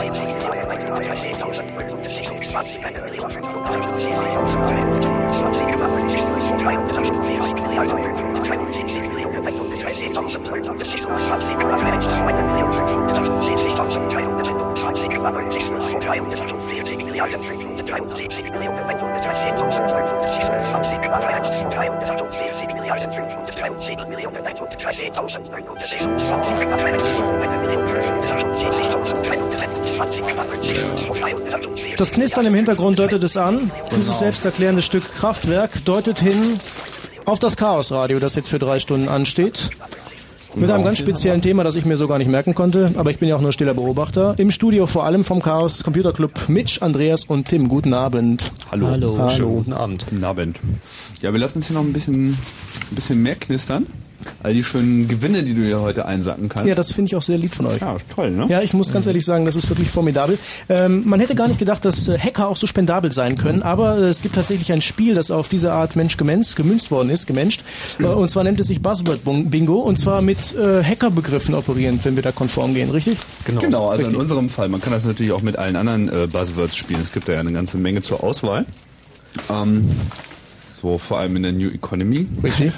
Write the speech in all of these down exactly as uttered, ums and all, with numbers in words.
Das Knistern im Hintergrund deutet es an. Dieses selbsterklärende Stück Kraftwerk deutet hin auf das Chaosradio, das jetzt für drei Stunden ansteht. Mit einem ganz speziellen Thema, das ich mir so gar nicht merken konnte, aber ich bin ja auch nur stiller Beobachter. Im Studio vor allem vom Chaos Computer Club Mitch, Andreas und Tim. Guten Abend. Hallo. Hallo. Hallo. Schönen guten Abend. Guten Abend. Ja, wir lassen uns hier noch ein bisschen, ein bisschen mehr knistern. All die schönen Gewinne, die du hier heute einsacken kannst. Ja, das finde ich auch sehr lieb von euch. Ja, toll, ne? Ja, ich muss ganz ehrlich sagen, das ist wirklich formidabel. Ähm, man hätte gar nicht gedacht, dass äh, Hacker auch so spendabel sein können, aber äh, es gibt tatsächlich ein Spiel, das auf diese Art Mensch gemünzt, gemünzt worden ist, gemenscht. Äh, und zwar nennt es sich Buzzword Bingo, und zwar mit äh, Hackerbegriffen operieren, wenn wir da konform gehen, richtig? Genau, genau also richtig. In unserem Fall. Man kann das natürlich auch mit allen anderen äh, Buzzwords spielen. Es gibt da ja eine ganze Menge zur Auswahl. Ähm... So, vor allem in der New Economy. Richtig.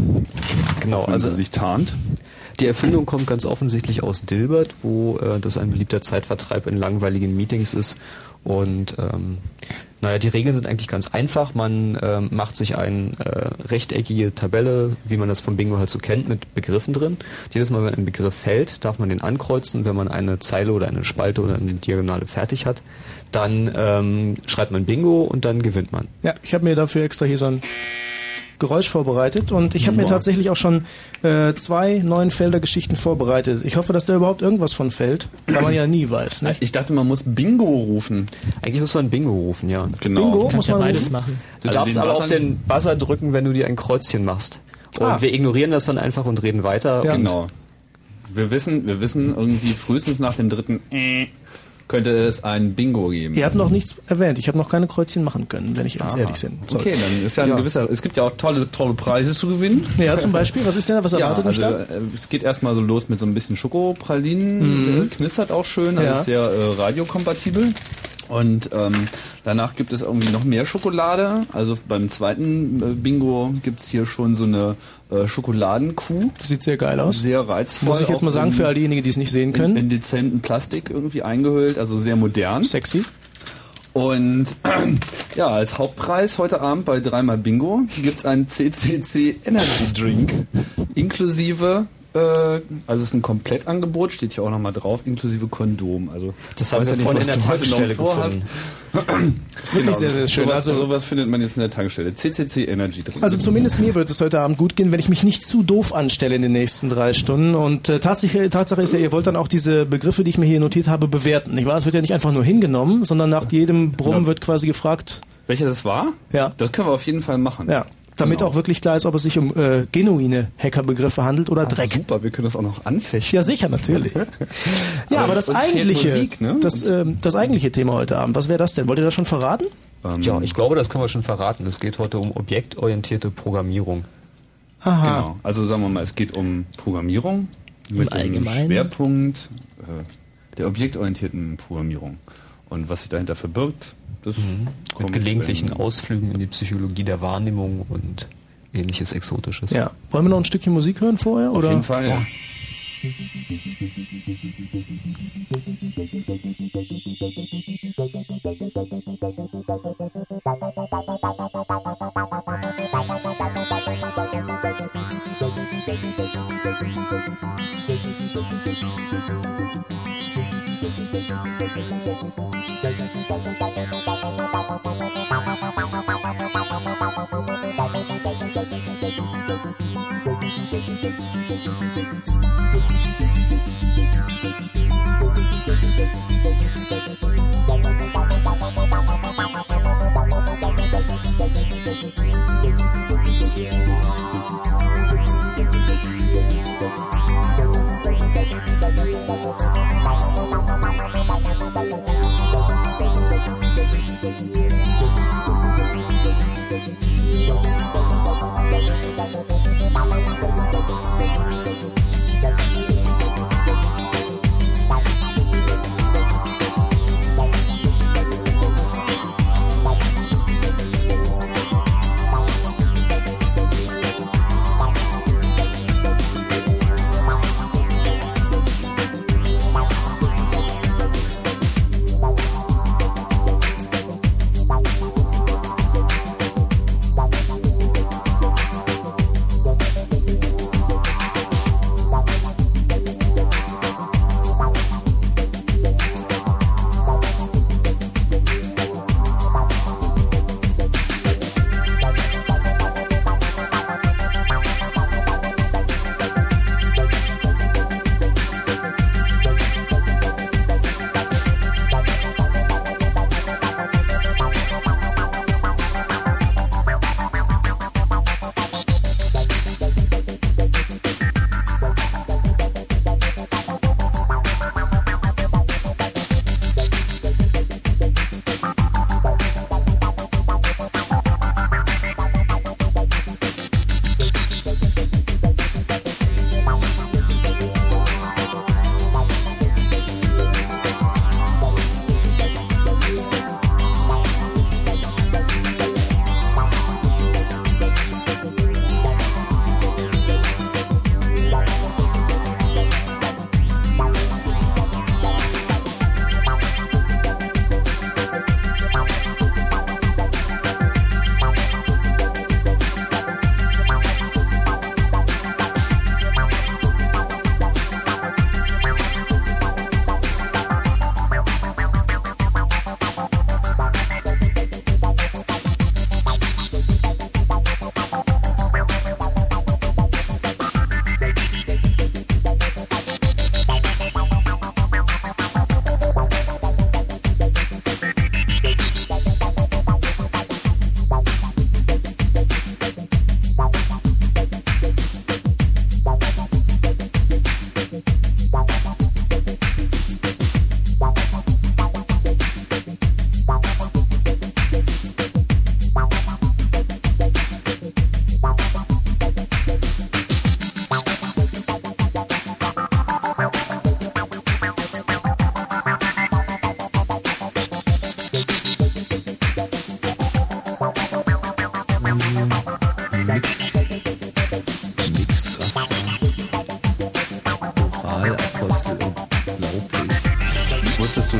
Genau, also sich tarnt. Die Erfindung kommt ganz offensichtlich aus Dilbert, wo äh, das ein beliebter Zeitvertreib in langweiligen Meetings ist. Und ähm, naja, die Regeln sind eigentlich ganz einfach. Man ähm, macht sich eine äh, rechteckige Tabelle, wie man das vom Bingo halt so kennt, mit Begriffen drin. Jedes Mal, wenn ein Begriff fällt, darf man den ankreuzen. Wenn man eine Zeile oder eine Spalte oder eine Diagonale fertig hat, dann ähm, schreibt man Bingo und dann gewinnt man. Ja, ich habe mir dafür extra hier so ein Geräusch vorbereitet und ich habe mir tatsächlich auch schon äh, zwei Neuenfelder-Geschichten vorbereitet. Ich hoffe, dass da überhaupt irgendwas von fällt, weil man ja nie weiß. Ne? Ich dachte, man muss Bingo rufen. Eigentlich muss man Bingo rufen, ja. Genau. Bingo muss man ja beides rufen? machen. Du Also darfst den aber Buzzer- auf den Buzzer drücken, wenn du dir ein Kreuzchen machst. Und Ah. wir ignorieren das dann einfach und reden weiter. Ja. Und Genau. Wir wissen, wir wissen irgendwie frühestens nach dem dritten äh, könnte es ein Bingo geben. Ihr habt noch nichts erwähnt. Ich habe noch keine Kreuzchen machen können, wenn ich ganz Aha. ehrlich bin. Sorry. Okay, dann ist ja ein Ja. gewisser. Es gibt ja auch tolle, tolle Preise zu gewinnen. Ja, zum Beispiel. Was ist denn da? Was Ja, erwartet mich also da? äh, es geht erstmal so los mit so ein bisschen Schokopralinen, Mhm. äh, knistert auch schön, also Ja. ist sehr äh, radiokompatibel. Und ähm, danach gibt es irgendwie noch mehr Schokolade. Also beim zweiten äh, Bingo gibt's hier schon so eine äh, Schokoladenkuh. Das sieht sehr geil aus. Sehr reizvoll. Muss ich jetzt auch mal sagen, in, für all diejenigen, die es nicht sehen in, können. in dezenten Plastik irgendwie eingehüllt, also sehr modern. Sexy. Und äh, ja, als Hauptpreis heute Abend bei dreimal Bingo gibt's einen C C C Energy Drink inklusive, äh, also es ist ein Komplettangebot, steht hier auch nochmal drauf, inklusive Kondom. Also Das ich haben weiß wir ja nicht, vorhin was in der du heute noch Tankstelle vorhast. gefunden. Das ist wirklich sehr, sehr schön. Sowas, Also, sowas findet man jetzt in der Tankstelle. C C C Energy Drink. also zumindest mir wird es heute Abend gut gehen, wenn ich mich nicht zu doof anstelle in den nächsten drei Stunden. Und äh, Tatsache, Tatsache ist ja, ihr wollt dann auch diese Begriffe, die ich mir hier notiert habe, bewerten. Nicht wahr? Es wird ja nicht einfach nur hingenommen, sondern nach jedem Brummen Ja. wird quasi gefragt. Welcher das war? Ja. Das können wir auf jeden Fall machen. Ja. Damit Genau. auch wirklich klar ist, ob es sich um äh, genuine Hackerbegriffe handelt oder Ach, Dreck. super, wir können das auch noch anfechten. Ja, sicher, natürlich. Ja, aber, Aber das uns fehlt eigentliche, Musik, ne? das, ähm, das eigentliche Thema heute Abend, was wäre das denn? Wollt ihr das schon verraten? Ähm, Ja, ich glaube, das können wir schon verraten. Es geht heute um objektorientierte Programmierung. Aha. Genau. Also sagen wir mal, es geht um Programmierung mit dem Allgemeinen. Schwerpunkt äh, der objektorientierten Programmierung. Und was sich dahinter verbirgt, das kommt Mit gelegentlichen wenn- Ausflügen in die Psychologie der Wahrnehmung und ähnliches Exotisches. Ja. Wollen wir noch ein Stückchen Musik hören vorher? Auf oder? jeden Fall, ja.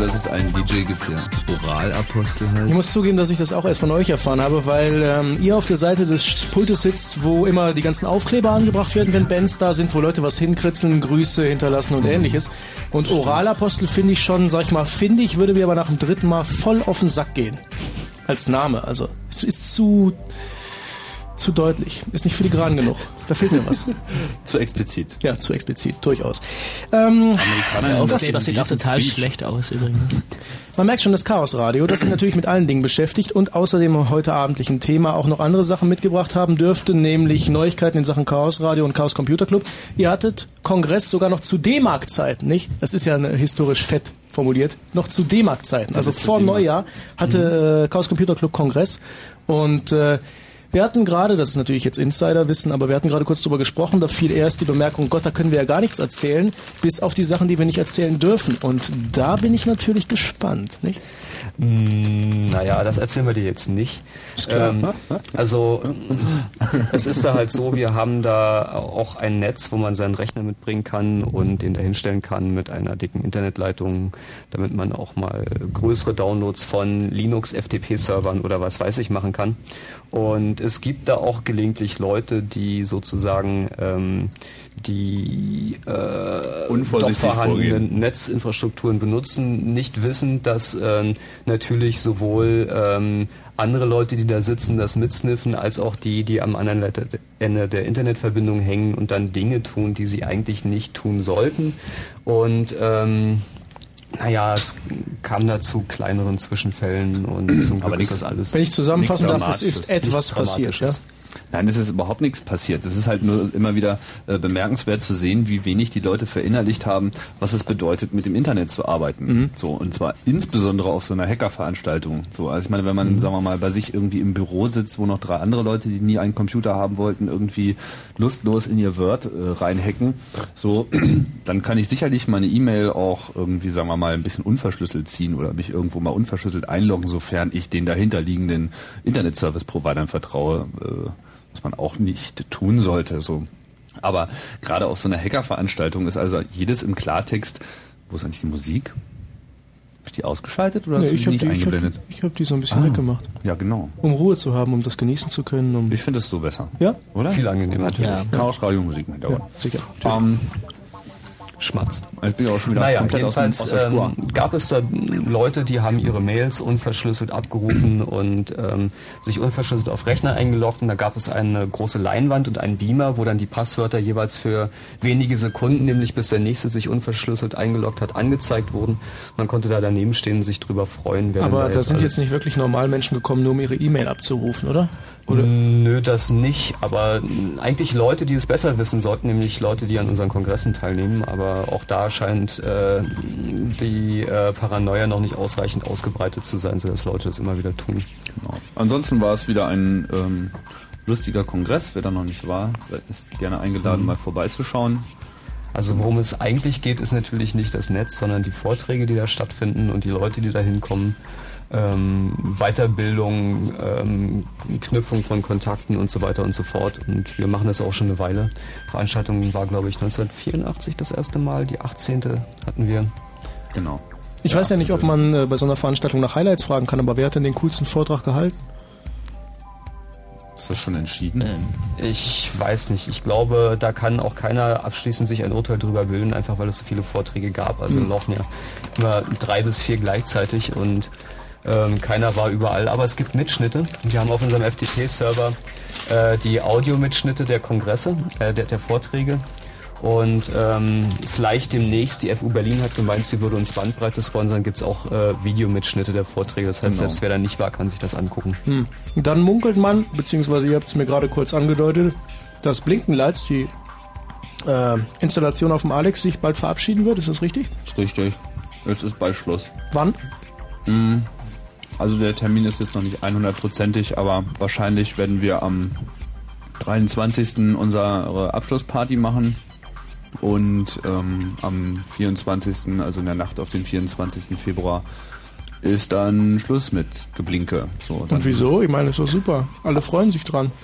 dass es einen D J gibt, der Oralapostel heißt? Ich muss zugeben, dass ich das auch erst von euch erfahren habe, weil ähm, ihr auf der Seite des Pultes sitzt, wo immer die ganzen Aufkleber angebracht werden, wenn Bands da sind, wo Leute was hinkritzeln, Grüße hinterlassen und mhm. ähnliches. Und Oralapostel finde ich schon, sag ich mal, finde ich, würde mir aber nach dem dritten Mal voll auf den Sack gehen. Als Name. Also es ist zu... zu deutlich. Ist nicht filigran genug. Da fehlt mir was. Zu explizit. Ja, zu explizit. Durchaus. Ähm, Amerikaner, ja, das, das sieht auch total Speech. schlecht aus übrigens. Man merkt schon, das Chaos-Radio, das sich natürlich mit allen Dingen beschäftigt und außerdem heute abendlichen Thema auch noch andere Sachen mitgebracht haben dürfte, nämlich Neuigkeiten in Sachen Chaos-Radio und Chaos Computer Club. Ihr hattet Kongress sogar noch zu D-Mark-Zeiten, nicht? Das ist ja historisch fett formuliert. Noch zu D-Mark-Zeiten. Also vor Neujahr hatte äh, Chaos Computer Club Kongress und äh, wir hatten gerade, das ist natürlich jetzt Insiderwissen, aber wir hatten gerade kurz drüber gesprochen, da fiel erst die Bemerkung, Gott, da können wir ja gar nichts erzählen, bis auf die Sachen, die wir nicht erzählen dürfen. Und da bin ich natürlich gespannt, nicht? Mm, naja, das erzählen wir dir jetzt nicht. Ist klar. Ähm, also es ist da halt so, wir haben da auch ein Netz, wo man seinen Rechner mitbringen kann und den da hinstellen kann mit einer dicken Internetleitung, damit man auch mal größere Downloads von Linux-F T P-Servern oder was weiß ich machen kann. Und es gibt da auch gelegentlich Leute, die sozusagen ähm, die äh, doch vorhandenen Netzinfrastrukturen benutzen, nicht wissen, dass äh, natürlich sowohl ähm, andere Leute, die da sitzen, das mitsniffen, als auch die, die am anderen Ende der Internetverbindung hängen und dann Dinge tun, die sie eigentlich nicht tun sollten. Und ähm, naja, es kam da zu kleineren Zwischenfällen und zum Glück ist das alles. Wenn ich zusammenfassen darf, es ist etwas passiert, ja? Nein, es ist überhaupt nichts passiert. Es ist halt nur immer wieder äh, bemerkenswert zu sehen, wie wenig die Leute verinnerlicht haben, was es bedeutet, mit dem Internet zu arbeiten. Mhm. So, und zwar insbesondere auf so einer Hackerveranstaltung. So, also ich meine, wenn man, mhm. sagen wir mal, bei sich irgendwie im Büro sitzt, wo noch drei andere Leute, die nie einen Computer haben wollten, irgendwie lustlos in ihr Word äh, reinhacken, so, dann kann ich sicherlich meine E-Mail auch irgendwie, sagen wir mal, ein bisschen unverschlüsselt ziehen oder mich irgendwo mal unverschlüsselt einloggen, sofern ich den dahinterliegenden Internet-Service-Providern vertraue, äh, was man auch nicht tun sollte. So. Aber gerade auf so einer Hackerveranstaltung ist also jedes im Klartext. Wo ist eigentlich die Musik? Habe ich die ausgeschaltet oder nee, hast du die die nicht die, eingeblendet? Ich habe hab die so ein bisschen ah, weggemacht. Ja, genau. Um Ruhe zu haben, um das genießen zu können. Um ich finde es so besser. Ja? Oder? Viel angenehmer. Natürlich. Ja. Chaos Radio Musik mit ja, sicher. Um, Schmatz. Ich bin auch schon wieder naja, komplett jedenfalls aus, dem, aus der Spur. Ähm, gab es da Leute, die haben ihre Mails unverschlüsselt abgerufen und ähm, sich unverschlüsselt auf Rechner eingeloggt und da gab es eine große Leinwand und einen Beamer, wo dann die Passwörter jeweils für wenige Sekunden, nämlich bis der nächste sich unverschlüsselt eingeloggt hat, angezeigt wurden. Man konnte da daneben stehen und sich drüber freuen. Aber da, da sind jetzt nicht wirklich Normalmenschen gekommen, nur um ihre E-Mail abzurufen, oder? Oder? Nö, das nicht. Aber eigentlich Leute, die es besser wissen sollten, nämlich Leute, die an unseren Kongressen teilnehmen. Aber auch da scheint äh, die äh, Paranoia noch nicht ausreichend ausgebreitet zu sein, sodass Leute das immer wieder tun. Genau. Ansonsten war es wieder ein ähm, lustiger Kongress. Wer da noch nicht war, seid gerne eingeladen, mhm. mal vorbeizuschauen. Also worum es eigentlich geht, ist natürlich nicht das Netz, sondern die Vorträge, die da stattfinden und die Leute, die da hinkommen. Ähm, Weiterbildung, ähm, Knüpfung von Kontakten und so weiter und so fort. Und wir machen das auch schon eine Weile. Veranstaltung war, glaube ich, neunzehnhundertvierundachtzig das erste Mal. Die achtzehnte hatten wir. Genau. Ich ja, weiß ja nicht, ob man äh, bei so einer Veranstaltung nach Highlights fragen kann, aber wer hat denn den coolsten Vortrag gehalten? Ist das schon entschieden? Ich weiß nicht. Ich glaube, da kann auch keiner abschließend sich ein Urteil drüber bilden, einfach weil es so viele Vorträge gab. Also mhm. laufen ja immer drei bis vier gleichzeitig und Ähm, keiner war überall, aber es gibt Mitschnitte. Wir haben auf unserem F T P-Server äh, die Audiomitschnitte der Kongresse, äh, der, der Vorträge. Und ähm, vielleicht demnächst, die F U Berlin hat gemeint, sie würde uns Bandbreite sponsern, gibt es auch äh, Videomitschnitte der Vorträge. Das heißt, genau. Selbst wer da nicht war, kann sich das angucken. Hm. Dann munkelt man, beziehungsweise ihr habt es mir gerade kurz angedeutet, dass Blinkenlights, die äh, Installation auf dem Alex, sich bald verabschieden wird. Ist das richtig? Ist richtig. Jetzt ist bald Schluss. Wann? Hm. Also der Termin ist jetzt noch nicht hundertprozentig, aber wahrscheinlich werden wir am dreiundzwanzigsten unsere Abschlussparty machen und ähm, am vierundzwanzigsten, also in der Nacht auf den vierundzwanzigsten Februar, ist dann Schluss mit Geblinke. So, dann und wieso? Ich meine, das ist doch super. Alle freuen sich dran.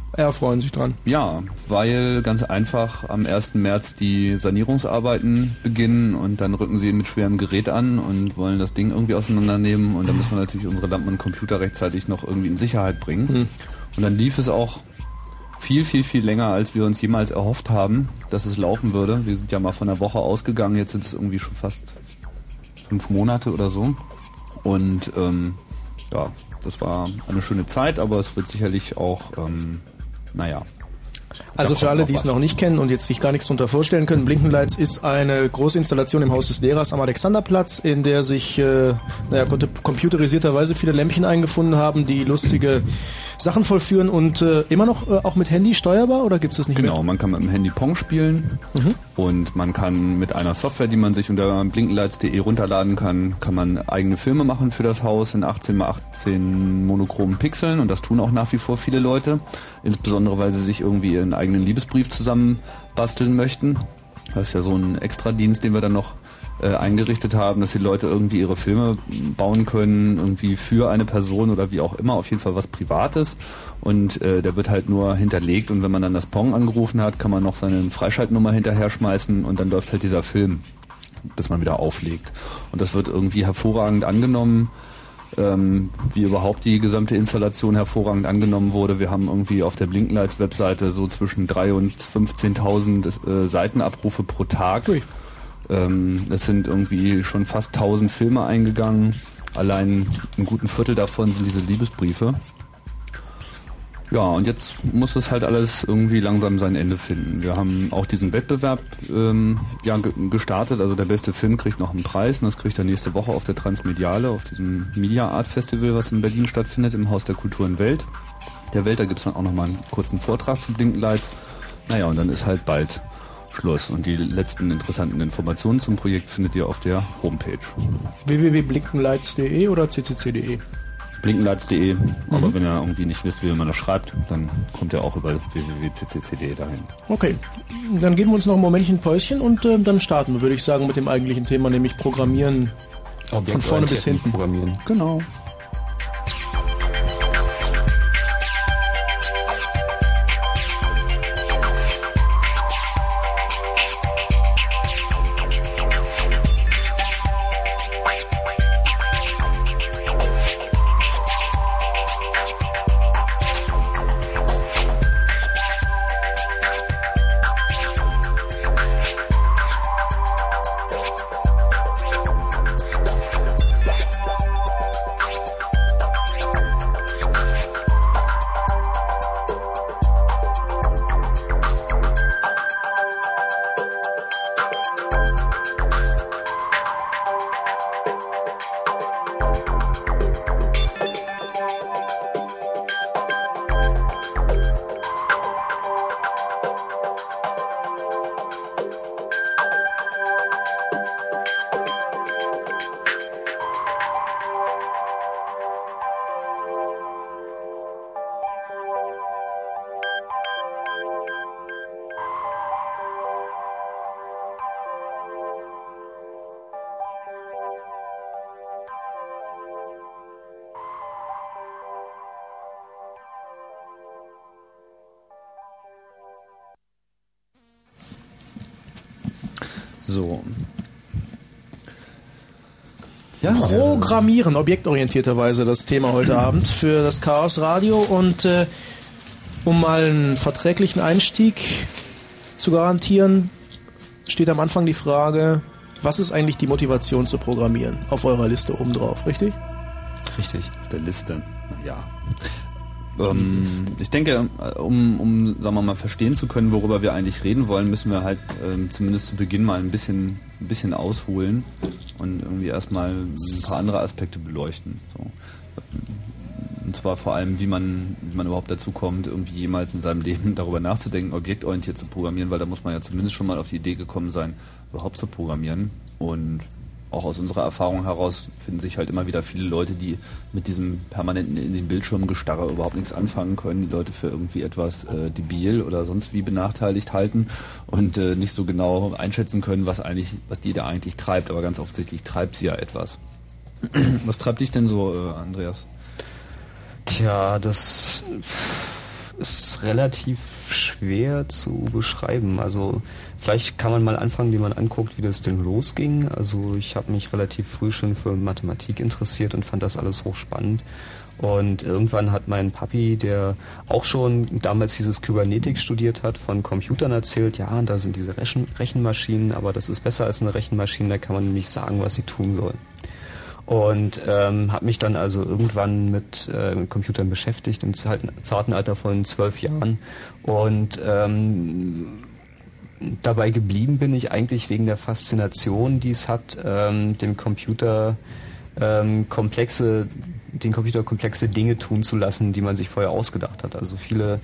Ja, freuen sich dran. Ja, weil ganz einfach am ersten März die Sanierungsarbeiten beginnen und dann rücken sie mit schwerem Gerät an und wollen das Ding irgendwie auseinandernehmen und dann müssen wir natürlich unsere Lampen und Computer rechtzeitig noch irgendwie in Sicherheit bringen. Hm. Und dann lief es auch viel, viel, viel länger, als wir uns jemals erhofft haben, dass es laufen würde. Wir sind ja mal von einer Woche ausgegangen, jetzt sind es irgendwie schon fast fünf Monate oder so. Und ähm, ja, das war eine schöne Zeit, aber es wird sicherlich auch, ähm, naja. Also für alle, die es noch nicht kennen und jetzt sich gar nichts darunter vorstellen können, Blinkenlights ist eine große Installation im Haus des Lehrers am Alexanderplatz, in der sich äh, naja, computerisierterweise viele Lämpchen eingefunden haben, die lustige Sachen vollführen und äh, immer noch äh, auch mit Handy steuerbar oder gibt es das nicht genau, mehr? Genau, man kann mit dem Handy Pong spielen mhm. und man kann mit einer Software, die man sich unter blinkenlights punkt de runterladen kann, kann man eigene Filme machen für das Haus in achtzehn mal achtzehn monochromen Pixeln und das tun auch nach wie vor viele Leute, insbesondere weil sie sich irgendwie ihren eigenen Liebesbrief zusammen basteln möchten. Das ist ja so ein Extradienst, den wir dann noch äh, eingerichtet haben, dass die Leute irgendwie ihre Filme bauen können, irgendwie für eine Person oder wie auch immer, auf jeden Fall was Privates und äh, der wird halt nur hinterlegt und wenn man dann das Pong angerufen hat, kann man noch seine Freischaltnummer hinterher schmeißen und dann läuft halt dieser Film, bis man wieder auflegt. Und das wird irgendwie hervorragend angenommen, ähm, wie überhaupt die gesamte Installation hervorragend angenommen wurde. Wir haben irgendwie auf der Blinkenlights Webseite so zwischen drei und fünfzehntausend äh, Seitenabrufe pro Tag. Ui. Ähm, es sind irgendwie schon fast tausend Filme eingegangen. Allein einen guten Viertel davon sind diese Liebesbriefe. Ja, und jetzt muss es halt alles irgendwie langsam sein Ende finden. Wir haben auch diesen Wettbewerb ähm, ja, ge- gestartet. Also der beste Film kriegt noch einen Preis und das kriegt er nächste Woche auf der Transmediale, auf diesem Media Art Festival, was in Berlin stattfindet, im Haus der Kultur und Welt. Der Welt, da gibt's dann auch nochmal einen kurzen Vortrag zu Blinkenlights. Naja, und dann ist halt bald Schluss. Und die letzten interessanten Informationen zum Projekt findet ihr auf der Homepage. w w w punkt blinkenlights punkt de oder c c c punkt de? blinkenlights punkt de, aber mhm. wenn ihr irgendwie nicht wisst, wie man das schreibt, dann kommt ihr auch über w w w punkt c c c punkt de dahin. Okay, dann geben wir uns noch ein Momentchen Päuschen und äh, dann starten wir, würde ich sagen, mit dem eigentlichen Thema, nämlich Programmieren von vorne bis hinten. Programmieren. Genau. So. Ja, Programmieren, objektorientierterweise das Thema heute Abend für das Chaos Radio und äh, um mal einen verträglichen Einstieg zu garantieren, steht am Anfang die Frage, was ist eigentlich die Motivation zu programmieren? Auf eurer Liste oben drauf, richtig? Richtig, auf der Liste, ja. Ähm, ich denke, um, um, sagen wir mal, verstehen zu können, worüber wir eigentlich reden wollen, müssen wir halt ähm, zumindest zu Beginn mal ein bisschen, ein bisschen ausholen und irgendwie erstmal ein paar andere Aspekte beleuchten. So. Und zwar vor allem, wie man, wie man überhaupt dazu kommt, irgendwie jemals in seinem Leben darüber nachzudenken, objektorientiert zu programmieren, weil da muss man ja zumindest schon mal auf die Idee gekommen sein, überhaupt zu programmieren. Und auch aus unserer Erfahrung heraus finden sich halt immer wieder viele Leute, die mit diesem permanenten in den Bildschirm Gestarre überhaupt nichts anfangen können, die Leute für irgendwie etwas äh, debil oder sonst wie benachteiligt halten und äh, nicht so genau einschätzen können, was eigentlich, was die da eigentlich treibt, aber ganz offensichtlich treibt sie ja etwas. Was treibt dich denn so, äh, Andreas? Tja, das ist relativ schwer zu beschreiben. Also vielleicht kann man mal anfangen, indem man anguckt, wie das denn losging. Also ich habe mich relativ früh schon für Mathematik interessiert und fand das alles hochspannend. Und irgendwann hat mein Papi, der auch schon damals dieses Kybernetik studiert hat, von Computern erzählt, ja, da sind diese Rechen- Rechenmaschinen, aber das ist besser als eine Rechenmaschine, da kann man nämlich sagen, was sie tun sollen. Und ähm, habe mich dann also irgendwann mit, äh, mit Computern beschäftigt, im zarten Alter von zwölf Jahren. Und ähm, dabei geblieben bin ich eigentlich wegen der Faszination, die es hat, ähm, dem Computer ähm, komplexe, den Computer komplexe Dinge tun zu lassen, die man sich vorher ausgedacht hat. Also viele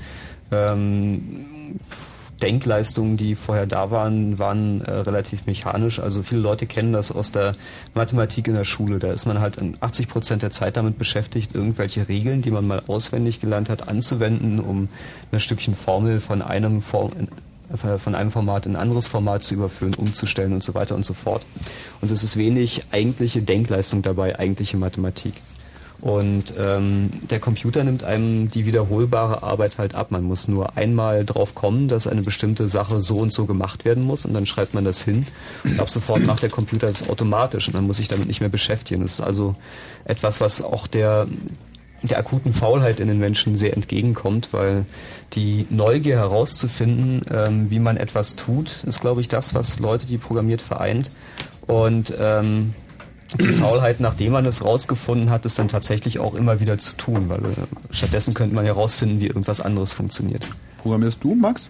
ähm, Denkleistungen, die vorher da waren, waren äh, relativ mechanisch. Also viele Leute kennen das aus der Mathematik in der Schule. Da ist man halt in achtzig Prozent der Zeit damit beschäftigt, irgendwelche Regeln, die man mal auswendig gelernt hat, anzuwenden, um ein Stückchen Formel von einem Form von einem Format in ein anderes Format zu überführen, umzustellen und so weiter und so fort. Und es ist wenig eigentliche Denkleistung dabei, eigentliche Mathematik. Und ähm, der Computer nimmt einem die wiederholbare Arbeit halt ab. Man muss nur einmal drauf kommen, dass eine bestimmte Sache so und so gemacht werden muss und dann schreibt man das hin. Und ab sofort macht der Computer das automatisch und man muss sich damit nicht mehr beschäftigen. Das ist also etwas, was auch der der akuten Faulheit in den Menschen sehr entgegenkommt, weil die Neugier herauszufinden, ähm, wie man etwas tut, ist, glaube ich, das, was Leute, die programmiert, vereint. Und ähm, die Faulheit, nachdem man es rausgefunden hat, ist dann tatsächlich auch immer wieder zu tun, weil äh, stattdessen könnte man ja rausfinden, wie irgendwas anderes funktioniert. Programmierst du, Max?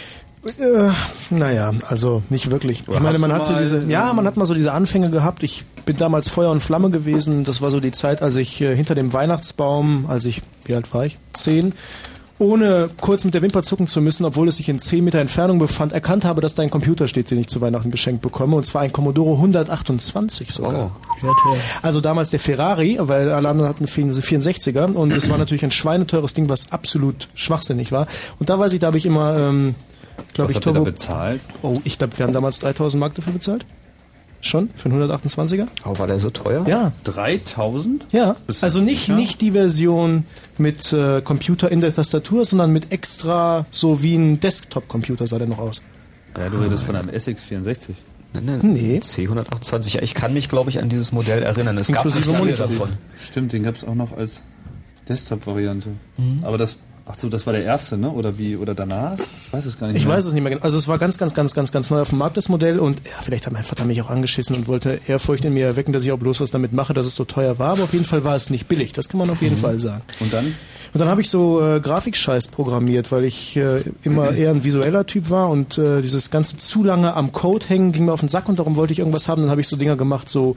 Äh, naja, also nicht wirklich. Oder ich meine, man hat so mal, diese, ja, man hat mal so diese Anfänge gehabt. Ich bin damals Feuer und Flamme gewesen. Das war so die Zeit, als ich äh, hinter dem Weihnachtsbaum, als ich, wie alt war ich? Zehn, ohne kurz mit der Wimper zucken zu müssen, obwohl es sich in zehn Meter Entfernung befand, erkannt habe, dass da ein Computer steht, den ich zu Weihnachten geschenkt bekomme. Und zwar ein Commodore hundertachtundzwanzig sogar. Oh. Also damals der Ferrari, weil alle anderen hatten vierundsechziger. Und es war natürlich ein schweineteures Ding, was absolut schwachsinnig war. Und da weiß ich, da habe ich immer... Ähm, Was ich, habt ihr da Turbo bezahlt? Oh, ich glaube, wir haben damals dreitausend Mark dafür bezahlt. Schon? Für einen hundertachtundzwanziger? Oh, war der so teuer? Ja. dreitausend? Ja. Bist Also du nicht, sicher? nicht die Version mit äh, Computer in der Tastatur, sondern mit extra, so wie ein Desktop-Computer sah der noch aus. Ja, du redest von einem S X vierundsechzig. Nein, nein, Nee. C hundertachtundzwanzig. Ja, ich kann mich, glaube ich, an dieses Modell erinnern. Es Inklusive gab nicht viele Monitor. davon. Stimmt, den gab es auch noch als Desktop-Variante. Aber das, ach so, das war der erste, ne? Oder wie, oder danach? Ich weiß es gar nicht Ich mehr. weiß es nicht mehr genau. Also es war ganz, ganz, ganz, ganz, ganz neu auf dem Markt, das Modell. Und ja, vielleicht hat mein Vater mich auch angeschissen und wollte Ehrfurcht in mir erwecken, dass ich auch bloß was damit mache, dass es so teuer war. Aber auf jeden Fall war es nicht billig. Das kann man auf jeden Fall sagen. Und dann? Und dann habe ich so äh, Grafikscheiß programmiert, weil ich äh, immer eher ein visueller Typ war und äh, dieses ganze zu lange am Code hängen ging mir auf den Sack und darum wollte ich irgendwas haben. Dann habe ich so Dinger gemacht, so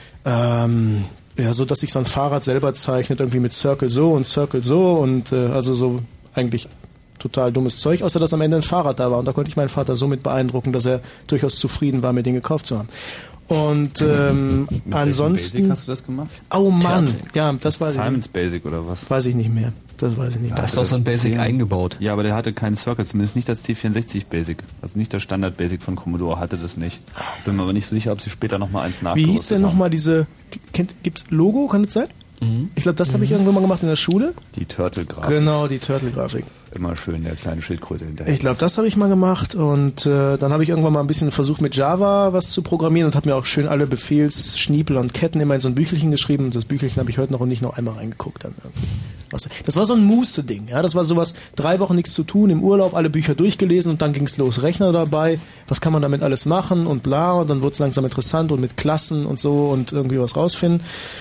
ähm, ja, so dass sich so ein Fahrrad selber zeichnet, irgendwie mit Circle so und Circle so und äh, also so eigentlich total dummes Zeug, außer dass am Ende ein Fahrrad da war und da konnte ich meinen Vater so mit beeindrucken, dass er durchaus zufrieden war, mir den gekauft zu haben. Und ähm, Mit ansonsten... welchem Basic hast du das gemacht? Oh Mann, ja, das weiß ich nicht. Simon's Basic oder was? Weiß ich nicht mehr. Das weiß ich nicht mehr. Da ist doch so ein Basic zehn eingebaut. Ja, aber der hatte keinen Circle, zumindest nicht das C vierundsechzig Basic. Also nicht das Standard Basic von Commodore hatte das nicht. Bin mir aber nicht so sicher, ob sie später nochmal eins Wie nachgerüstet hieß denn haben. nochmal diese, kennt, gibt's Logo, kann das sein? Mhm. Ich glaube, das habe ich irgendwann mal gemacht in der Schule. Die Turtle-Grafik. Genau, die Turtle-Grafik. Immer schön, der kleine Schildkröte hinterher. Ich glaube, das habe ich mal gemacht und äh, dann habe ich irgendwann mal ein bisschen versucht mit Java was zu programmieren und habe mir auch schön alle Befehls, Schniepel und Ketten immer in so ein Büchelchen geschrieben und das Büchelchen habe ich heute noch und nicht noch einmal reingeguckt. Dann, was, das war so ein Muße-Ding, ja, das war sowas, drei Wochen nichts zu tun, im Urlaub alle Bücher durchgelesen und dann ging's los, Rechner dabei, was kann man damit alles machen und bla und dann wurde es langsam interessant und mit Klassen und so und irgendwie was rausfinden.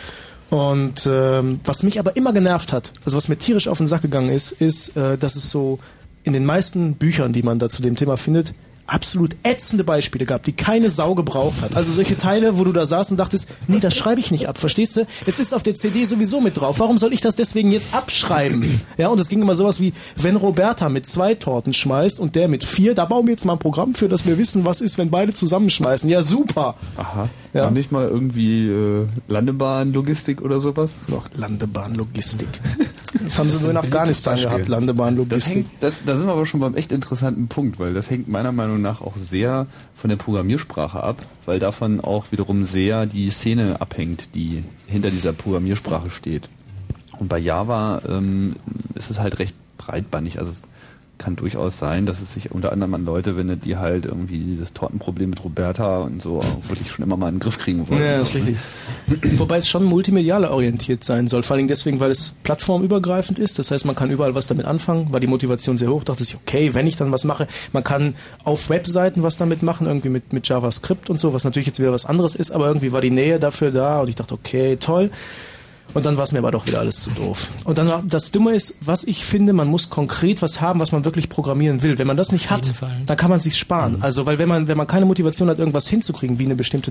Und ähm, was mich aber immer genervt hat, also was mir tierisch auf den Sack gegangen ist, ist, äh, dass es so in den meisten Büchern, die man da zu dem Thema findet, absolut ätzende Beispiele gab, die keine Sau gebraucht hat. Also solche Teile, wo du da saßt und dachtest, nee, das schreibe ich nicht ab, verstehst du? Es ist auf der C D sowieso mit drauf. Warum soll ich das deswegen jetzt abschreiben? Ja, und es ging immer sowas wie, wenn Roberta mit zwei Torten schmeißt und der mit vier, da bauen wir jetzt mal ein Programm für, dass wir wissen, was ist, wenn beide zusammenschmeißen. Ja, super. Aha. Ja. Noch nicht mal irgendwie äh, Landebahn-Logistik oder sowas? Noch Landebahnlogistik. Das haben sie nur in Afghanistan gehabt, Landebahnlogistik. Das hängt, das, da sind wir aber schon beim echt interessanten Punkt, weil das hängt meiner Meinung nach auch sehr von der Programmiersprache ab, weil davon auch wiederum sehr die Szene abhängt, die hinter dieser Programmiersprache steht. Und bei Java ähm, ist es halt recht breitbandig. Also kann durchaus sein, dass es sich unter anderem an Leute wendet, die halt irgendwie das Tortenproblem mit Roberta und so wirklich schon immer mal in den Griff kriegen wollen. Ja, das ist richtig. Wobei es schon multimedial orientiert sein soll, vor allem deswegen, weil es plattformübergreifend ist. Das heißt, man kann überall was damit anfangen, war die Motivation sehr hoch. Dachte ich, okay, wenn ich dann was mache, man kann auf Webseiten was damit machen, irgendwie mit, mit JavaScript und so, was natürlich jetzt wieder was anderes ist, aber irgendwie war die Nähe dafür da und ich dachte, okay, toll. Und dann war es mir aber doch wieder alles zu doof. Und dann war, das Dumme ist, was ich finde, man muss konkret was haben, was man wirklich programmieren will. Wenn man das nicht hat, dann kann man es sich sparen. Mhm. Also, weil wenn man, wenn man keine Motivation hat, irgendwas hinzukriegen, wie eine bestimmte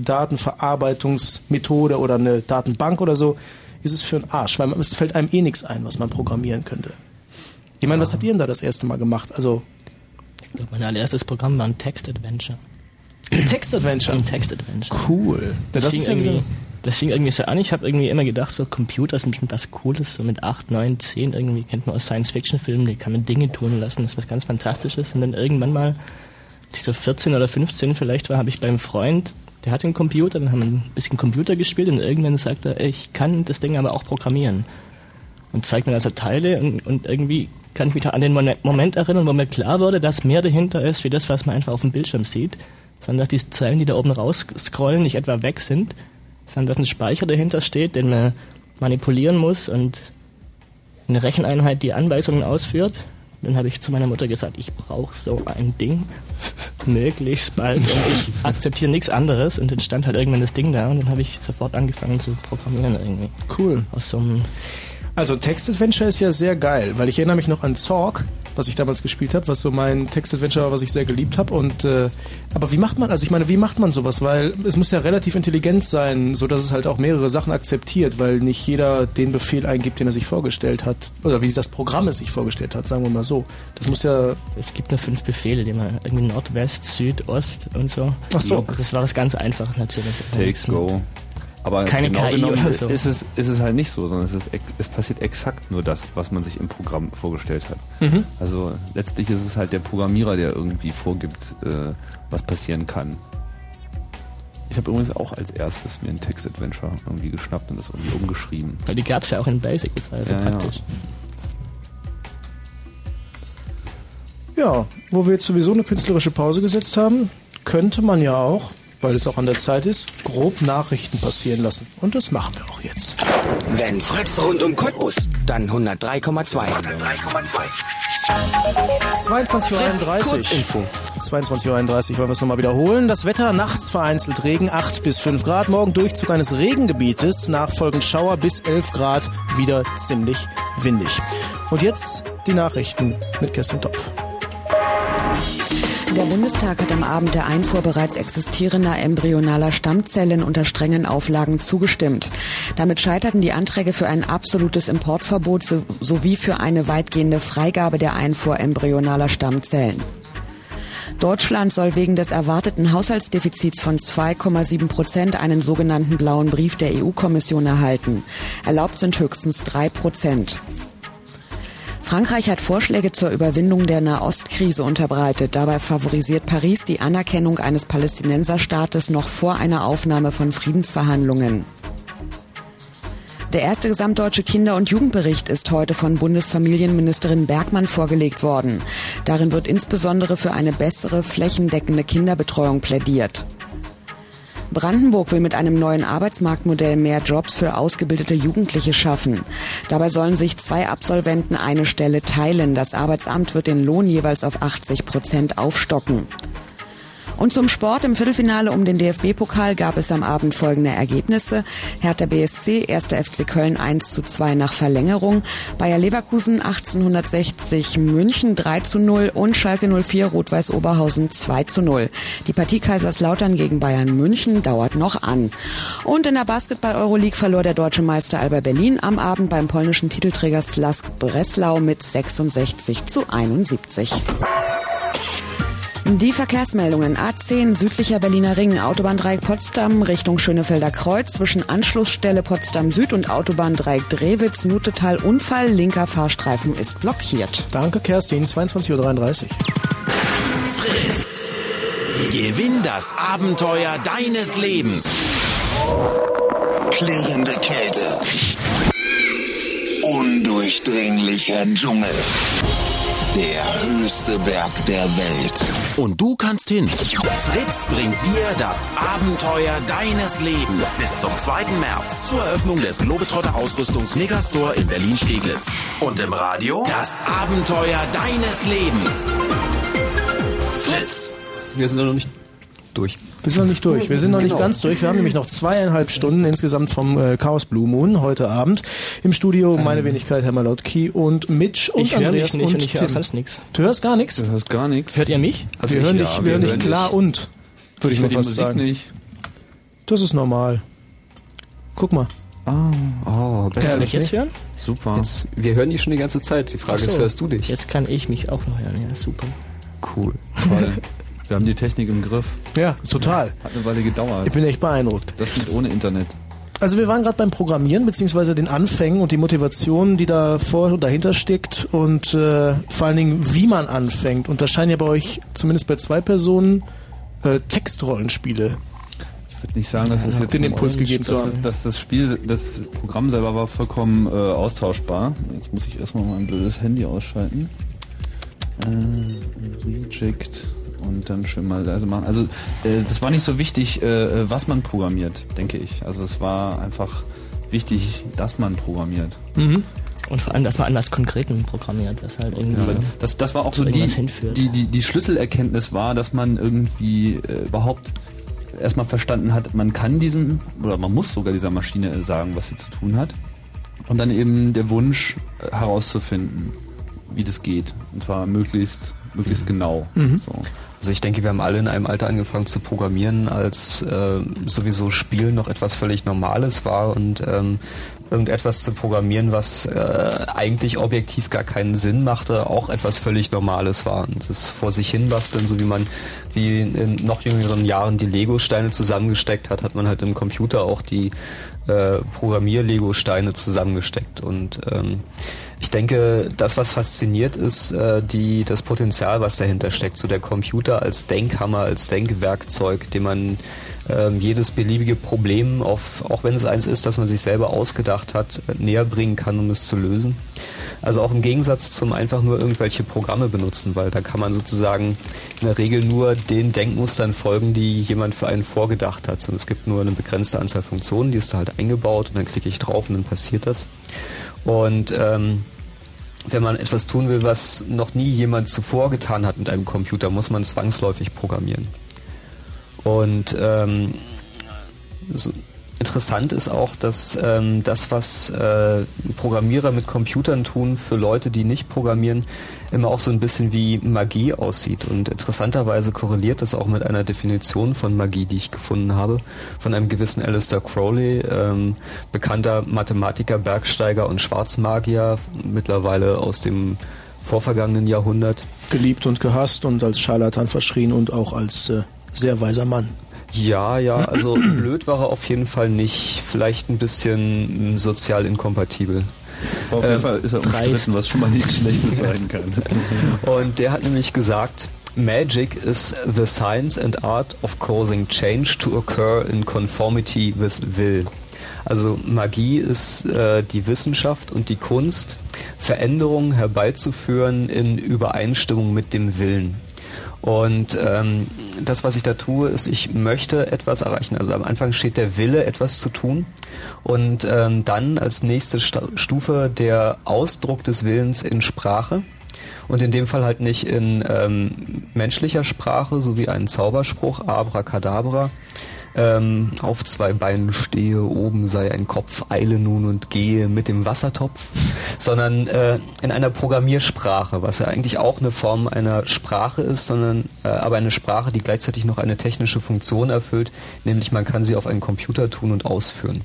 Datenverarbeitungsmethode oder eine Datenbank oder so, ist es für einen Arsch, weil man, es fällt einem eh nichts ein, was man programmieren könnte. Ich meine, ja. Was habt ihr denn da das erste Mal gemacht? Also, ich glaube, mein allererstes Programm war ein Text-Adventure. Ein Text-Adventure? Ein Text-Adventure. Cool. Das, das ist irgendwie... Das fing irgendwie so an, ich habe irgendwie immer gedacht, so Computer sind bestimmt was Cooles, so mit acht, neun, zehn irgendwie, kennt man aus Science-Fiction-Filmen, die kann man Dinge tun lassen, das ist was ganz Fantastisches. Und dann irgendwann mal, als ich so vierzehn oder fünfzehn vielleicht war, habe ich beim Freund, der hatte einen Computer, dann haben wir ein bisschen Computer gespielt und irgendwann sagt er, ich kann das Ding aber auch programmieren. Und zeigt mir also Teile und, und irgendwie kann ich mich an den Moment erinnern, wo mir klar wurde, dass mehr dahinter ist, wie das, was man einfach auf dem Bildschirm sieht, sondern dass die Zeilen, die da oben rausscrollen, nicht etwa weg sind, sondern dass ein Speicher dahinter steht, den man manipulieren muss und eine Recheneinheit die Anweisungen ausführt. Dann habe ich zu meiner Mutter gesagt, ich brauche so ein Ding, möglichst bald, und ich akzeptiere nichts anderes. Und dann stand halt irgendwann das Ding da und dann habe ich sofort angefangen zu programmieren irgendwie. Cool. Aus so einem Also Text-Adventure ist ja sehr geil, weil ich erinnere mich noch an Zork, was ich damals gespielt habe, was so mein Text-Adventure war, was ich sehr geliebt habe. Und äh, aber wie macht man, also ich meine, wie macht man sowas? Weil es muss ja relativ intelligent sein, so dass es halt auch mehrere Sachen akzeptiert, weil nicht jeder den Befehl eingibt, den er sich vorgestellt hat, oder wie das Programm es sich vorgestellt hat, sagen wir mal so. Das muss ja... Es gibt nur fünf Befehle, die man irgendwie Nordwest, Süd, Ost und so. Ach so. Also das war was ganz Einfaches natürlich. Takes, go. Aber keine genau K I genommen oder so. ist es, ist es halt nicht so, sondern es, ist, es passiert exakt nur das, was man sich im Programm vorgestellt hat. Mhm. Also letztlich ist es halt der Programmierer, der irgendwie vorgibt, äh, was passieren kann. Ich habe übrigens auch als erstes mir ein Text-Adventure irgendwie geschnappt und das irgendwie umgeschrieben. Weil die gab es ja auch in Basic, das war ja so ja, praktisch. Ja. ja, wo wir jetzt sowieso eine künstlerische Pause gesetzt haben, könnte man ja auch, weil es auch an der Zeit ist, grob Nachrichten passieren lassen. Und das machen wir auch jetzt. Wenn Fritz rund um Cottbus, dann hundertdrei Komma zwei. zweiundzwanzig Uhr einunddreißig. zweiundzwanzig Uhr einunddreißig, wollen wir es nochmal wiederholen. Das Wetter nachts vereinzelt Regen, acht bis fünf Grad. Morgen Durchzug eines Regengebietes, nachfolgend Schauer bis elf Grad, wieder ziemlich windig. Und jetzt die Nachrichten mit Kerstin Topp. Der Bundestag hat am Abend der Einfuhr bereits existierender embryonaler Stammzellen unter strengen Auflagen zugestimmt. Damit scheiterten die Anträge für ein absolutes Importverbot so, sowie für eine weitgehende Freigabe der Einfuhr embryonaler Stammzellen. Deutschland soll wegen des erwarteten Haushaltsdefizits von zwei Komma sieben Prozent einen sogenannten blauen Brief der E U-Kommission erhalten. Erlaubt sind höchstens drei Prozent. Frankreich hat Vorschläge zur Überwindung der Nahostkrise unterbreitet. Dabei favorisiert Paris die Anerkennung eines Palästinenserstaates noch vor einer Aufnahme von Friedensverhandlungen. Der erste gesamtdeutsche Kinder- und Jugendbericht ist heute von Bundesfamilienministerin Bergmann vorgelegt worden. Darin wird insbesondere für eine bessere, flächendeckende Kinderbetreuung plädiert. Brandenburg will mit einem neuen Arbeitsmarktmodell mehr Jobs für ausgebildete Jugendliche schaffen. Dabei sollen sich zwei Absolventen eine Stelle teilen. Das Arbeitsamt wird den Lohn jeweils auf achtzig Prozent aufstocken. Und zum Sport: Im Viertelfinale um den D F B-Pokal gab es am Abend folgende Ergebnisse. Hertha B S C, erster F C Köln eins zu zwei nach Verlängerung, Bayer Leverkusen achtzehnhundertsechzig München drei zu null und Schalke null vier Rot-Weiß Oberhausen zwei zu null. Die Partie Kaiserslautern gegen Bayern München dauert noch an. Und in der Basketball-Euroleague verlor der deutsche Meister Alba Berlin am Abend beim polnischen Titelträger Slask Breslau mit sechsundsechzig zu einundsiebzig. Die Verkehrsmeldungen: A zehn südlicher Berliner Ring, Autobahndreieck Potsdam Richtung Schönefelder Kreuz, zwischen Anschlussstelle Potsdam Süd und Autobahndreieck Drewitz, Nutetal Unfall, linker Fahrstreifen ist blockiert. Danke Kerstin, zweiundzwanzig Uhr dreiunddreißig. Fritz, gewinn das Abenteuer deines Lebens. Klirrende Kälte, undurchdringlicher Dschungel. Der höchste Berg der Welt. Und du kannst hin. Fritz bringt dir das Abenteuer deines Lebens. Bis zum zweiten März. Zur Eröffnung des Globetrotter Ausrüstungs Megastore in Berlin-Steglitz. Und im Radio das Abenteuer deines Lebens. Fritz. Wir sind noch nicht durch. Wir sind noch nicht durch. Wir sind noch nicht Genau. ganz durch. Wir haben nämlich noch zweieinhalb Stunden insgesamt vom äh, Chaos Blue Moon heute Abend. Im Studio meine Wenigkeit, Herr Malotki und Mitch und Ich höre Andreas mich nicht und und ich höre Tim. sonst nichts. Du hörst gar nichts? Du hörst gar nichts. Hört ihr mich? Also wir ich, hören ja, dich, wir wir hören dich hören klar dich. und, würde ich mal höre die fast Musik sagen. nicht. Das ist normal. Guck mal. Oh, besser. Kann ich jetzt hören? Super. Jetzt, wir hören dich schon die ganze Zeit. Die Frage Ach so. ist, hörst du dich? Jetzt kann ich mich auch noch hören. Ja, super. Cool. Toll. Wir haben die Technik im Griff. Ja, total. Hat eine Weile gedauert. Ich bin echt beeindruckt. Das geht ohne Internet. Also wir waren gerade beim Programmieren, beziehungsweise den Anfängen und die Motivation, die da vor und dahinter steckt und äh, vor allen Dingen, wie man anfängt. Und da scheinen ja bei euch, zumindest bei zwei Personen, äh, Textrollenspiele. Ich würde nicht sagen, dass es jetzt Den Impuls gegeben zu dass haben. es- dass das Spiel, das Programm selber war vollkommen äh, austauschbar. Jetzt muss ich erstmal mein blödes Handy ausschalten. Äh, Reject und dann schön mal leise machen. Also äh, das war nicht so wichtig, äh, was man programmiert, denke ich. Also es war einfach wichtig, dass man programmiert. Und vor allem, dass man an was Konkretem programmiert, was halt irgendwie... Ja, das, das war auch so die, irgendwas hinführt. die, die, die Schlüsselerkenntnis war, dass man irgendwie äh, überhaupt erstmal verstanden hat, man kann diesem, oder man muss sogar dieser Maschine sagen, was sie zu tun hat. Und dann eben der Wunsch äh, herauszufinden, wie das geht. Und zwar möglichst, möglichst genau. So. Also ich denke, wir haben alle in einem Alter angefangen zu programmieren, als äh, sowieso Spielen noch etwas völlig Normales war und ähm, irgendetwas zu programmieren, was äh, eigentlich objektiv gar keinen Sinn machte, auch etwas völlig Normales war. Und das vor sich hin basteln, so wie man wie in noch jüngeren Jahren die Lego-Steine zusammengesteckt hat, hat man halt im Computer auch die äh, Programmier-Lego-Steine zusammengesteckt. Und ähm, ich denke, das, was fasziniert, ist äh, die, das Potenzial, was dahinter steckt. So der Computer als Denkhammer, als Denkwerkzeug, dem man ähm, jedes beliebige Problem, auf, auch wenn es eins ist, das man sich selber ausgedacht hat, äh, näher bringen kann, um es zu lösen. Also auch im Gegensatz zum einfach nur irgendwelche Programme benutzen, weil da kann man sozusagen in der Regel nur den Denkmustern folgen, die jemand für einen vorgedacht hat. Und es gibt nur eine begrenzte Anzahl Funktionen, die ist da halt eingebaut und dann klicke ich drauf und dann passiert das. Und ähm, wenn man etwas tun will, was noch nie jemand zuvor getan hat mit einem Computer, muss man zwangsläufig programmieren. Und ähm, so interessant ist auch, dass ähm, das, was äh, Programmierer mit Computern tun, für Leute, die nicht programmieren, immer auch so ein bisschen wie Magie aussieht. Und interessanterweise korreliert das auch mit einer Definition von Magie, die ich gefunden habe, von einem gewissen Aleister Crowley, ähm, bekannter Mathematiker, Bergsteiger und Schwarzmagier, mittlerweile aus dem vorvergangenen Jahrhundert. Geliebt und gehasst und als Scharlatan verschrien und auch als äh, sehr weiser Mann. Ja, ja, also blöd war er auf jeden Fall nicht. Vielleicht ein bisschen mh, sozial inkompatibel. Aber auf jeden Ähm, Fall ist er umstritten, was schon mal nichts Schlechtes sein kann. Und der hat nämlich gesagt, Magic is the science and art of causing change to occur in conformity with will. Also Magie ist äh, die Wissenschaft und die Kunst, Veränderungen herbeizuführen in Übereinstimmung mit dem Willen. Und ähm, das, was ich da tue, ist, ich möchte etwas erreichen. Also am Anfang steht der Wille, etwas zu tun. Und ähm, dann als nächste Sta- Stufe der Ausdruck des Willens in Sprache. Und in dem Fall halt nicht in ähm, menschlicher Sprache, so wie ein Zauberspruch, Abracadabra. Ähm, auf zwei Beinen stehe, oben sei ein Kopf, eile nun und gehe mit dem Wassertopf, sondern äh, in einer Programmiersprache, was ja eigentlich auch eine Form einer Sprache ist, sondern äh, aber eine Sprache, die gleichzeitig noch eine technische Funktion erfüllt, nämlich man kann sie auf einen Computer tun und ausführen.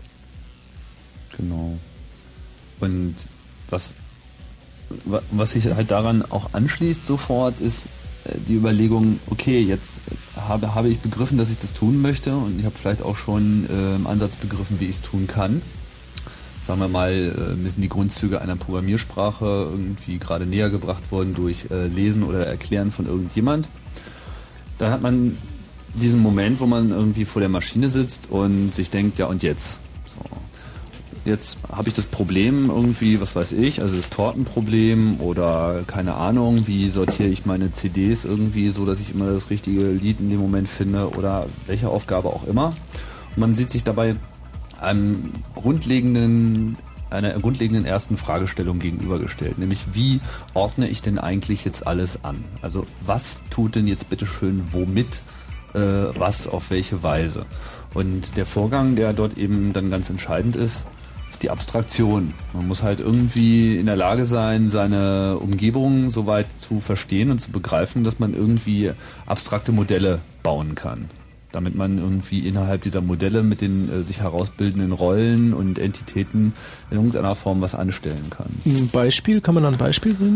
Genau. Und was, wa- was sich halt daran auch anschließt sofort, ist äh, die Überlegung, okay, jetzt habe, habe ich begriffen, dass ich das tun möchte und ich habe vielleicht auch schon äh, im Ansatz begriffen, wie ich es tun kann. Sagen wir mal, äh, mir sind die Grundzüge einer Programmiersprache irgendwie gerade näher gebracht worden durch äh, Lesen oder Erklären von irgendjemand. Dann hat man diesen Moment, wo man irgendwie vor der Maschine sitzt und sich denkt, ja und jetzt? So. jetzt habe ich das Problem irgendwie, was weiß ich, also das Tortenproblem oder keine Ahnung, wie sortiere ich meine C Ds irgendwie so, dass ich immer das richtige Lied in dem Moment finde oder welche Aufgabe auch immer. Und man sieht sich dabei einem grundlegenden, einer grundlegenden ersten Fragestellung gegenübergestellt, nämlich wie ordne ich denn eigentlich jetzt alles an? Also was tut denn jetzt bitteschön womit, äh, was auf welche Weise? Und der Vorgang, der dort eben dann ganz entscheidend ist, ist die Abstraktion. Man muss halt irgendwie in der Lage sein, seine Umgebung so weit zu verstehen und zu begreifen, dass man irgendwie abstrakte Modelle bauen kann. Damit man irgendwie innerhalb dieser Modelle mit den äh, sich herausbildenden Rollen und Entitäten in irgendeiner Form was anstellen kann. Ein Beispiel? Kann man da ein Beispiel bringen?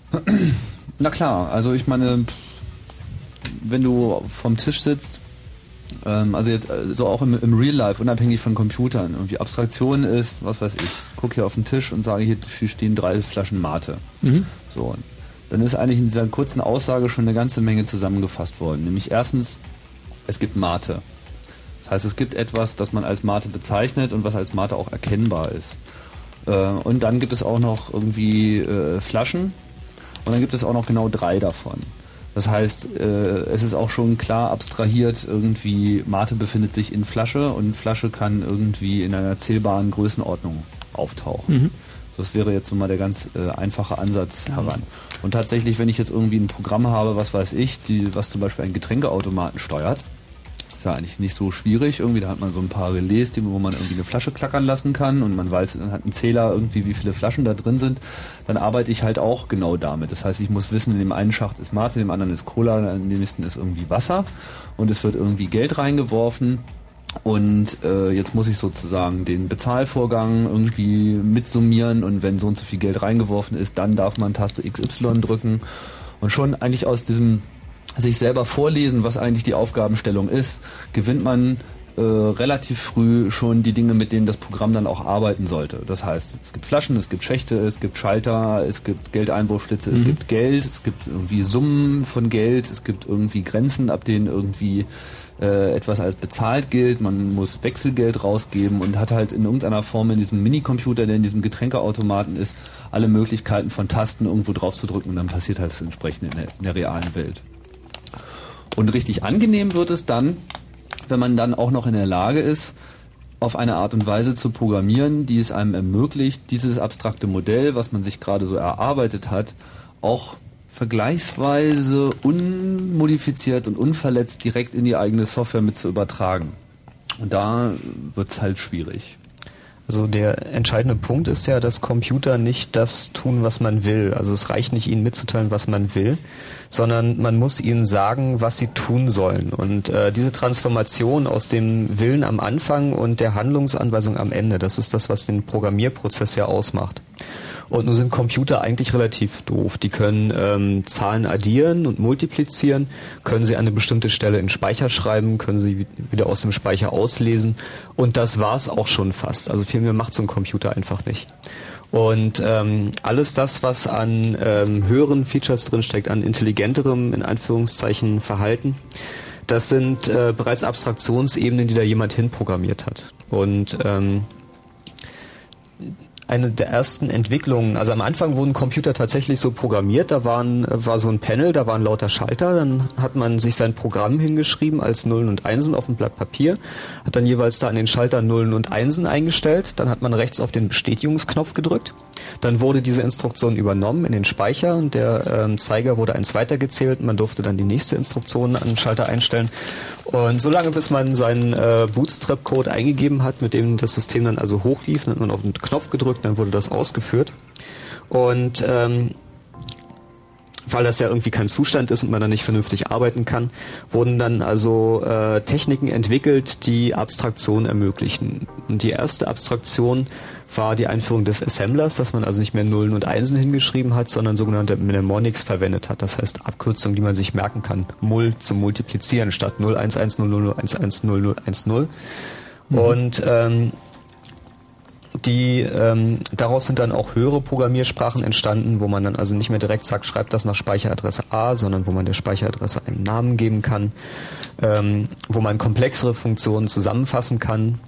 Na klar, also ich meine, wenn du vom Tisch sitzt, ähm, also jetzt äh, so auch im, im Real Life, unabhängig von Computern, irgendwie Abstraktion ist, was weiß ich, gucke hier auf den Tisch und sage, hier, hier stehen drei Flaschen Mate. Mhm. So, dann ist eigentlich in dieser kurzen Aussage schon eine ganze Menge zusammengefasst worden. Nämlich erstens, es gibt Mate. Das heißt, es gibt etwas, das man als Mate bezeichnet und was als Mate auch erkennbar ist. Äh, und dann gibt es auch noch irgendwie äh, Flaschen und dann gibt es auch noch genau drei davon. Das heißt, äh, es ist auch schon klar abstrahiert, irgendwie Mate befindet sich in Flasche und Flasche kann irgendwie in einer zählbaren Größenordnung auftauchen. Mhm. Das wäre jetzt so mal der ganz äh, einfache Ansatz heran. Und tatsächlich, wenn ich jetzt irgendwie ein Programm habe, was weiß ich, die, was zum Beispiel einen Getränkeautomaten steuert, ist ja eigentlich nicht so schwierig. Irgendwie, da hat man so ein paar Relais, die, wo man irgendwie eine Flasche klackern lassen kann und man weiß, dann hat ein Zähler irgendwie, wie viele Flaschen da drin sind. Dann arbeite ich halt auch genau damit. Das heißt, ich muss wissen, in dem einen Schacht ist Mate, in dem anderen ist Cola, in dem nächsten ist irgendwie Wasser und es wird irgendwie Geld reingeworfen. Und äh, jetzt muss ich sozusagen den Bezahlvorgang irgendwie mitsummieren und wenn so und so viel Geld reingeworfen ist, dann darf man Taste X Y drücken und schon eigentlich aus diesem sich selber vorlesen, was eigentlich die Aufgabenstellung ist, gewinnt man äh, relativ früh schon die Dinge, mit denen das Programm dann auch arbeiten sollte. Das heißt, es gibt Flaschen, es gibt Schächte, es gibt Schalter, es gibt Geldeinwurfschlitze, mhm. es gibt Geld, es gibt irgendwie Summen von Geld, es gibt irgendwie Grenzen, ab denen irgendwie äh, etwas als bezahlt gilt. Man muss Wechselgeld rausgeben und hat halt in irgendeiner Form in diesem Minicomputer, der in diesem Getränkeautomaten ist, alle Möglichkeiten von Tasten irgendwo drauf zu drücken und dann passiert halt das entsprechende in der, in der realen Welt. Und richtig angenehm wird es dann, wenn man dann auch noch in der Lage ist, auf eine Art und Weise zu programmieren, die es einem ermöglicht, dieses abstrakte Modell, was man sich gerade so erarbeitet hat, auch vergleichsweise unmodifiziert und unverletzt direkt in die eigene Software mit zu übertragen. Und da wird es halt schwierig. Also der entscheidende Punkt ist ja, dass Computer nicht das tun, was man will. Also es reicht nicht, ihnen mitzuteilen, was man will, sondern man muss ihnen sagen, was sie tun sollen. Und äh, diese Transformation aus dem Willen am Anfang und der Handlungsanweisung am Ende, das ist das, was den Programmierprozess ja ausmacht. Und nun sind Computer eigentlich relativ doof. Die können ähm, Zahlen addieren und multiplizieren, können sie an eine bestimmte Stelle in den Speicher schreiben, können sie wieder aus dem Speicher auslesen. Und das war's auch schon fast. Also viel mehr macht so ein Computer einfach nicht. Und ähm, alles das, was an ähm, höheren Features drinsteckt, an intelligenterem, in Anführungszeichen, Verhalten, das sind äh, bereits Abstraktionsebenen, die da jemand hinprogrammiert hat. Und ähm, eine der ersten Entwicklungen, also am Anfang wurden Computer tatsächlich so programmiert, da waren, war so ein Panel, da waren lauter Schalter, dann hat man sich sein Programm hingeschrieben als Nullen und Einsen auf ein Blatt Papier, hat dann jeweils da an den Schaltern Nullen und Einsen eingestellt, dann hat man rechts auf den Bestätigungsknopf gedrückt, dann wurde diese Instruktion übernommen in den Speicher und der ähm, Zeiger wurde eins weitergezählt und man durfte dann die nächste Instruktion an den Schalter einstellen und solange bis man seinen äh, Bootstrap-Code eingegeben hat, mit dem das System dann also hochlief, dann hat man auf den Knopf gedrückt, dann wurde das ausgeführt. Und ähm, weil das ja irgendwie kein Zustand ist und man dann nicht vernünftig arbeiten kann, wurden dann also äh, Techniken entwickelt, die Abstraktion ermöglichen. Und die erste Abstraktion war die Einführung des Assemblers, dass man also nicht mehr Nullen und Einsen hingeschrieben hat, sondern sogenannte Mnemonics verwendet hat. Das heißt Abkürzungen, die man sich merken kann. Mul zum Multiplizieren statt null eins eins null null null eins eins null null eins null. Mhm. Und ähm, Die ähm, daraus sind dann auch höhere Programmiersprachen entstanden, wo man dann also nicht mehr direkt sagt, schreibt das nach Speicheradresse A, sondern wo man der Speicheradresse einen Namen geben kann, ähm, wo man komplexere Funktionen zusammenfassen kann.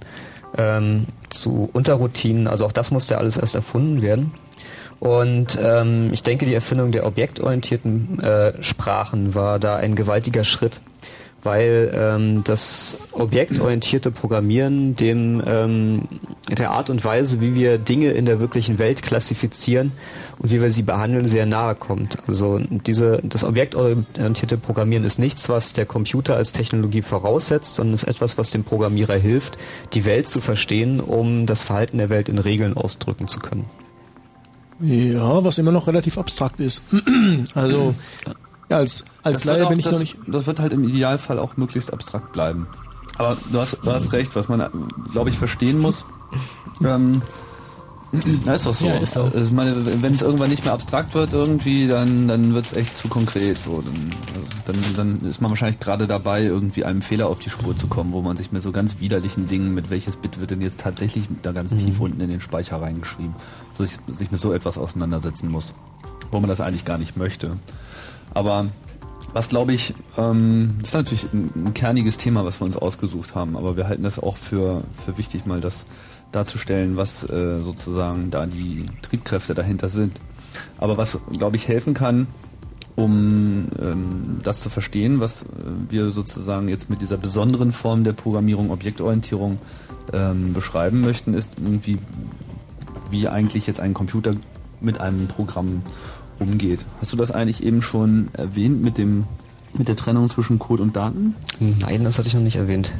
ähm, zu Unterroutinen. Also auch das musste alles erst erfunden werden. Und ähm, ich denke, die Erfindung der objektorientierten äh, Sprachen war da ein gewaltiger Schritt, weil ähm, das objektorientierte Programmieren dem ähm, der Art und Weise, wie wir Dinge in der wirklichen Welt klassifizieren und wie wir sie behandeln, sehr nahe kommt. Also diese das objektorientierte Programmieren ist nichts, was der Computer als Technologie voraussetzt, sondern ist etwas, was dem Programmierer hilft, die Welt zu verstehen, um das Verhalten der Welt in Regeln ausdrücken zu können. Ja, was immer noch relativ abstrakt ist. Also ja, als als Laie bin ich das, noch nicht. Das wird halt im Idealfall auch möglichst abstrakt bleiben. Aber du hast, du hast recht, was man, glaube ich, verstehen muss. ähm, na, ist doch so. Ja, ist so. Also, ich meine, wenn es irgendwann nicht mehr abstrakt wird irgendwie, dann, dann wird es echt zu konkret. So. Dann, dann, dann ist man wahrscheinlich gerade dabei, irgendwie einem Fehler auf die Spur zu kommen, wo man sich mit so ganz widerlichen Dingen, mit welches Bit wird denn jetzt tatsächlich da ganz mhm. tief unten in den Speicher reingeschrieben, so sich, sich mit so etwas auseinandersetzen muss, wo man das eigentlich gar nicht möchte. Aber was, glaube ich, ähm, das ist natürlich ein, ein kerniges Thema, was wir uns ausgesucht haben, aber wir halten das auch für, für wichtig, mal das darzustellen, was äh, sozusagen da die Triebkräfte dahinter sind. Aber was, glaube ich, helfen kann, um ähm, das zu verstehen, was wir sozusagen jetzt mit dieser besonderen Form der Programmierung, Objektorientierung ähm, beschreiben möchten, ist irgendwie, wie eigentlich jetzt ein Computer mit einem Programm umgeht. Hast du das eigentlich eben schon erwähnt mit dem mit der Trennung zwischen Code und Daten? Nein, das hatte ich noch nicht erwähnt.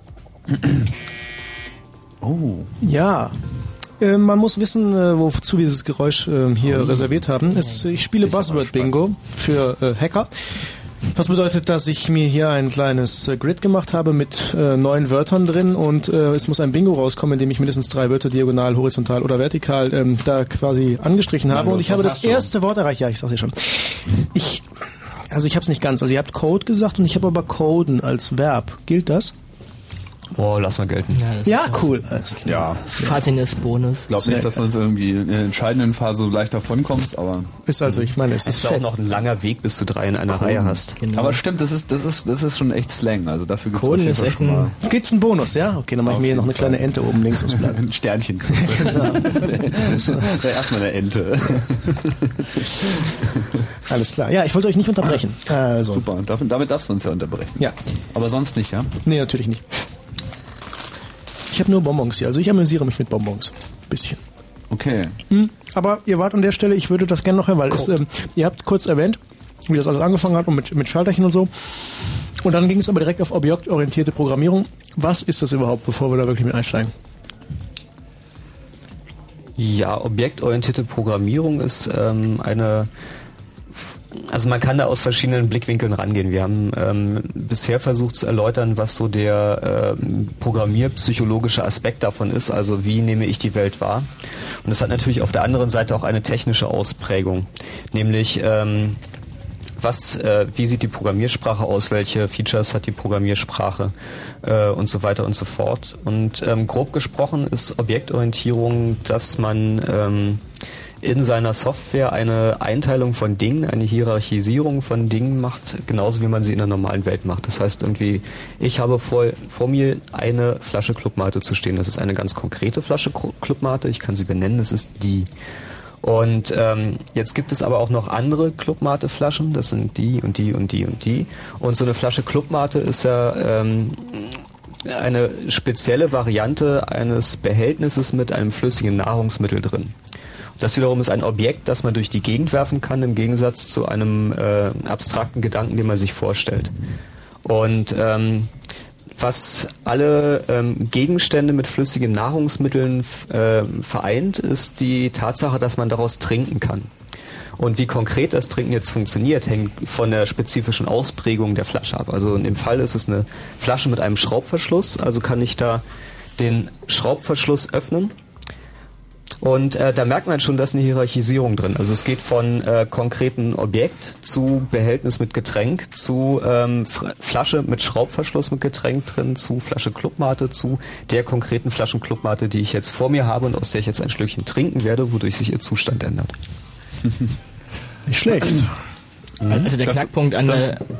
Oh. Ja. Äh, man muss wissen, äh, wozu wir dieses Geräusch äh, hier oh. reserviert haben. Es, ich spiele Buzzword-Bingo für äh, Hacker. Was bedeutet, dass ich mir hier ein kleines äh, Grid gemacht habe mit äh, neun Wörtern drin und äh, es muss ein Bingo rauskommen, in dem ich mindestens drei Wörter diagonal, horizontal oder vertikal ähm, da quasi angestrichen habe. Ja, und ich habe das erste Wort erreicht. Ja, ich sag's ja schon. Ich, also ich habe es nicht ganz. Also ihr habt Code gesagt und ich habe aber Coden als Verb. Gilt das? Oh, lass mal gelten. Ja, ja cool. Ja. Fasziness-Bonus. Ich glaube nicht, dass du uns irgendwie in der entscheidenden Phase so leicht davon kommst, aber... Ist also, ich meine, es ist auch noch ein langer Weg, bis du drei in einer cool. Reihe hast. Genau. Aber stimmt, das ist, das ist, das ist schon echt Slang, also dafür gibt's Coden ist echt ein... Gibt's einen Bonus, ja? Okay, dann mache ich mir hier noch eine kleine Ente oben links ums Blatt. Ein Sternchen kriegst du. Genau. Erstmal eine Ente. Alles klar. Ja, ich wollte euch nicht unterbrechen. Also. Super, damit darfst du uns ja unterbrechen. Ja. Aber sonst nicht, ja? Nee, natürlich nicht. Ich habe nur Bonbons hier, also ich amüsiere mich mit Bonbons. Bisschen. Okay. Hm, aber ihr wart an der Stelle, ich würde das gerne noch hören, weil es, ähm, ihr habt kurz erwähnt, wie das alles angefangen hat und mit, mit Schalterchen und so. Und dann ging es aber direkt auf objektorientierte Programmierung. Was ist das überhaupt, bevor wir da wirklich mit einsteigen? Ja, objektorientierte Programmierung ist ähm, eine... Also man kann da aus verschiedenen Blickwinkeln rangehen. Wir haben ähm, bisher versucht zu erläutern, was so der ähm, programmierpsychologische Aspekt davon ist, also wie nehme ich die Welt wahr. Und das hat natürlich auf der anderen Seite auch eine technische Ausprägung, nämlich ähm, was, äh, wie sieht die Programmiersprache aus, welche Features hat die Programmiersprache äh, und so weiter und so fort. Und ähm, grob gesprochen ist Objektorientierung, dass man ähm, in seiner Software eine Einteilung von Dingen, eine Hierarchisierung von Dingen macht, genauso wie man sie in der normalen Welt macht. Das heißt irgendwie, ich habe vor, vor mir eine Flasche Clubmate zu stehen. Das ist eine ganz konkrete Flasche Clubmate, ich kann sie benennen, das ist die. Und ähm, jetzt gibt es aber auch noch andere Clubmate-Flaschen, das sind die und die und die und die. Und so eine Flasche Clubmate ist ja ähm, eine spezielle Variante eines Behältnisses mit einem flüssigen Nahrungsmittel drin. Das wiederum ist ein Objekt, das man durch die Gegend werfen kann, im Gegensatz zu einem äh, abstrakten Gedanken, den man sich vorstellt. Und ähm, was alle ähm, Gegenstände mit flüssigen Nahrungsmitteln äh, vereint, ist die Tatsache, dass man daraus trinken kann. Und wie konkret das Trinken jetzt funktioniert, hängt von der spezifischen Ausprägung der Flasche ab. Also in dem Fall ist es eine Flasche mit einem Schraubverschluss, also kann ich da den Schraubverschluss öffnen. Und äh, da merkt man schon, dass eine Hierarchisierung drin. Also es geht von äh, konkreten Objekt zu Behältnis mit Getränk, zu ähm, Flasche mit Schraubverschluss mit Getränk drin, zu Flasche Clubmate, zu der konkreten Flaschen Clubmate, die ich jetzt vor mir habe und aus der ich jetzt ein Schlückchen trinken werde, wodurch sich ihr Zustand ändert. Nicht schlecht. Also der das, Knackpunkt an das, der...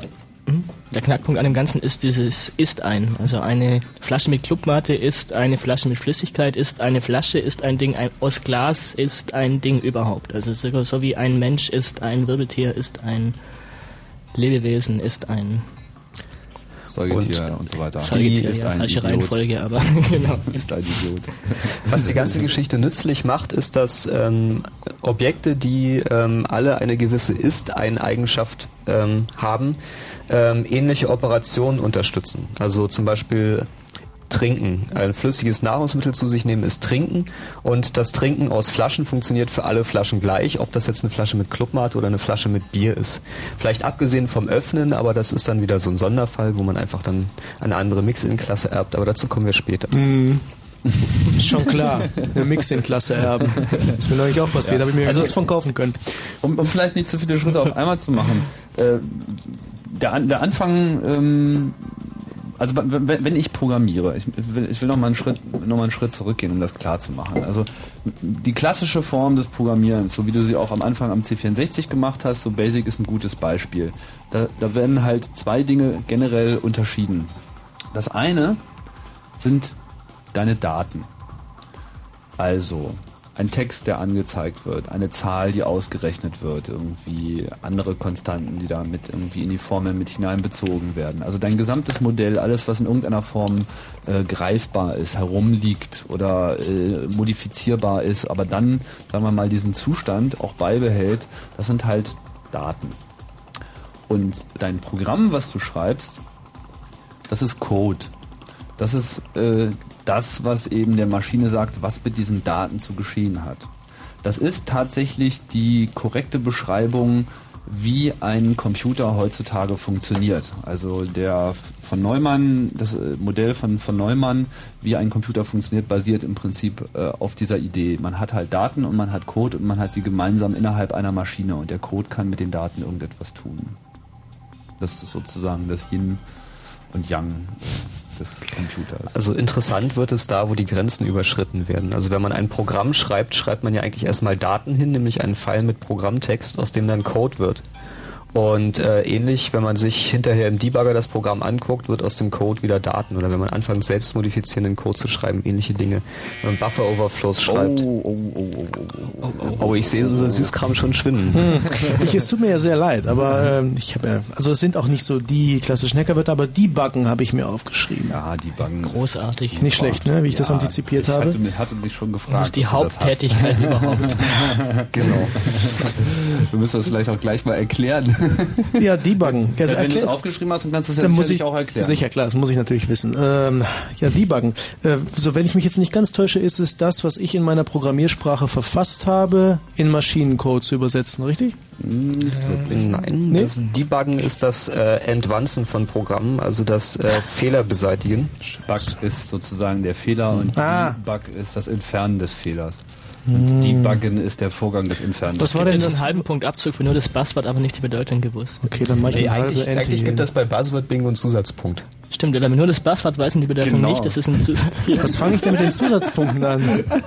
Der Knackpunkt an dem Ganzen ist dieses ist ein. Also eine Flasche mit Clubmate ist eine Flasche mit Flüssigkeit, ist eine Flasche, ist ein Ding ein, aus Glas, ist ein Ding überhaupt. Also so, so wie ein Mensch ist ein Wirbeltier, ist ein Lebewesen, ist ein Säugetier und, und so weiter. Die ist ja, ein falsche Idiot. Reihenfolge, aber genau. Ist ein Idiot. Was die ganze Geschichte nützlich macht, ist, dass ähm, Objekte, die ähm, alle eine gewisse Ist-Ein-Eigenschaft ähm, haben, ähm, ähnliche Operationen unterstützen. Also zum Beispiel Trinken. Ein flüssiges Nahrungsmittel zu sich nehmen ist Trinken, und das Trinken aus Flaschen funktioniert für alle Flaschen gleich, ob das jetzt eine Flasche mit Clubmate oder eine Flasche mit Bier ist. Vielleicht abgesehen vom Öffnen, aber das ist dann wieder so ein Sonderfall, wo man einfach dann eine andere Mix-In-Klasse erbt, aber dazu kommen wir später. Mm. Schon klar, eine Mix-In-Klasse erben. Das ist mir neulich auch passiert, ja. Habe ich mir also nichts von kaufen können. Um, um vielleicht nicht zu viele Schritte auf einmal zu machen, äh, der, der Anfang... Ähm, Also wenn ich programmiere, ich will, ich will noch mal einen Schritt, noch mal einen Schritt zurückgehen, um das klar zu machen. Also die klassische Form des Programmierens, so wie du sie auch am Anfang am C vierundsechzig gemacht hast, so Basic ist ein gutes Beispiel. Da, da werden halt zwei Dinge generell unterschieden. Das eine sind deine Daten. Also ein Text, der angezeigt wird, eine Zahl, die ausgerechnet wird, irgendwie andere Konstanten, die da mit irgendwie in die Formel mit hineinbezogen werden. Also dein gesamtes Modell, alles, was in irgendeiner Form äh, greifbar ist, herumliegt oder äh, modifizierbar ist, aber dann, sagen wir mal, diesen Zustand auch beibehält, das sind halt Daten. Und dein Programm, was du schreibst, das ist Code. Das ist äh, das, was eben der Maschine sagt, was mit diesen Daten zu geschehen hat. Das ist tatsächlich die korrekte Beschreibung, wie ein Computer heutzutage funktioniert. Also der von Neumann, das Modell von, von Neumann, wie ein Computer funktioniert, basiert im Prinzip äh, auf dieser Idee. Man hat halt Daten und man hat Code und man hat sie gemeinsam innerhalb einer Maschine, und der Code kann mit den Daten irgendetwas tun. Das ist sozusagen das Yin und Yang des Computers. Also interessant wird es da, wo die Grenzen überschritten werden. Also wenn man ein Programm schreibt, schreibt man ja eigentlich erstmal Daten hin, nämlich einen Pfeil mit Programmtext, aus dem dann Code wird. Und äh, ähnlich, wenn man sich hinterher im Debugger das Programm anguckt, wird aus dem Code wieder Daten. Oder wenn man anfängt, selbst modifizierenden Code zu schreiben, ähnliche Dinge. Wenn man Buffer-Overflows schreibt. Oh, oh, oh, oh, oh, oh, oh, ich sehe unser Süßkram schon schwinden. Hm. Ich, es tut mir ja sehr leid, aber ähm, ich habe ja, also es sind auch nicht so die klassischen Hackerwörter, aber Debuggen habe ich mir aufgeschrieben. Ja, Debuggen. Großartig. Nicht schlecht, ne? Wie ich ja, das antizipiert ich habe. Hatte mich, hatte mich schon gefragt. Das ist die Haupttätigkeit überhaupt. Genau. Du müsst das vielleicht auch gleich mal erklären. Ja, debuggen. Ja, ja, wenn du es aufgeschrieben hast, dann kannst du es ja sicherlich auch erklären. Sicher, klar, das muss ich natürlich wissen. Ähm, ja, debuggen. Äh, so, wenn ich mich jetzt nicht ganz täusche, ist es das, was ich in meiner Programmiersprache verfasst habe, in Maschinencode zu übersetzen, richtig? Nicht wirklich. Nein, nee? Das Debuggen ist das äh, Entwanzen von Programmen, also das äh, Fehler beseitigen. Bug ist sozusagen der Fehler und ah. Debug ist das Entfernen des Fehlers. Und Debuggen ist der Vorgang des Entfernens. Was war denn das? Einen halben Punkt Abzug für nur das Buzzword, aber nicht die Bedeutung gewusst. Okay, dann mach ich nee, eine eigentlich, halbe eigentlich gibt das bei Buzzword Bingo einen Zusatzpunkt. Stimmt, wenn wir nur das Buzzword weiß und die Bedeutung genau. nicht, das ist ein Zusatzpunkt. Was fange ich denn mit den Zusatzpunkten an?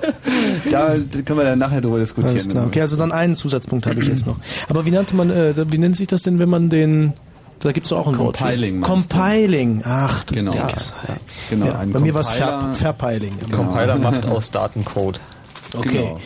Da können wir dann nachher drüber diskutieren. Alles klar. Okay, also dann einen Zusatzpunkt habe ich jetzt noch. Aber wie nannte man, äh, wie nennt sich das denn, wenn man den... Da gibt es auch ein Wort. Compiling. Compiling. Ach, du genau. Dickes. Ja, genau. Ja, bei mir war es Ver Verpiling. Genau. Compiler macht aus Datencode. Okay. Genau.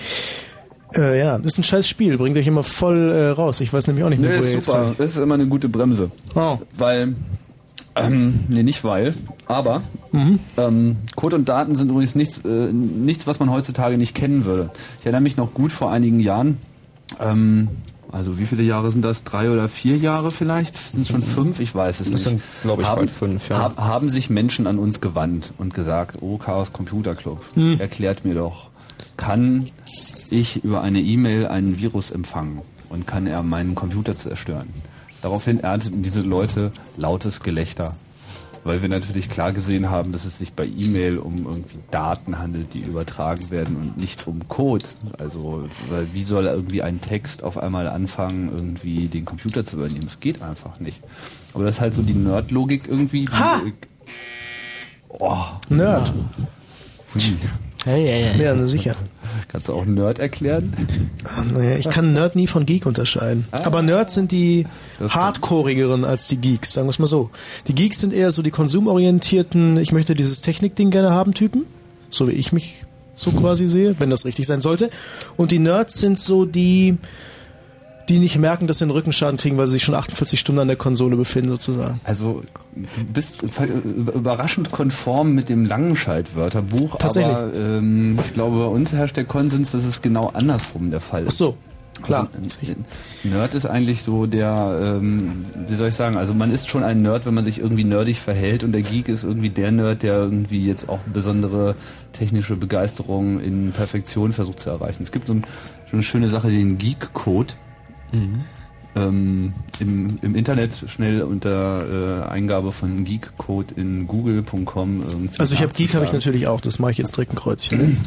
Äh, ja, ist ein scheiß Spiel, bringt euch immer voll äh, raus. Ich weiß nämlich auch nicht mehr, nee, wo ihr ihr jetzt super. Das ist immer eine gute Bremse. Oh. Weil, ähm, nee, nicht weil, aber mhm. ähm, Code und Daten sind übrigens nichts, äh, nichts, was man heutzutage nicht kennen würde. Ich erinnere mich noch gut vor einigen Jahren, ähm, also wie viele Jahre sind das? Drei oder vier Jahre vielleicht? Sind es schon fünf? Ich weiß es das nicht. Das sind, glaube ich, haben, bald fünf, ja. Hab, haben sich Menschen an uns gewandt und gesagt, oh, Chaos Computer Club, mhm. erklärt mir doch, kann ich über eine E-Mail einen Virus empfangen und kann er meinen Ernteten zerstören. Daraufhin ernteten diese Leute lautes Gelächter, weil wir natürlich klar gesehen haben, dass es sich bei E-Mail um irgendwie Daten handelt, die übertragen werden und nicht um Code. Also, weil wie soll irgendwie ein Text auf einmal anfangen, irgendwie den Computer zu übernehmen? Das geht einfach nicht. Aber das ist halt so die Nerd-Logik irgendwie. Die, ha! Oh, Nerd. Hui. Hey, hey, hey. Ja, sicher. Kannst du auch Nerd erklären? Naja, ich kann Nerd nie von Geek unterscheiden. Ah, aber Nerds sind die hardcoreigeren als die Geeks, sagen wir es mal so. Die Geeks sind eher so die konsumorientierten, ich möchte dieses Technikding gerne haben Typen, so wie ich mich so quasi sehe, wenn das richtig sein sollte. Und die Nerds sind so die, die nicht merken, dass sie einen Rückenschaden kriegen, weil sie sich schon achtundvierzig Stunden an der Konsole befinden, sozusagen. Also du bist überraschend konform mit dem Langenscheidt-Wörterbuch, aber ähm, ich glaube, bei uns herrscht der Konsens, dass es genau andersrum der Fall ist. Ach so, klar. Also, Nerd ist eigentlich so der, ähm, wie soll ich sagen, also man ist schon ein Nerd, wenn man sich irgendwie nerdig verhält, und der Geek ist irgendwie der Nerd, der irgendwie jetzt auch besondere technische Begeisterung in Perfektion versucht zu erreichen. Es gibt so, ein, so eine schöne Sache, den Geek-Code. Mhm. Ähm, im, im Internet schnell unter äh, Eingabe von Geek-Code in google punkt com. Also ich habe Geek habe ich natürlich auch, das mache ich jetzt direkt ein Kreuzchen. Ne?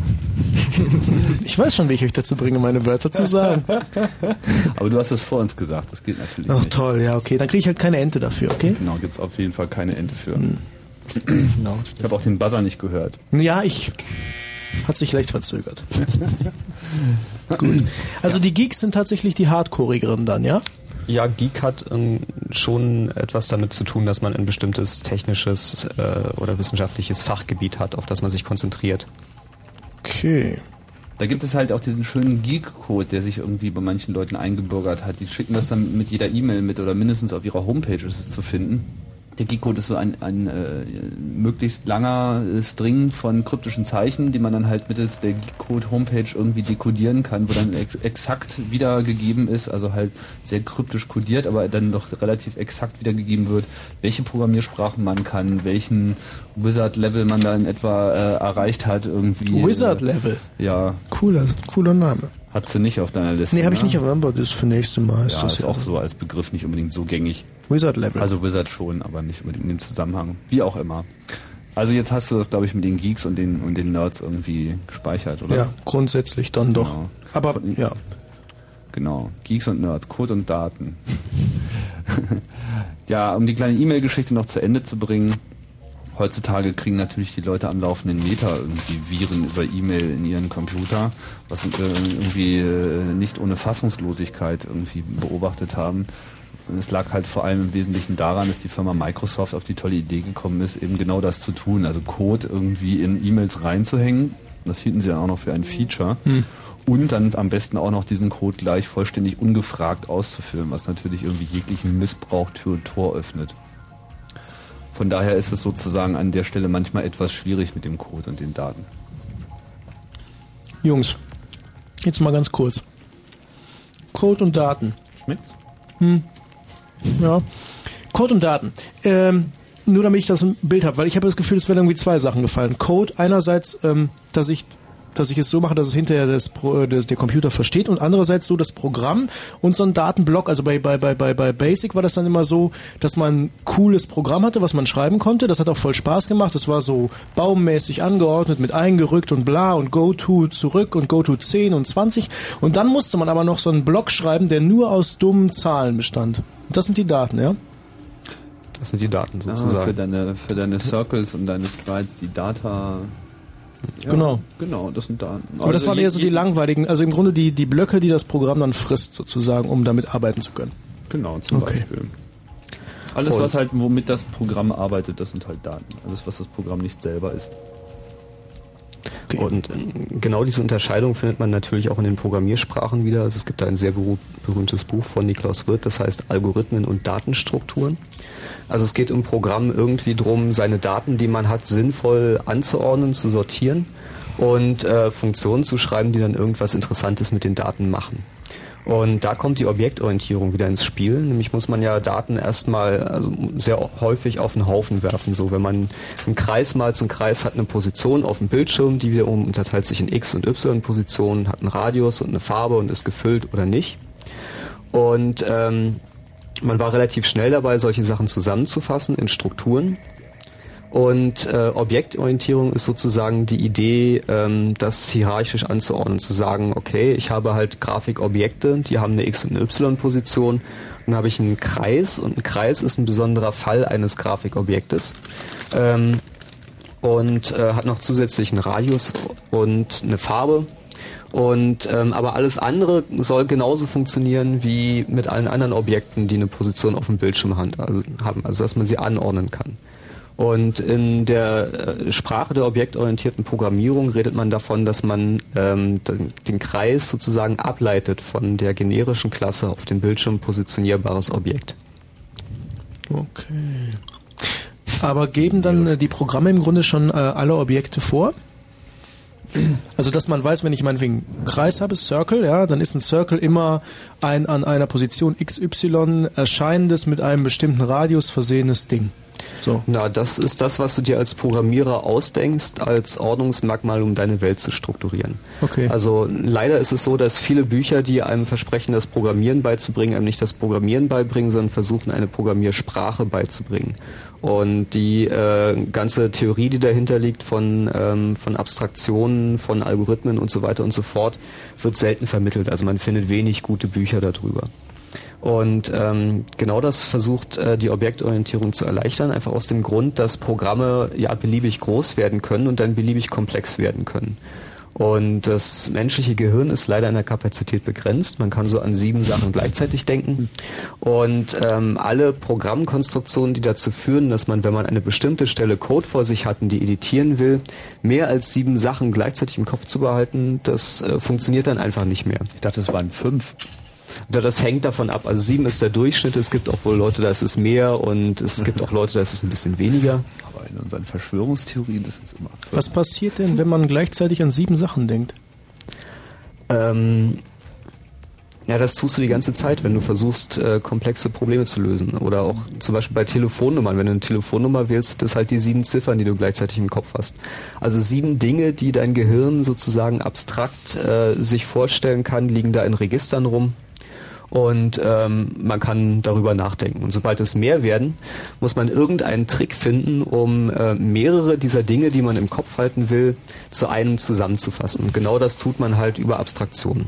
Ich weiß schon, wie ich euch dazu bringe, meine Wörter zu sagen. Aber du hast es vor uns gesagt, das geht natürlich Ach, nicht. Ach toll, ja okay, dann kriege ich halt keine Ente dafür, okay? Genau, gibt's auf jeden Fall keine Ente für. Hm. Ich habe auch den Buzzer nicht gehört. Ja, ich... Hat sich leicht verzögert. Gut. Also die Geeks sind tatsächlich die Hardcoreigeren dann, ja? Ja, Geek hat ähm, schon etwas damit zu tun, dass man ein bestimmtes technisches äh, oder wissenschaftliches Fachgebiet hat, auf das man sich konzentriert. Okay. Da gibt es halt auch diesen schönen Geek-Code, der sich irgendwie bei manchen Leuten eingebürgert hat. Die schicken das dann mit jeder E-Mail mit oder mindestens auf ihrer Homepage ist es zu finden. Der Geek-Code ist so ein, ein äh, möglichst langer äh, String von kryptischen Zeichen, die man dann halt mittels der Geek-Code-Homepage irgendwie dekodieren kann, wo dann ex- exakt wiedergegeben ist, also halt sehr kryptisch kodiert, aber dann doch relativ exakt wiedergegeben wird, welche Programmiersprachen man kann, welchen Wizard-Level man da in etwa äh, erreicht hat. Irgendwie. Wizard-Level? Äh, ja. Cooler, cooler Name. Hast du nicht auf deiner Liste? Nee, habe ich nicht auf meinem, aber das für nächste Mal ist ja, das ist ja auch so als Begriff nicht unbedingt so gängig. Wizard Level. Also Wizard schon, aber nicht unbedingt in dem Zusammenhang. Wie auch immer. Also jetzt hast du das, glaube ich, mit den Geeks und den und den Nerds irgendwie gespeichert, oder? Ja, grundsätzlich dann doch. Genau. Aber Von, ja. Genau. Geeks und Nerds, Code und Daten. Ja, um die kleine E-Mail-Geschichte noch zu Ende zu bringen. Heutzutage kriegen natürlich die Leute am laufenden Meter irgendwie Viren über E-Mail in ihren Computer, was wir irgendwie nicht ohne Fassungslosigkeit irgendwie beobachtet haben. Und es lag halt vor allem im Wesentlichen daran, dass die Firma Microsoft auf die tolle Idee gekommen ist, eben genau das zu tun, also Code irgendwie in E-Mails reinzuhängen. Das hielten sie dann auch noch für ein Feature. Hm. Und dann am besten auch noch diesen Code gleich vollständig ungefragt auszuführen, was natürlich irgendwie jeglichen Missbrauch Tür und Tor öffnet. Von daher ist es sozusagen an der Stelle manchmal etwas schwierig mit dem Code und den Daten. Jungs, jetzt mal ganz kurz. Code und Daten. Schmeckt's? Hm. Ja. Code und Daten. Ähm, nur damit ich das im Bild habe, weil ich habe das Gefühl, es werden irgendwie zwei Sachen gefallen. Code einerseits, ähm, dass ich dass ich es so mache, dass es hinterher das, das, der Computer versteht, und andererseits so das Programm und so ein Datenblock. Also bei, bei, bei, bei Basic war das dann immer so, dass man ein cooles Programm hatte, was man schreiben konnte. Das hat auch voll Spaß gemacht. Das war so baummäßig angeordnet mit eingerückt und bla und Go-To zurück und Go-To zehn und zwanzig. Und dann musste man aber noch so einen Block schreiben, der nur aus dummen Zahlen bestand. Und das sind die Daten, ja? Das sind die Daten sozusagen. Ja, für deine, für deine Circles und deine Sprites, die Data... Ja, genau. Genau, das sind Daten. Aber also das waren eher so die langweiligen, also im Grunde die, die Blöcke, die das Programm dann frisst, sozusagen, um damit arbeiten zu können. Genau, zum okay. Beispiel. Alles, was halt, womit das Programm arbeitet, das sind halt Daten. Alles, was das Programm nicht selber ist. Okay. Und genau diese Unterscheidung findet man natürlich auch in den Programmiersprachen wieder. Also es gibt da ein sehr berühmtes Buch von Niklaus Wirth, das heißt Algorithmen und Datenstrukturen. Also es geht im Programm irgendwie drum, seine Daten, die man hat, sinnvoll anzuordnen, zu sortieren und äh, Funktionen zu schreiben, die dann irgendwas Interessantes mit den Daten machen. Und da kommt die Objektorientierung wieder ins Spiel. Nämlich muss man ja Daten erstmal also sehr häufig auf den Haufen werfen. So, wenn man einen Kreis malt, so ein Kreis hat eine Position auf dem Bildschirm, die wiederum unterteilt sich in X- und Y-Positionen, hat einen Radius und eine Farbe und ist gefüllt oder nicht. Und ähm, man war relativ schnell dabei, solche Sachen zusammenzufassen in Strukturen. Und äh, Objektorientierung ist sozusagen die Idee, ähm, das hierarchisch anzuordnen, zu sagen, okay, ich habe halt Grafikobjekte, die haben eine X- und eine Y-Position. Dann habe ich einen Kreis, und ein Kreis ist ein besonderer Fall eines Grafikobjektes. Ähm, und äh, hat noch zusätzlich einen Radius und eine Farbe. Und ähm, aber alles andere soll genauso funktionieren wie mit allen anderen Objekten, die eine Position auf dem Bildschirm haben, also, haben, also dass man sie anordnen kann. Und in der äh, Sprache der objektorientierten Programmierung redet man davon, dass man ähm, den, den Kreis sozusagen ableitet von der generischen Klasse auf den Bildschirm positionierbares Objekt. Okay. Aber geben dann äh, die Programme im Grunde schon äh, alle Objekte vor? Also, dass man weiß, wenn ich meinetwegen einen Kreis habe, Circle, ja, dann ist ein Circle immer ein an einer Position X Y erscheinendes, mit einem bestimmten Radius versehenes Ding. So. Na, das ist das, was du dir als Programmierer ausdenkst, als Ordnungsmerkmal, um deine Welt zu strukturieren. Okay. Also leider ist es so, dass viele Bücher, die einem versprechen, das Programmieren beizubringen, einem nicht das Programmieren beibringen, sondern versuchen, eine Programmiersprache beizubringen. Und die äh, ganze Theorie, die dahinter liegt von, ähm, von Abstraktionen, von Algorithmen und so weiter und so fort, wird selten vermittelt. Also man findet wenig gute Bücher darüber. Und ähm, genau das versucht äh, die Objektorientierung zu erleichtern, einfach aus dem Grund, dass Programme ja beliebig groß werden können und dann beliebig komplex werden können. Und das menschliche Gehirn ist leider in der Kapazität begrenzt. Man kann so an sieben Sachen gleichzeitig denken. Und ähm, alle Programmkonstruktionen, die dazu führen, dass man, wenn man eine bestimmte Stelle Code vor sich hat und die editieren will, mehr als sieben Sachen gleichzeitig im Kopf zu behalten, das äh, funktioniert dann einfach nicht mehr. Ich dachte, es waren fünf. Das hängt davon ab. Also sieben ist der Durchschnitt. Es gibt auch wohl Leute, da ist es mehr, und es gibt auch Leute, da ist es ein bisschen weniger. Aber in unseren Verschwörungstheorien ist es immer fünf. Was passiert denn, wenn man gleichzeitig an sieben Sachen denkt? Ähm, ja, das tust du die ganze Zeit, wenn du versuchst, äh, komplexe Probleme zu lösen. Oder auch zum Beispiel bei Telefonnummern. Wenn du eine Telefonnummer wählst, das halt die sieben Ziffern, die du gleichzeitig im Kopf hast. Also sieben Dinge, die dein Gehirn sozusagen abstrakt äh, sich vorstellen kann, liegen da in Registern rum. Und ähm, man kann darüber nachdenken. Und sobald es mehr werden, muss man irgendeinen Trick finden, um äh, mehrere dieser Dinge, die man im Kopf halten will, zu einem zusammenzufassen. Und genau das tut man halt über Abstraktionen.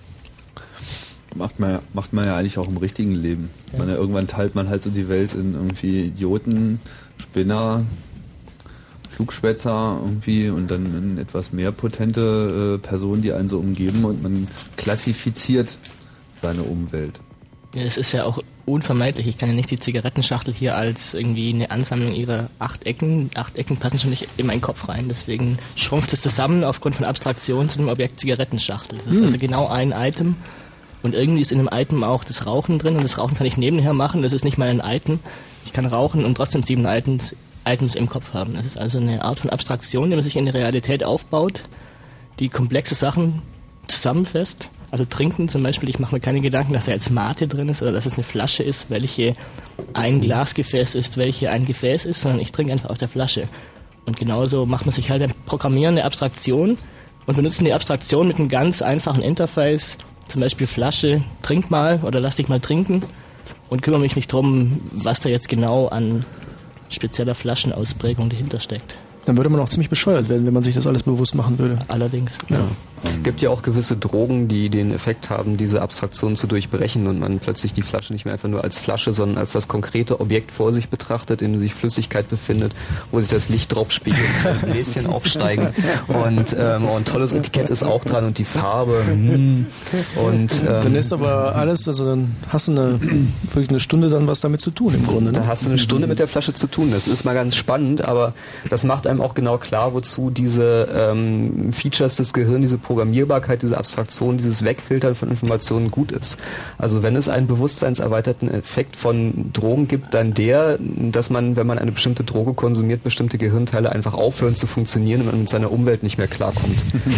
Macht man, ja, macht man ja eigentlich auch im richtigen Leben. Ja. Man ja, irgendwann teilt man halt so die Welt in irgendwie Idioten, Spinner, Flugschwätzer irgendwie und dann in etwas mehr potente äh, Personen, die einen so umgeben, und man klassifiziert seine Umwelt. Ja, das ist ja auch unvermeidlich. Ich kann ja nicht die Zigarettenschachtel hier als irgendwie eine Ansammlung ihrer acht Ecken. Acht Ecken passen schon nicht in meinen Kopf rein. Deswegen schrumpft es zusammen aufgrund von Abstraktion zu dem Objekt Zigarettenschachtel. Das ist hm. also genau ein Item. Und irgendwie ist in dem Item auch das Rauchen drin. Und das Rauchen kann ich nebenher machen. Das ist nicht mal ein Item. Ich kann rauchen und trotzdem sieben Items, Items im Kopf haben. Das ist also eine Art von Abstraktion, die man sich in der Realität aufbaut, die komplexe Sachen zusammenfasst. Also trinken zum Beispiel, ich mache mir keine Gedanken, dass da jetzt Mate drin ist oder dass es eine Flasche ist, welche ein Glasgefäß ist, welche ein Gefäß ist, sondern ich trinke einfach aus der Flasche. Und genauso macht man sich halt beim Programmieren eine Abstraktion und benutzen die Abstraktion mit einem ganz einfachen Interface, zum Beispiel Flasche, trink mal oder lass dich mal trinken, und kümmere mich nicht drum, was da jetzt genau an spezieller Flaschenausprägung dahinter steckt. Dann würde man auch ziemlich bescheuert werden, wenn man sich das alles bewusst machen würde. Allerdings. Ja. Es gibt ja auch gewisse Drogen, die den Effekt haben, diese Abstraktion zu durchbrechen, und man plötzlich die Flasche nicht mehr einfach nur als Flasche, sondern als das konkrete Objekt vor sich betrachtet, in dem sich Flüssigkeit befindet, wo sich das Licht drauf spiegelt, und Bläschen aufsteigen, und ähm, ein tolles Etikett ist auch dran, und die Farbe. Mm, und ähm, dann ist aber alles, also dann hast du eine, wirklich eine Stunde dann was damit zu tun im Grunde. Ne? Dann hast du eine Stunde mit der Flasche zu tun. Das ist mal ganz spannend, aber das macht einem auch genau klar, wozu diese ähm, Features des Gehirns, diese Programmierbarkeit, diese Abstraktion, dieses Wegfiltern von Informationen gut ist. Also wenn es einen bewusstseinserweiterten Effekt von Drogen gibt, dann der, dass man, wenn man eine bestimmte Droge konsumiert, bestimmte Gehirnteile einfach aufhören zu funktionieren und man mit seiner Umwelt nicht mehr klarkommt.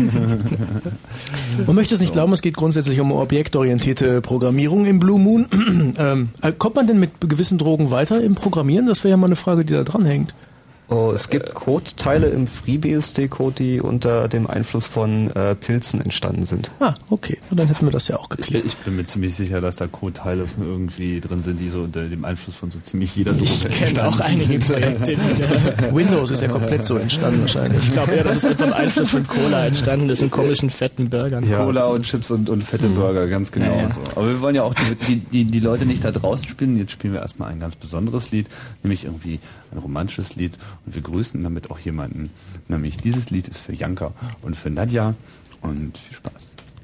Man möchte es nicht glauben, es geht grundsätzlich um objektorientierte Programmierung im Blue Moon. ähm, kommt man denn mit gewissen Drogen weiter im Programmieren? Das wäre ja mal eine Frage, die da dran hängt. Oh, es gibt Code-Teile im FreeBSD-Code, die unter dem Einfluss von äh, Pilzen entstanden sind. Ah, okay. Und dann hätten wir das ja auch geklärt. Ich bin mir ziemlich sicher, dass da Code-Teile irgendwie drin sind, die so unter dem Einfluss von so ziemlich jeder Droge entstanden sind. Auch einige Projekte. Windows ist ja komplett so entstanden wahrscheinlich. Ich glaube eher, dass es unter dem Einfluss von Cola entstanden ist, in komischen fetten Burgern. Ja. Cola und Chips und, und fette Burger, ganz genau. Ja, ja. So. Aber wir wollen ja auch die, die, die Leute nicht da draußen spielen. Jetzt spielen wir erstmal ein ganz besonderes Lied, nämlich irgendwie ein romantisches Lied. Und wir grüßen damit auch jemanden. Nämlich dieses Lied ist für Janka und für Nadja. und viel Spaß.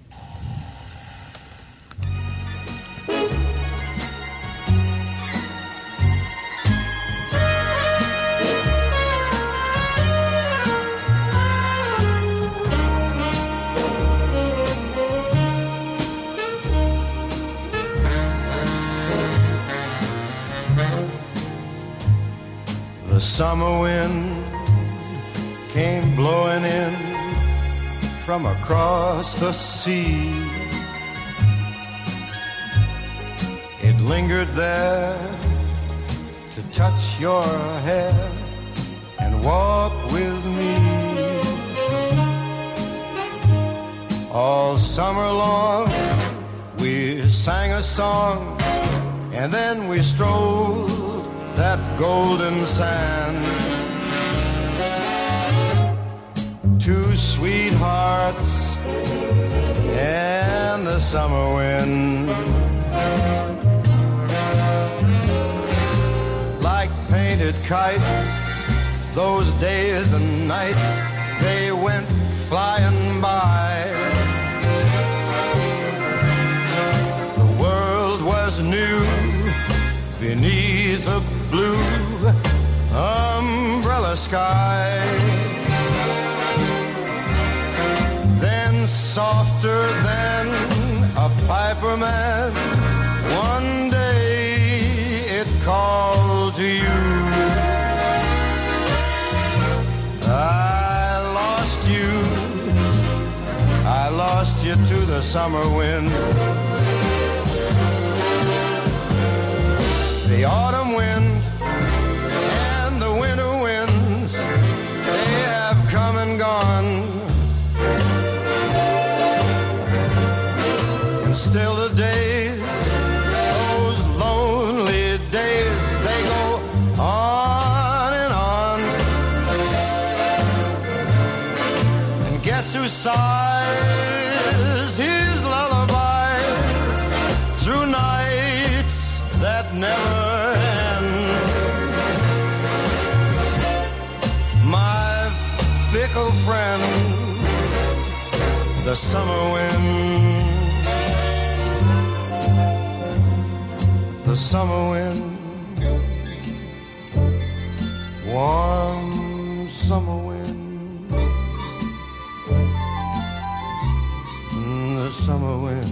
The summer wind came blowing in from across the sea. It lingered there to touch your hair and walk with me. All summer long we sang a song and then we strolled that golden sand. Two sweethearts and the summer wind, like painted kites, those days and nights, they went flying by. The world was new beneath a blue umbrella sky. Then softer than a piper man, one day it called to you. I lost you, I lost you to the summer wind. The autumn wind and the winter winds, they have come and gone. And still the days, those lonely days, they go on and on. And guess who sighs his lullabies through nights that never fickle friend, the summer wind, the summer wind, warm summer wind, the summer wind.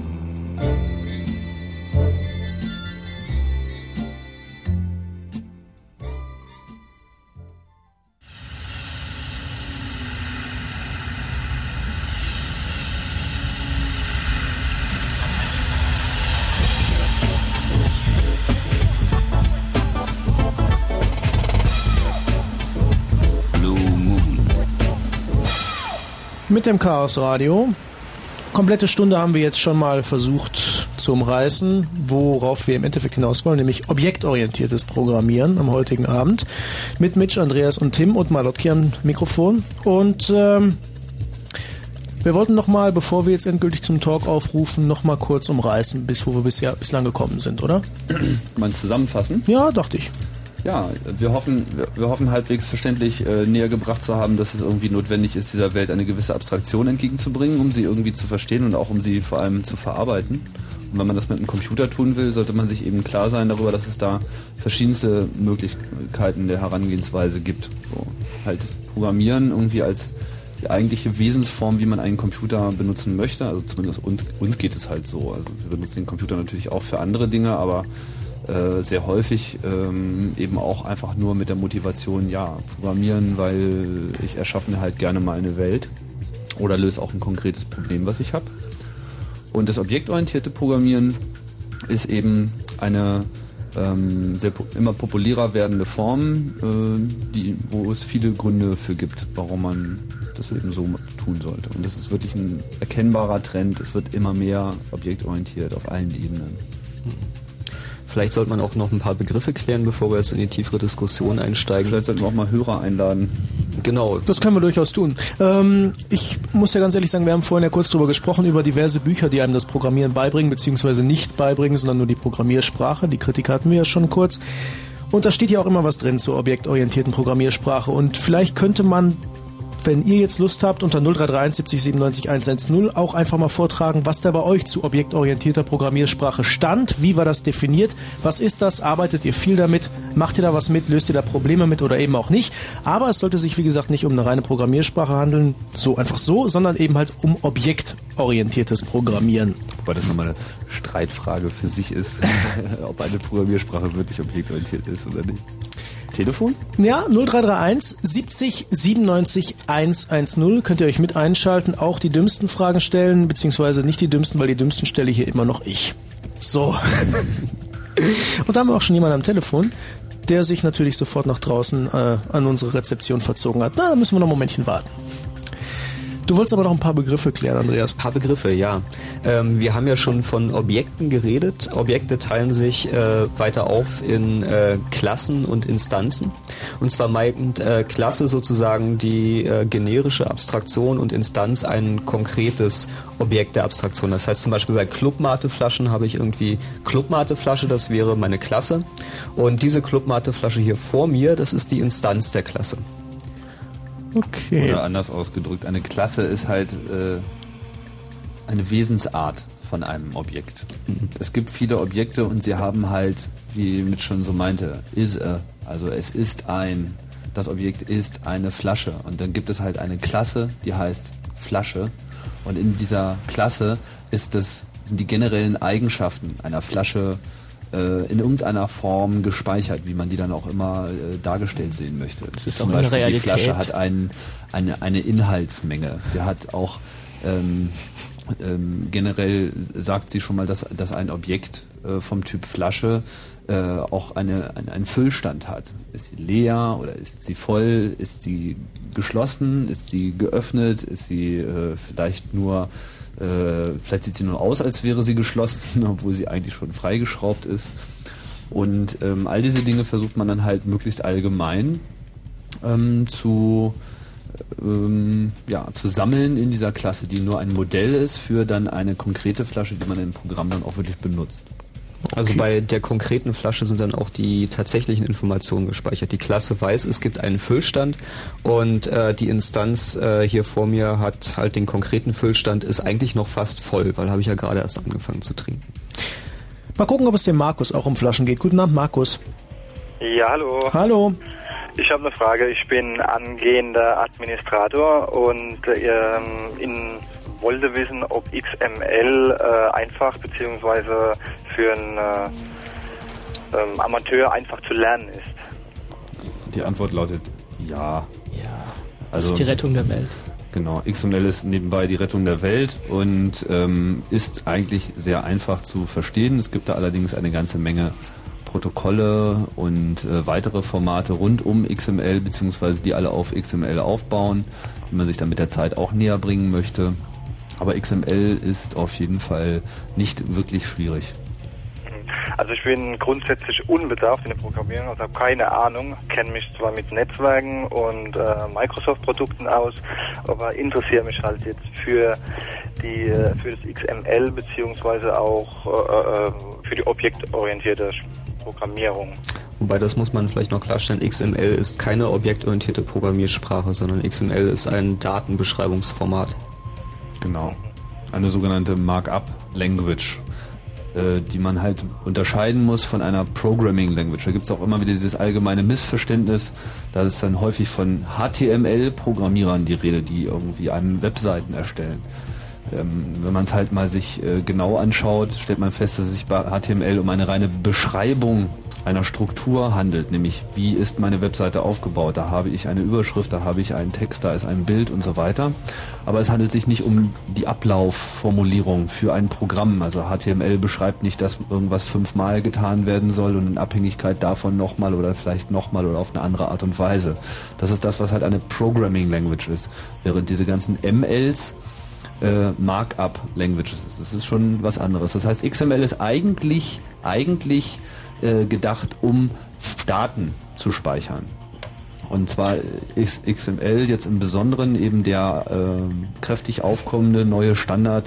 Mit dem Chaos Radio. Komplette Stunde haben wir jetzt schon mal versucht zu umreißen, worauf wir im Endeffekt hinaus wollen, nämlich objektorientiertes Programmieren am heutigen Abend. Mit Mitch, Andreas und Tim und Malotki am Mikrofon. Und ähm, wir wollten nochmal, bevor wir jetzt endgültig zum Talk aufrufen, nochmal kurz umreißen, bis wo wir bisher, bislang gekommen sind, oder? Meinst du zusammenfassen? Ja, dachte ich. Ja, wir hoffen, wir, wir hoffen halbwegs verständlich äh, näher gebracht zu haben, dass es irgendwie notwendig ist, dieser Welt eine gewisse Abstraktion entgegenzubringen, um sie irgendwie zu verstehen und auch um sie vor allem zu verarbeiten. Und wenn man das mit einem Computer tun will, sollte man sich eben klar sein darüber, dass es da verschiedenste Möglichkeiten der Herangehensweise gibt. So, halt Programmieren irgendwie als die eigentliche Wesensform, wie man einen Computer benutzen möchte. Also zumindest uns, uns geht es halt so. Also wir benutzen den Computer natürlich auch für andere Dinge, aber Äh, sehr häufig ähm, eben auch einfach nur mit der Motivation, ja, programmieren, weil ich erschaffe mir halt gerne mal eine Welt oder löse auch ein konkretes Problem, was ich habe. Und das objektorientierte Programmieren ist eben eine ähm, sehr po- immer populärer werdende Form, äh, die, wo es viele Gründe für gibt, warum man das eben so tun sollte. Und das ist wirklich ein erkennbarer Trend. Es wird immer mehr objektorientiert auf allen Ebenen. Vielleicht sollte man auch noch ein paar Begriffe klären, bevor wir jetzt in die tiefere Diskussion einsteigen. Vielleicht sollten wir auch mal Hörer einladen. Genau. Das können wir durchaus tun. Ähm, ich muss ja ganz ehrlich sagen, wir haben vorhin ja kurz drüber gesprochen, über diverse Bücher, die einem das Programmieren beibringen, beziehungsweise nicht beibringen, sondern nur die Programmiersprache. Die Kritik hatten wir ja schon kurz. Und da steht ja auch immer was drin zur objektorientierten Programmiersprache. Und vielleicht könnte man wenn ihr jetzt Lust habt, unter null drei drei eins siebzig siebenundneunzig hundertzehn auch einfach mal vortragen, was da bei euch zu objektorientierter Programmiersprache stand. Wie war das definiert? Was ist das? Arbeitet ihr viel damit? Macht ihr da was mit? Löst ihr da Probleme mit oder eben auch nicht? Aber es sollte sich, wie gesagt, nicht um eine reine Programmiersprache handeln, so einfach so, sondern eben halt um objektorientiertes Programmieren. Wobei das nochmal eine Streitfrage für sich ist, ob eine Programmiersprache wirklich objektorientiert ist oder nicht. Telefon? Ja, null drei drei eins siebzig siebenundneunzig hundertzehn. Könnt ihr euch mit einschalten, auch die dümmsten Fragen stellen, beziehungsweise nicht die dümmsten, weil die dümmsten stelle hier immer noch ich. So. Und da haben wir auch schon jemanden am Telefon, der sich natürlich sofort nach draußen äh, an unsere Rezeption verzogen hat. Na, da müssen wir noch ein Momentchen warten. Du wolltest aber noch ein paar Begriffe klären, Andreas. Ein paar Begriffe, ja. Ähm, wir haben ja schon von Objekten geredet. Objekte teilen sich äh, weiter auf in äh, Klassen und Instanzen. Und zwar meint äh, Klasse sozusagen die äh, generische Abstraktion und Instanz ein konkretes Objekt der Abstraktion. Das heißt zum Beispiel bei Clubmateflaschen habe ich irgendwie Clubmateflasche, das wäre meine Klasse. Und diese Clubmateflasche hier vor mir, das ist die Instanz der Klasse. Okay. Oder anders ausgedrückt, eine Klasse ist halt äh, eine Wesensart von einem Objekt. Mhm. Es gibt viele Objekte und sie haben halt, wie Mitch schon so meinte, is a, also es ist ein, das Objekt ist eine Flasche. Und dann gibt es halt eine Klasse, die heißt Flasche. Und in dieser Klasse ist das, sind die generellen Eigenschaften einer Flasche in irgendeiner Form gespeichert, wie man die dann auch immer äh, dargestellt sehen möchte. Das ist Zum auch Beispiel eine die Realität. Flasche hat ein, eine, eine Inhaltsmenge. Sie hat auch ähm, ähm, generell sagt sie schon mal, dass, dass ein Objekt äh, vom Typ Flasche äh, auch eine, ein, einen Füllstand hat. Ist sie leer oder ist sie voll? Ist sie geschlossen? Ist sie geöffnet? Ist sie äh, vielleicht nur Äh, vielleicht sieht sie nur aus, als wäre sie geschlossen, obwohl sie eigentlich schon freigeschraubt ist. Und ähm, all diese Dinge versucht man dann halt möglichst allgemein ähm, zu, ähm, ja, zu sammeln in dieser Klasse, die nur ein Modell ist für dann eine konkrete Flasche, die man im Programm dann auch wirklich benutzt. Also okay. Bei der konkreten Flasche sind dann auch die tatsächlichen Informationen gespeichert. Die Klasse weiß, es gibt einen Füllstand und äh, die Instanz äh, hier vor mir hat halt den konkreten Füllstand, ist eigentlich noch fast voll, weil habe ich ja gerade erst angefangen zu trinken. Mal gucken, ob es dem Markus auch um Flaschen geht. Guten Abend, Markus. Ja, hallo. Hallo. Ich habe eine Frage. Ich bin angehender Administrator und ähm, in wollte wissen, ob X M L äh, einfach beziehungsweise für einen äh, ähm, Amateur einfach zu lernen ist. Die Antwort lautet ja. Ja. Also, das ist die Rettung der Welt. Genau, X M L ist nebenbei die Rettung der Welt und ähm, ist eigentlich sehr einfach zu verstehen. Es gibt da allerdings eine ganze Menge Protokolle und äh, weitere Formate rund um X M L, beziehungsweise die alle auf X M L aufbauen, die man sich dann mit der Zeit auch näher bringen möchte. Aber X M L ist auf jeden Fall nicht wirklich schwierig. Also ich bin grundsätzlich unbedarft in der Programmierung, also habe keine Ahnung, kenne mich zwar mit Netzwerken und äh, Microsoft-Produkten aus, aber interessiere mich halt jetzt für die für das X M L beziehungsweise auch äh, für die objektorientierte Programmierung. Wobei, das muss man vielleicht noch klarstellen, X M L ist keine objektorientierte Programmiersprache, sondern X M L ist ein Datenbeschreibungsformat. Genau. Eine sogenannte Markup-Language, äh, die man halt unterscheiden muss von einer Programming-Language. Da gibt es auch immer wieder dieses allgemeine Missverständnis, da ist dann häufig von H T M L-Programmierern die Rede, die irgendwie einem Webseiten erstellen. Ähm, wenn man es halt mal sich äh, genau anschaut, stellt man fest, dass es sich bei H T M L um eine reine Beschreibung einer Struktur handelt, nämlich wie ist meine Webseite aufgebaut. Da habe ich eine Überschrift, da habe ich einen Text, da ist ein Bild und so weiter. Aber es handelt sich nicht um die Ablaufformulierung für ein Programm. Also H T M L beschreibt nicht, dass irgendwas fünfmal getan werden soll und in Abhängigkeit davon nochmal oder vielleicht nochmal oder auf eine andere Art und Weise. Das ist das, was halt eine Programming Language ist. Während diese ganzen M Ls Äh, Markup Languages ist. Das ist schon was anderes. Das heißt, X M L ist eigentlich, eigentlich äh, gedacht, um Daten zu speichern. Und zwar ist X M L jetzt im Besonderen eben der äh, kräftig aufkommende neue Standard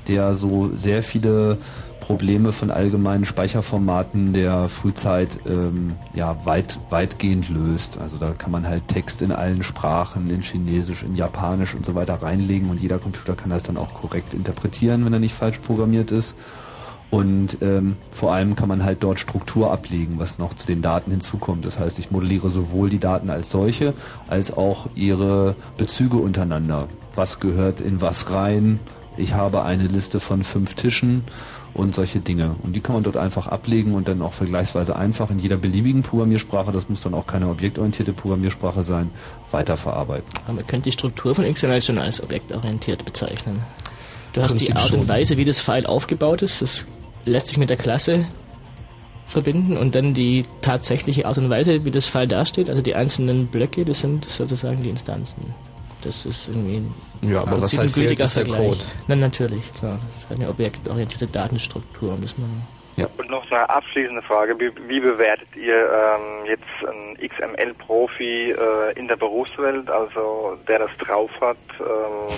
der so sehr viele Probleme von allgemeinen Speicherformaten der Frühzeit ähm, ja, weit, weitgehend löst. Also da kann man halt Text in allen Sprachen, in Chinesisch, in Japanisch und so weiter reinlegen und jeder Computer kann das dann auch korrekt interpretieren, wenn er nicht falsch programmiert ist. Und ähm, vor allem kann man halt dort Struktur ablegen, was noch zu den Daten hinzukommt. Das heißt, ich modelliere sowohl die Daten als solche, als auch ihre Bezüge untereinander. Was gehört in was rein? Ich habe eine Liste von fünf Tischen und solche Dinge. Und die kann man dort einfach ablegen und dann auch vergleichsweise einfach in jeder beliebigen Programmiersprache, das muss dann auch keine objektorientierte Programmiersprache sein, weiterverarbeiten. Aber man könnte die Struktur von X M L schon als objektorientiert bezeichnen. Du hast Prinzip die Art schon. und Weise, wie das File aufgebaut ist, das lässt sich mit der Klasse verbinden und dann die tatsächliche Art und Weise, wie das File dasteht, also die einzelnen Blöcke, das sind sozusagen die Instanzen. Das ist irgendwie ein Ja, aber was Prinzip halt ein gültiger fehlt, ist der Vergleich. Code. Na, natürlich, klar. Das ist eine objektorientierte Datenstruktur. Muss man Und noch so eine abschließende Frage. Wie, wie bewertet ihr ähm, jetzt einen X M L-Profi äh, in der Berufswelt, also der das drauf hat, ähm,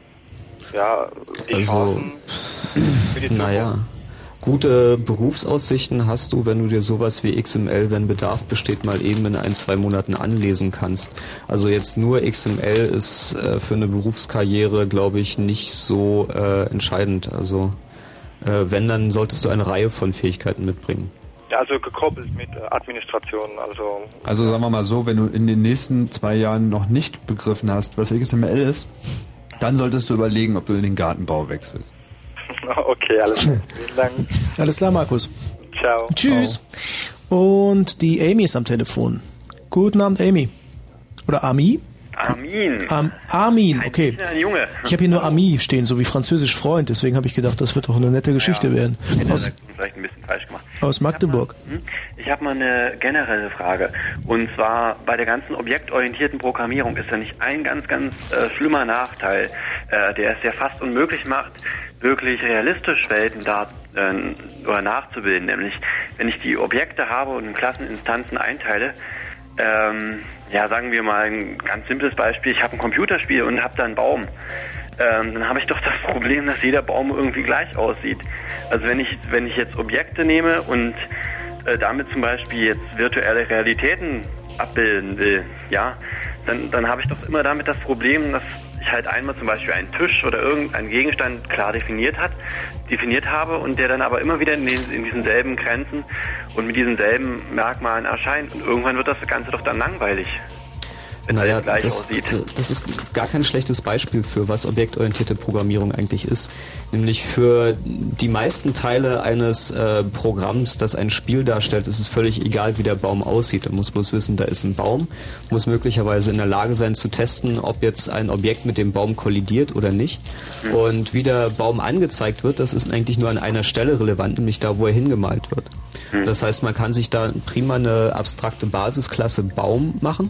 ja, die Also, Chancen für die Zukunft? Naja, gute Berufsaussichten hast du, wenn du dir sowas wie X M L, wenn Bedarf besteht, mal eben in ein, zwei Monaten anlesen kannst. Also jetzt nur X M L ist äh, für eine Berufskarriere, glaube ich, nicht so äh, entscheidend. Also äh, wenn, dann solltest du eine Reihe von Fähigkeiten mitbringen. Ja, also gekoppelt mit äh, Administration, also... Also sagen wir mal so, wenn du in den nächsten zwei Jahren noch nicht begriffen hast, was X M L ist, dann solltest du überlegen, ob du in den Gartenbau wechselst. Okay, alles klar. Vielen Dank. Alles klar, Markus. Ciao. Tschüss. Und die Amy ist am Telefon. Guten Abend, Amy. Oder Ami? Armin. Am, Armin, okay. Ein Junge. Ich habe hier nur Ami stehen, so wie französisch Freund. Deswegen habe ich gedacht, das wird doch eine nette Geschichte Ja. werden. Aus, Vielleicht ein bisschen falsch gemacht. aus Magdeburg. Ich habe mal eine generelle Frage. Und zwar bei der ganzen objektorientierten Programmierung ist da nicht ein ganz, ganz äh, schlimmer Nachteil, äh, der es ja fast unmöglich macht, wirklich realistisch Welten da äh, oder nachzubilden. Nämlich, wenn ich die Objekte habe und in Klasseninstanzen einteile, ähm, ja, sagen wir mal ein ganz simples Beispiel, ich habe ein Computerspiel und habe da einen Baum. Ähm, dann habe ich doch das Problem, dass jeder Baum irgendwie gleich aussieht. Also wenn ich wenn ich jetzt Objekte nehme und äh, damit zum Beispiel jetzt virtuelle Realitäten abbilden will, ja, dann dann habe ich doch immer damit das Problem, dass ich halt einmal zum Beispiel einen Tisch oder irgendeinen Gegenstand klar definiert hat, definiert habe und der dann aber immer wieder in, den, in diesen selben Grenzen und mit diesen selben Merkmalen erscheint. Und irgendwann wird das Ganze doch dann langweilig. Wenn Naja, alles gleich das, aussieht. das ist gar kein schlechtes Beispiel für was objektorientierte Programmierung eigentlich ist. Nämlich für die meisten Teile eines äh, Programms, das ein Spiel darstellt, ist es völlig egal, wie der Baum aussieht. Man muss bloß wissen, da ist ein Baum, muss möglicherweise in der Lage sein zu testen, ob jetzt ein Objekt mit dem Baum kollidiert oder nicht. Mhm. Und wie der Baum angezeigt wird, das ist eigentlich nur an einer Stelle relevant, nämlich da, wo er hingemalt wird. Mhm. Das heißt, man kann sich da prima eine abstrakte Basisklasse Baum machen.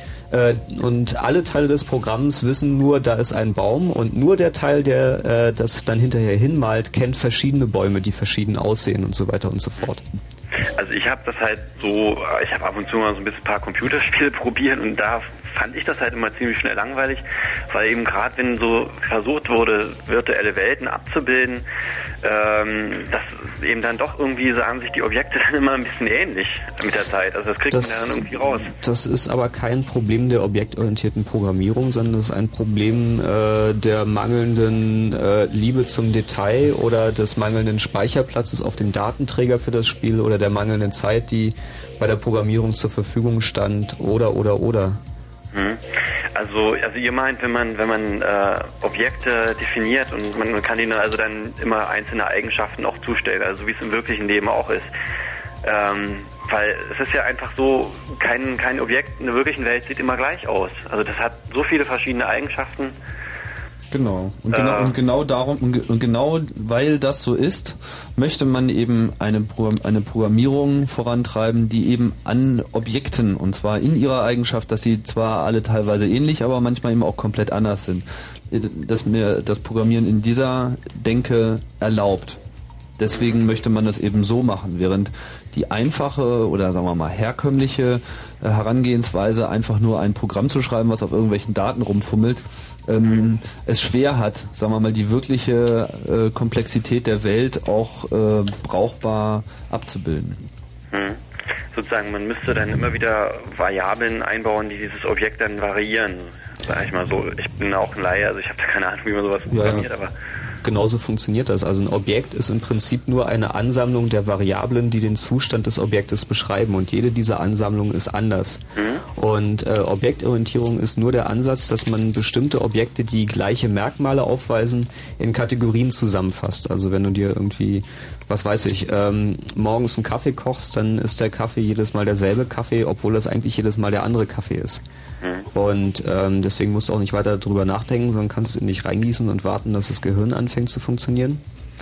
Und alle Teile des Programms wissen nur, da ist ein Baum und nur der Teil, der äh, das dann hinterher hinmalt, kennt verschiedene Bäume, die verschieden aussehen und so weiter und so fort. Also ich habe das halt so, ich habe ab und zu mal so ein bisschen ein paar Computerspiele probiert und da fand ich das halt immer ziemlich schnell langweilig, weil eben gerade wenn so versucht wurde, virtuelle Welten abzubilden, ähm, dass eben dann doch irgendwie sahen sich die Objekte dann immer ein bisschen ähnlich mit der Zeit. Also das kriegt das, man dann irgendwie raus. Das ist aber kein Problem der objektorientierten Programmierung, sondern das ist ein Problem äh, der mangelnden äh, Liebe zum Detail oder des mangelnden Speicherplatzes auf dem Datenträger für das Spiel oder der mangelnden Zeit, die bei der Programmierung zur Verfügung stand oder oder oder. Also, also ihr meint, wenn man wenn man äh, Objekte definiert und man, man kann ihnen also dann immer einzelne Eigenschaften auch zustellen, also wie es im wirklichen Leben auch ist. Ähm, weil es ist ja einfach so, kein kein Objekt in der wirklichen Welt sieht immer gleich aus. Also das hat so viele verschiedene Eigenschaften. Genau. Und genau, äh, und genau darum, und genau weil das so ist, möchte man eben eine, Pro, eine Programmierung vorantreiben, die eben an Objekten, und zwar in ihrer Eigenschaft, dass sie zwar alle teilweise ähnlich, aber manchmal eben auch komplett anders sind, dass mir das Programmieren in dieser Denke erlaubt. Deswegen möchte man das eben so machen, während die einfache oder sagen wir mal herkömmliche Herangehensweise, einfach nur ein Programm zu schreiben, was auf irgendwelchen Daten rumfummelt, ähm, es schwer hat, sagen wir mal, die wirkliche äh, Komplexität der Welt auch äh, brauchbar abzubilden. Hm. Sozusagen, man müsste dann immer wieder Variablen einbauen, die dieses Objekt dann variieren. Sag ich mal so. Ich bin auch ein Laie, also ich habe da keine Ahnung, wie man sowas programmiert, ja, ja. aber genauso funktioniert das. Also ein Objekt ist im Prinzip nur eine Ansammlung der Variablen, die den Zustand des Objektes beschreiben, und jede dieser Ansammlungen ist anders. Mhm. Und äh, Objektorientierung ist nur der Ansatz, dass man bestimmte Objekte, die gleiche Merkmale aufweisen, in Kategorien zusammenfasst. Also wenn du dir irgendwie, was weiß ich, ähm, morgens einen Kaffee kochst, dann ist der Kaffee jedes Mal derselbe Kaffee, obwohl das eigentlich jedes Mal der andere Kaffee ist. Und ähm, deswegen musst du auch nicht weiter darüber nachdenken, sondern kannst es in dich reingießen und warten, dass das Gehirn anfängt zu funktionieren.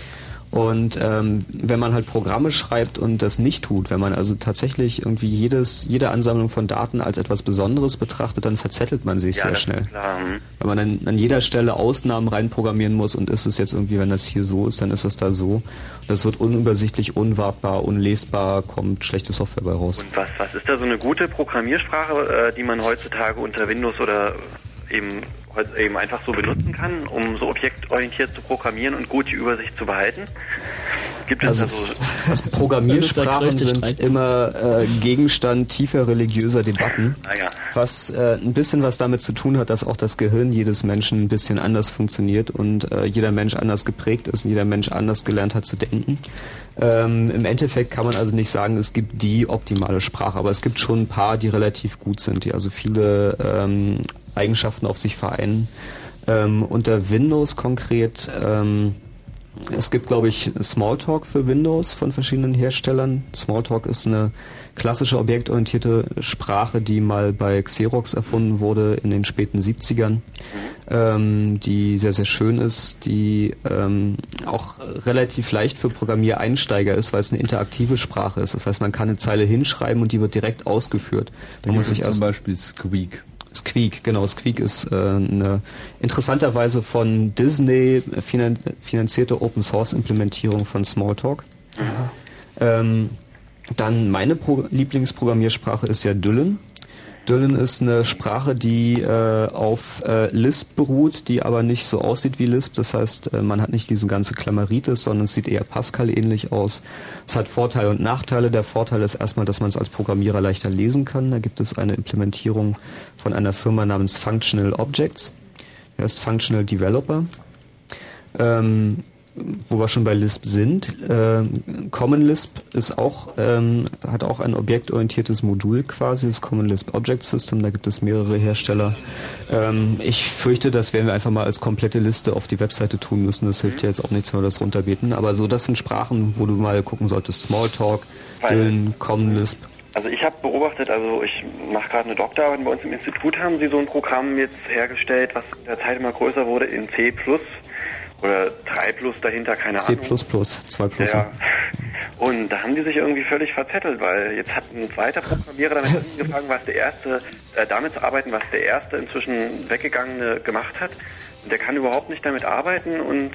Und ähm, wenn man halt Programme schreibt und das nicht tut, wenn man also tatsächlich irgendwie jedes, jede Ansammlung von Daten als etwas Besonderes betrachtet, dann verzettelt man sich ja, sehr schnell. Klar. Wenn man dann an jeder Stelle Ausnahmen reinprogrammieren muss, und ist es jetzt irgendwie, wenn das hier so ist, dann ist es da so. Und das wird unübersichtlich, unwartbar, unlesbar, kommt schlechte Software bei raus. Und was, was ist da so eine gute Programmiersprache, äh, die man heutzutage unter Windows oder eben eben einfach so benutzen kann, um so objektorientiert zu programmieren und gut die Übersicht zu behalten? Gibt es also da so... Also Programmiersprachen sind immer äh, Gegenstand tiefer religiöser Debatten, ah, ja. was äh, ein bisschen was damit zu tun hat, dass auch das Gehirn jedes Menschen ein bisschen anders funktioniert und äh, jeder Mensch anders geprägt ist und jeder Mensch anders gelernt hat zu denken. Ähm, im Endeffekt kann man also nicht sagen, es gibt die optimale Sprache, aber es gibt schon ein paar, die relativ gut sind, die also viele ähm, Eigenschaften auf sich vereinen. Ähm, unter Windows konkret, ähm, es gibt, glaube ich, Smalltalk für Windows von verschiedenen Herstellern. Smalltalk ist eine klassische objektorientierte Sprache, die mal bei Xerox erfunden wurde in den späten siebzigern, ähm, die sehr, sehr schön ist, die ähm, auch relativ leicht für Programmiereinsteiger ist, weil es eine interaktive Sprache ist. Das heißt, man kann eine Zeile hinschreiben und die wird direkt ausgeführt. Man muss sich zum Beispiel Squeak. Squeak, genau. Squeak ist äh, eine interessanterweise von Disney finan- finanzierte Open-Source-Implementierung von Smalltalk. Ähm, dann meine Pro- Lieblingsprogrammiersprache ist ja Dylan. Dylan ist eine Sprache, die äh, auf äh, Lisp beruht, die aber nicht so aussieht wie Lisp. Das heißt, äh, man hat nicht diese ganze Klammeritis, sondern es sieht eher Pascal ähnlich aus. Es hat Vorteile und Nachteile. Der Vorteil ist erstmal, dass man es als Programmierer leichter lesen kann. Da gibt es eine Implementierung von einer Firma namens Functional Objects. Er ist Functional Developer. Ähm, wo wir schon bei Lisp sind, äh, Common Lisp ist auch, ähm, hat auch ein objektorientiertes Modul quasi, das Common Lisp Object System, da gibt es mehrere Hersteller. Ähm, ich fürchte, das werden wir einfach mal als komplette Liste auf die Webseite tun müssen, das hilft ja jetzt auch nichts, wenn wir das runterbeten, aber so, das sind Sprachen, wo du mal gucken solltest, Smalltalk, Dylan, Common Lisp. Also ich habe beobachtet, also ich mache gerade eine Doktorarbeit, bei uns im Institut haben sie so ein Programm jetzt hergestellt, was in der Zeit immer größer wurde, in C plus, oder drei plus dahinter, keine C++, Ahnung. C plus plus, zwei plus. Ja. Und da haben die sich irgendwie völlig verzettelt, weil jetzt hat ein zweiter Programmierer damit angefangen, was der erste, äh, damit zu arbeiten, was der erste inzwischen weggegangene gemacht hat. Und der kann überhaupt nicht damit arbeiten und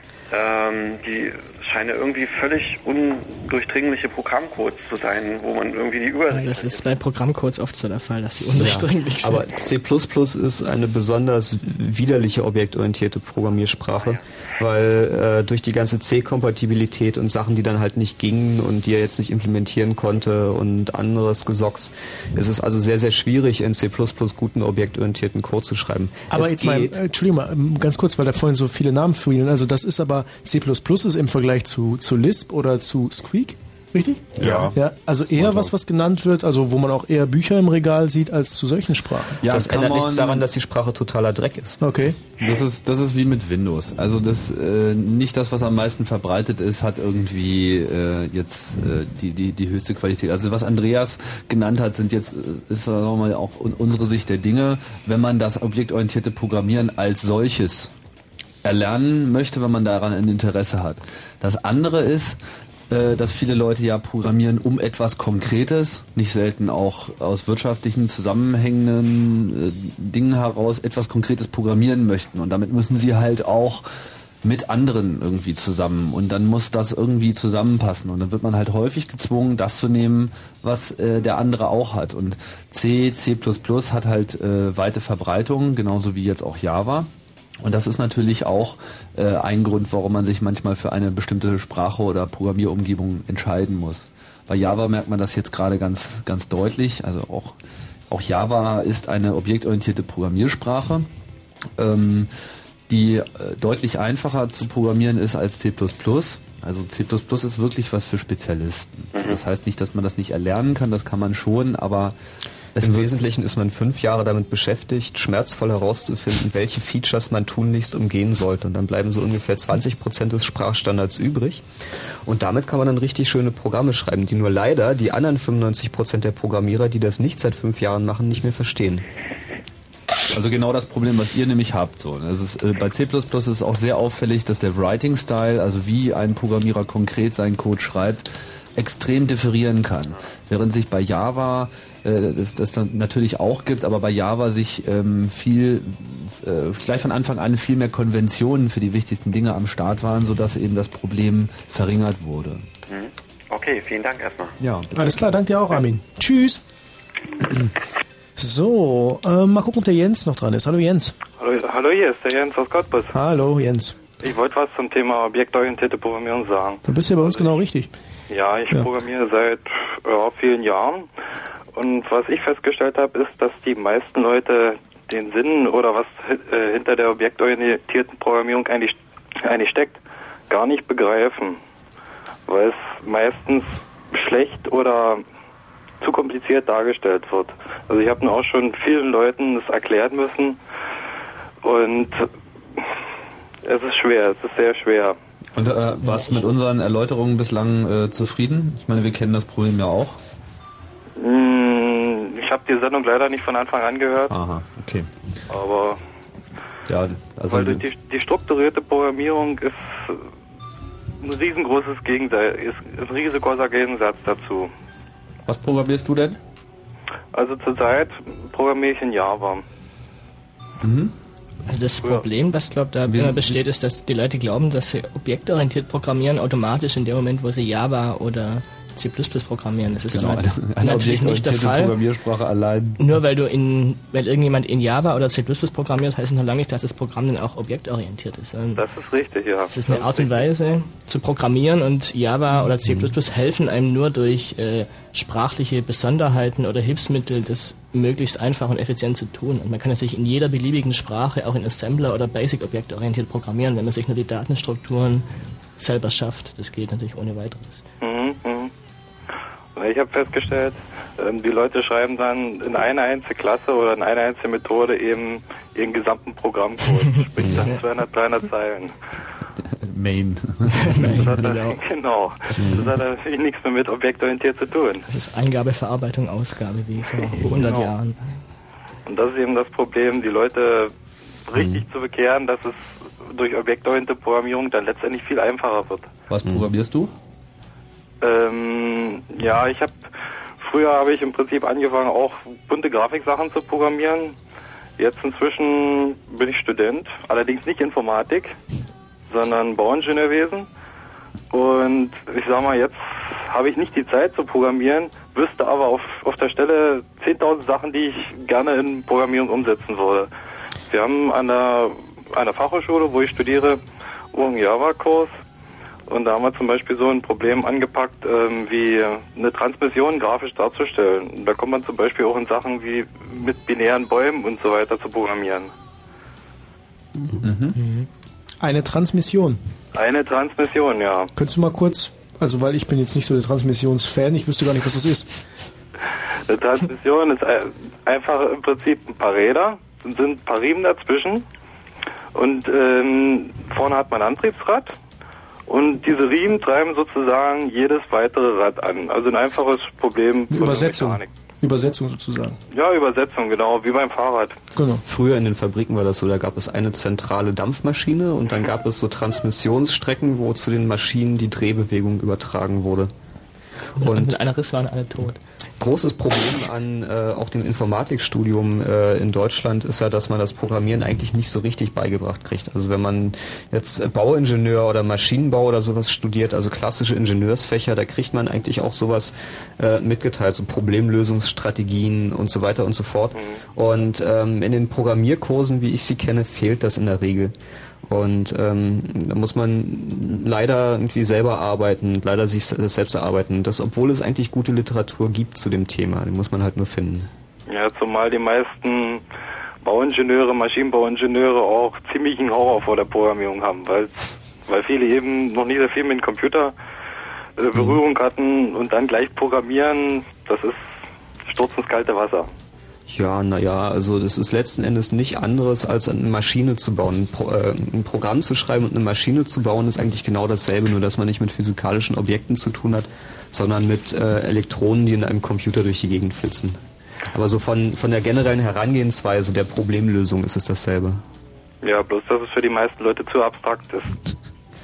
ähm, die scheinen irgendwie völlig undurchdringliche Programmcodes zu sein, wo man irgendwie die Übersicht... Das ist bei Programmcodes oft so der Fall, dass sie undurchdringlich ja, sind. aber C plus plus ist eine besonders widerliche objektorientierte Programmiersprache, weil äh, durch die ganze C-Kompatibilität und Sachen, die dann halt nicht gingen und die er jetzt nicht implementieren konnte und anderes Gesocks, ist es also sehr, sehr schwierig, in C plus plus guten objektorientierten Code zu schreiben. Aber es jetzt mal, äh, Entschuldigung mal, ganz kurz, weil da vorhin so viele Namen fielen, also das ist aber C plus plus ist im Vergleich zu, zu Lisp oder zu Squeak, richtig? Ja. Ja, also eher was, was genannt wird, also wo man auch eher Bücher im Regal sieht, als zu solchen Sprachen. Ja, das ändert nichts daran, dass die Sprache totaler Dreck ist. Okay. Das ist, das ist wie mit Windows. Also das äh, nicht das, was am meisten verbreitet ist, hat irgendwie äh, jetzt äh, die, die, die höchste Qualität. Also was Andreas genannt hat, sind jetzt, ist sagen wir mal auch unsere Sicht der Dinge. Wenn man das objektorientierte Programmieren als solches erlernen möchte, wenn man daran ein Interesse hat. Das andere ist, äh, dass viele Leute ja programmieren um etwas Konkretes, nicht selten auch aus wirtschaftlichen zusammenhängenden äh, Dingen heraus etwas Konkretes programmieren möchten. Und damit müssen sie halt auch mit anderen irgendwie zusammen. Und dann muss das irgendwie zusammenpassen. Und dann wird man halt häufig gezwungen, das zu nehmen, was äh, der andere auch hat. Und C, C plus plus hat halt äh, weite Verbreitung, genauso wie jetzt auch Java. Und das ist natürlich auch äh, ein Grund, warum man sich manchmal für eine bestimmte Sprache oder Programmierumgebung entscheiden muss. Bei Java merkt man das jetzt gerade ganz, ganz deutlich. Also auch, auch Java ist eine objektorientierte Programmiersprache, ähm, die äh, deutlich einfacher zu programmieren ist als C plus plus. Also C plus plus ist wirklich was für Spezialisten. Mhm. Das heißt nicht, dass man das nicht erlernen kann, das kann man schon, aber Es Im Wesentlichen ist man fünf Jahre damit beschäftigt, schmerzvoll herauszufinden, welche Features man tunlichst umgehen sollte. Und dann bleiben so ungefähr zwanzig Prozent des Sprachstandards übrig. Und damit kann man dann richtig schöne Programme schreiben, die nur leider die anderen fünfundneunzig Prozent der Programmierer, die das nicht seit fünf Jahren machen, nicht mehr verstehen. Also genau das Problem, was ihr nämlich habt. So. Das ist, äh, bei C plus plus ist es auch sehr auffällig, dass der Writing-Style, also wie ein Programmierer konkret seinen Code schreibt, extrem differieren kann. Während sich bei Java äh, das, das dann natürlich auch gibt, aber bei Java sich ähm, viel äh, gleich von Anfang an viel mehr Konventionen für die wichtigsten Dinge am Start waren, sodass eben das Problem verringert wurde. Okay, vielen Dank erstmal. Ja, alles klar, danke dir auch, Armin. Tschüss. So, äh, mal gucken, ob der Jens noch dran ist. Hallo Jens. Hallo, hallo, hier ist der Jens aus Cottbus. Hallo Jens. Ich wollte was zum Thema objektorientierte Programmierung sagen. Du bist ja bei uns genau richtig. Ja, ich Ja. programmiere seit ja, vielen Jahren. Und was ich festgestellt habe, ist, dass die meisten Leute den Sinn oder was äh, hinter der objektorientierten Programmierung eigentlich, eigentlich steckt, gar nicht begreifen. Weil es meistens schlecht oder zu kompliziert dargestellt wird. Also ich habe auch schon vielen Leuten das erklären müssen und es ist schwer, es ist sehr schwer. Und äh, warst du mit unseren Erläuterungen bislang äh, zufrieden? Ich meine, wir kennen das Problem ja auch. Ich habe die Sendung leider nicht von Anfang an gehört. Aha, okay. Aber ja, also weil die, die strukturierte Programmierung ist ein riesengroßes Gegenteil, ist ein riesengroßer Gegensatz dazu. Was programmierst du denn? Also zurzeit programmiere ich in Java. Mhm. Also das Problem, was glaube da immer besteht, ist, dass die Leute glauben, dass sie objektorientiert programmieren automatisch in dem Moment, wo sie Java oder C plus plus programmieren. Das ist Genau, halt eine, eine natürlich nicht der Fall. Programmiersprache allein. Nur weil du in, weil irgendjemand in Java oder C plus plus programmiert, heißt es noch lange nicht, dass das Programm dann auch objektorientiert ist. Das ist richtig, ja. Es ist eine Art und Weise zu programmieren und Java oder C plus plus helfen einem nur durch äh, sprachliche Besonderheiten oder Hilfsmittel, das möglichst einfach und effizient zu tun. Und man kann natürlich in jeder beliebigen Sprache, auch in Assembler oder Basic objektorientiert programmieren, wenn man sich nur die Datenstrukturen selber schafft. Das geht natürlich ohne weiteres. Mhm, mh. Ich habe festgestellt, die Leute schreiben dann in eine einzige Klasse oder in eine einzige Methode eben ihren gesamten Programmcode, sprich dann zweihundert, dreihundert Zeilen. Main. Das hat dann, genau. Das hat natürlich nichts mehr mit objektorientiert zu tun. Das ist Eingabe, Verarbeitung, Ausgabe wie vor hundert Genau. Jahren. Und das ist eben das Problem, die Leute richtig zu bekehren, dass es durch objektorientierte Programmierung dann letztendlich viel einfacher wird. Was programmierst du? Ähm, ja, ich habe früher habe ich im Prinzip angefangen, auch bunte Grafiksachen zu programmieren. Jetzt inzwischen bin ich Student, allerdings nicht Informatik, sondern Bauingenieurwesen. Und ich sag mal, jetzt habe ich nicht die Zeit zu programmieren, wüsste aber auf, auf der Stelle zehntausend Sachen, die ich gerne in Programmierung umsetzen würde. Wir haben an der, an der Fachhochschule, wo ich studiere, auch einen Java-Kurs. Und da haben wir zum Beispiel so ein Problem angepackt, ähm, wie eine Transmission grafisch darzustellen. Und da kommt man zum Beispiel auch in Sachen wie mit binären Bäumen und so weiter zu programmieren. Mhm. Eine Transmission. Eine Transmission, ja. Könntest du mal kurz, also weil ich bin jetzt nicht so der Transmissionsfan, ich wüsste gar nicht, was das ist. Eine Transmission ist einfach im Prinzip ein paar Räder, und sind ein paar Riemen dazwischen. Und ähm, vorne hat man ein Antriebsrad. Und diese Riemen treiben sozusagen jedes weitere Rad an. Also ein einfaches Problem. Eine Übersetzung. Übersetzung sozusagen. Ja, Übersetzung, genau, wie beim Fahrrad. Genau. Früher in den Fabriken war das so, da gab es eine zentrale Dampfmaschine und dann gab es so Transmissionsstrecken, wo zu den Maschinen die Drehbewegung übertragen wurde. Und, und mit einer Riss waren alle tot. großes Problem an äh, auch dem Informatikstudium äh, in Deutschland ist ja, dass man das Programmieren eigentlich nicht so richtig beigebracht kriegt. Also wenn man jetzt Bauingenieur oder Maschinenbau oder sowas studiert, also klassische Ingenieursfächer, da kriegt man eigentlich auch sowas äh, mitgeteilt, so Problemlösungsstrategien und so weiter und so fort. Und ähm, in den Programmierkursen, wie ich sie kenne, fehlt das in der Regel. Und ähm, da muss man leider irgendwie selber arbeiten, leider sich selbst erarbeiten. Das, obwohl es eigentlich gute Literatur gibt zu dem Thema, die muss man halt nur finden. Ja, zumal die meisten Bauingenieure, Maschinenbauingenieure auch ziemlichen Horror vor der Programmierung haben, weil weil viele eben noch nie so viel mit dem Computer äh, Berührung hatten und dann gleich programmieren, das ist Sturz ins kalte Wasser. Ja, naja, also das ist letzten Endes nicht anderes, als eine Maschine zu bauen. Ein, Pro, äh, ein Programm zu schreiben und eine Maschine zu bauen ist eigentlich genau dasselbe, nur dass man nicht mit physikalischen Objekten zu tun hat, sondern mit äh, Elektronen, die in einem Computer durch die Gegend flitzen. Aber so von, von der generellen Herangehensweise der Problemlösung ist es dasselbe. Ja, bloß dass es für die meisten Leute zu abstrakt ist.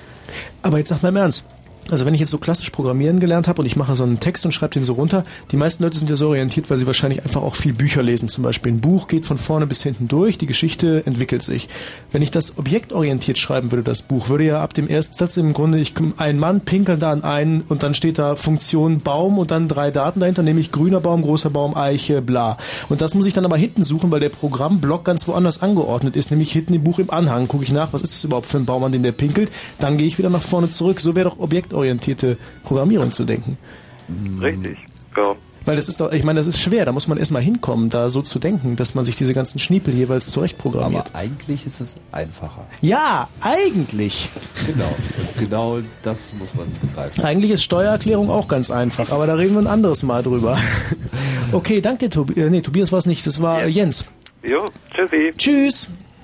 Aber jetzt sag mal im Ernst. Also wenn ich jetzt so klassisch programmieren gelernt habe und ich mache so einen Text und schreibe den so runter, die meisten Leute sind ja so orientiert, weil sie wahrscheinlich einfach auch viel Bücher lesen. Zum Beispiel ein Buch geht von vorne bis hinten durch, die Geschichte entwickelt sich. Wenn ich das objektorientiert schreiben würde, das Buch, würde ja ab dem ersten Satz im Grunde, ich ein Mann pinkelt da an einen und dann steht da Funktion Baum und dann drei Daten dahinter, nämlich grüner Baum, großer Baum, Eiche, bla. Und das muss ich dann aber hinten suchen, weil der Programmblock ganz woanders angeordnet ist, nämlich hinten im Buch im Anhang. Gucke ich nach, was ist das überhaupt für ein Baum, an den der pinkelt, dann gehe ich wieder nach vorne zurück. So wäre doch objektorientiert orientierte Programmierung zu denken. Richtig, ja. Weil das ist doch, ich meine, das ist schwer, da muss man erstmal hinkommen, da so zu denken, dass man sich diese ganzen Schniepel jeweils zurecht programmiert. Aber eigentlich ist es einfacher. Ja, eigentlich. Genau, genau das muss man begreifen. Eigentlich ist Steuererklärung auch ganz einfach, aber da reden wir ein anderes Mal drüber. Okay, danke dir, Tobi äh, nee, Tobias war es nicht, das war ja. Jens. Jo, tschüssi. Tschüss.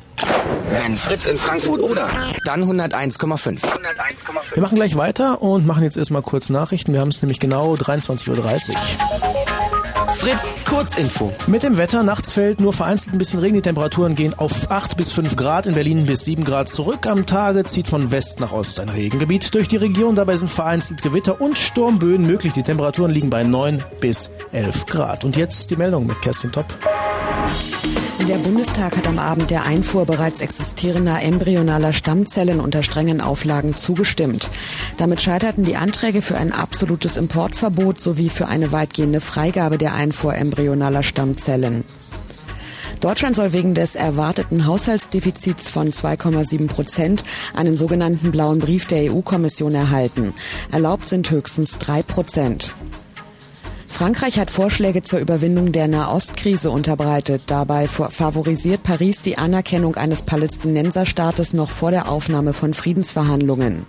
Wenn Fritz in Frankfurt oder, dann hunderteins Komma fünf. Wir machen gleich weiter und machen jetzt erstmal kurz Nachrichten. Wir haben es nämlich genau dreiundzwanzig Uhr dreißig. Fritz, Kurzinfo. Mit dem Wetter, nachts fällt nur vereinzelt ein bisschen Regen. Die Temperaturen gehen auf acht bis fünf Grad, in Berlin bis sieben Grad zurück. Am Tage zieht von West nach Ost ein Regengebiet durch die Region. Dabei sind vereinzelt Gewitter und Sturmböen möglich. Die Temperaturen liegen bei neun bis elf Grad. Und jetzt die Meldung mit Kerstin Topp. Der Bundestag hat am Abend der Einfuhr bereits existierender embryonaler Stammzellen unter strengen Auflagen zugestimmt. Damit scheiterten die Anträge für ein absolutes Importverbot sowie für eine weitgehende Freigabe der Einfuhr embryonaler Stammzellen. Deutschland soll wegen des erwarteten Haushaltsdefizits von zwei Komma sieben Prozent einen sogenannten blauen Brief der E U-Kommission erhalten. Erlaubt sind höchstens drei Prozent. Frankreich hat Vorschläge zur Überwindung der Nahostkrise unterbreitet. Dabei favorisiert Paris die Anerkennung eines Palästinenserstaates noch vor der Aufnahme von Friedensverhandlungen.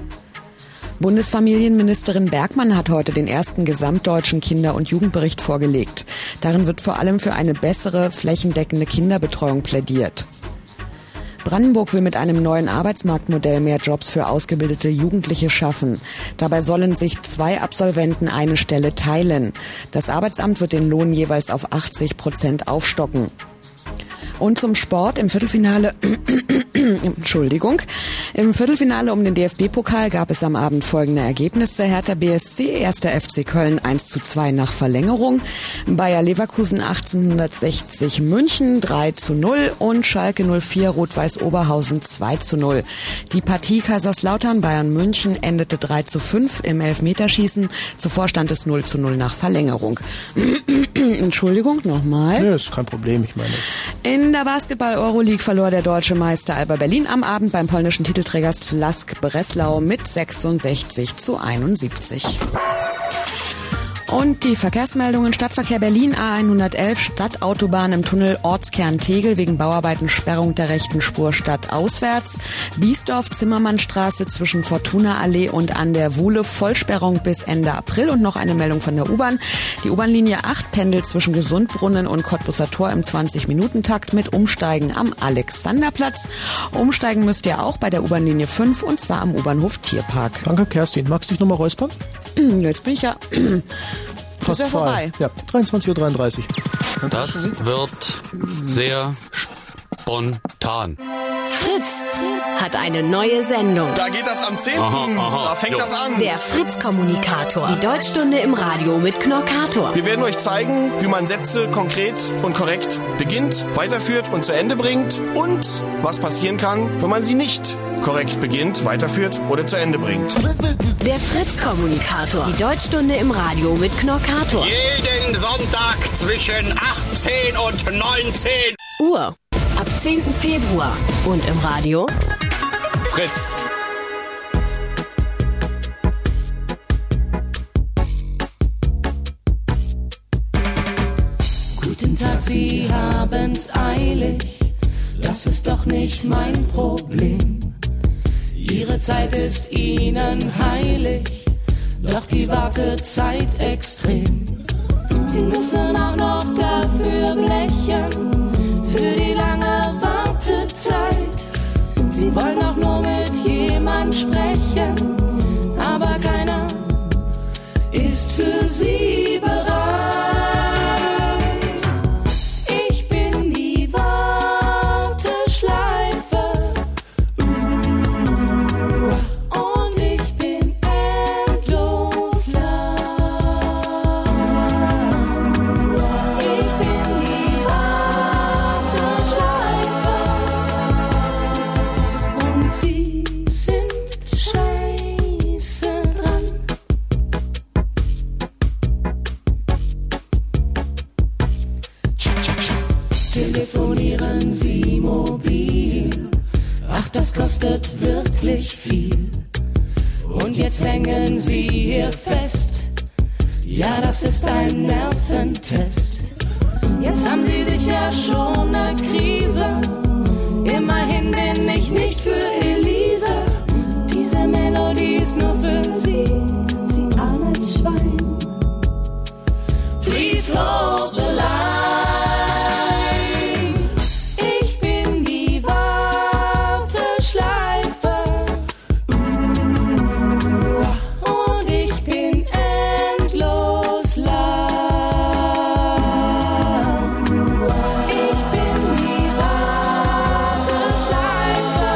Bundesfamilienministerin Bergmann hat heute den ersten gesamtdeutschen Kinder- und Jugendbericht vorgelegt. Darin wird vor allem für eine bessere, flächendeckende Kinderbetreuung plädiert. Brandenburg will mit einem neuen Arbeitsmarktmodell mehr Jobs für ausgebildete Jugendliche schaffen. Dabei sollen sich zwei Absolventen eine Stelle teilen. Das Arbeitsamt wird den Lohn jeweils auf achtzig Prozent aufstocken. Und zum Sport im Viertelfinale, Entschuldigung, im Viertelfinale um den D F B-Pokal gab es am Abend folgende Ergebnisse. Hertha B S C, erster F C Köln eins zu zwei nach Verlängerung, Bayer Leverkusen achtzehnhundertsechzig München drei zu null und Schalke null vier Rot-Weiß Oberhausen zwei zu null. Die Partie Kaiserslautern Bayern München endete drei zu fünf im Elfmeterschießen, zuvor stand es null zu null nach Verlängerung. Entschuldigung, nochmal. Ja, ist kein Problem, ich meine. In der Basketball-Euroleague verlor der deutsche Meister Alba Berlin am Abend beim polnischen Titelträger Slask Breslau mit sechsundsechzig zu einundsiebzig. Und die Verkehrsmeldungen: Stadtverkehr Berlin A hundertelf, Stadtautobahn im Tunnel Ortskern Tegel wegen Bauarbeiten, Sperrung der rechten Spur stadtauswärts. Biesdorf Zimmermannstraße zwischen Fortuna-Allee und an der Wuhle, Vollsperrung bis Ende April. Und noch eine Meldung von der U-Bahn. Die U-Bahn-Linie acht pendelt zwischen Gesundbrunnen und Cottbuser Tor im zwanzig-Minuten-Takt mit Umsteigen am Alexanderplatz. Umsteigen müsst ihr auch bei der U-Bahn-Linie fünf und zwar am U-Bahnhof Tierpark. Danke, Kerstin. Magst du dich nochmal räuspern? Jetzt bin ich ja fast ja frei. Vorbei. Ja, dreiundzwanzig Uhr dreiunddreißig. Das wird sehr spontan. Fritz hat eine neue Sendung. Da geht das am zehnten Aha, aha, da fängt jo. das an. Der Fritz-Kommunikator. Die Deutschstunde im Radio mit Knorkator. Wir werden euch zeigen, wie man Sätze konkret und korrekt beginnt, weiterführt und zu Ende bringt und was passieren kann, wenn man sie nicht korrekt beginnt, weiterführt oder zu Ende bringt. Der Fritz-Kommunikator. Die Deutschstunde im Radio mit Knorkator. Jeden Sonntag zwischen achtzehn und neunzehn Uhr. Ab zehnten Februar. Und im Radio? Fritz. Guten Tag, Sie haben's eilig. Das ist doch nicht mein Problem. Ihre Zeit ist Ihnen heilig. Doch die Wartezeit extrem. Sie müssen auch noch dafür blechen. Für die lange Wartezeit. Sie wollen auch nur mit jemand sprechen, aber keiner ist für Sie bereit. Ich bin die Warteschleife und ich bin endlos lang. Ich bin die Warteschleife und Sie sind scheiße dran. Telefonieren Sie mobil, ach das kostet wirklich viel. Und jetzt hängen Sie hier fest, ja das ist ein Nerventest. Jetzt haben Sie sicher schon eine Krise, immerhin bin ich nicht für Elise. Diese Melodie ist nur für Sie, Sie armes Schwein. Please hold the line. Ich bin die Warteschleife und ich bin endlos lang. Ich bin die Warteschleife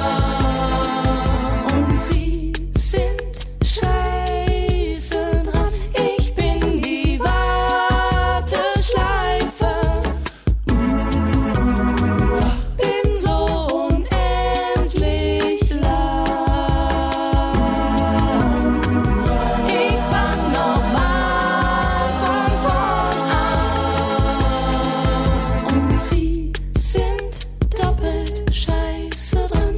und Sie sind scheiße dran. Ich bin die Warteschleife, bin so unendlich lang. Ich fang nochmal von vorn an und Sie sind doppelt scheiße dran.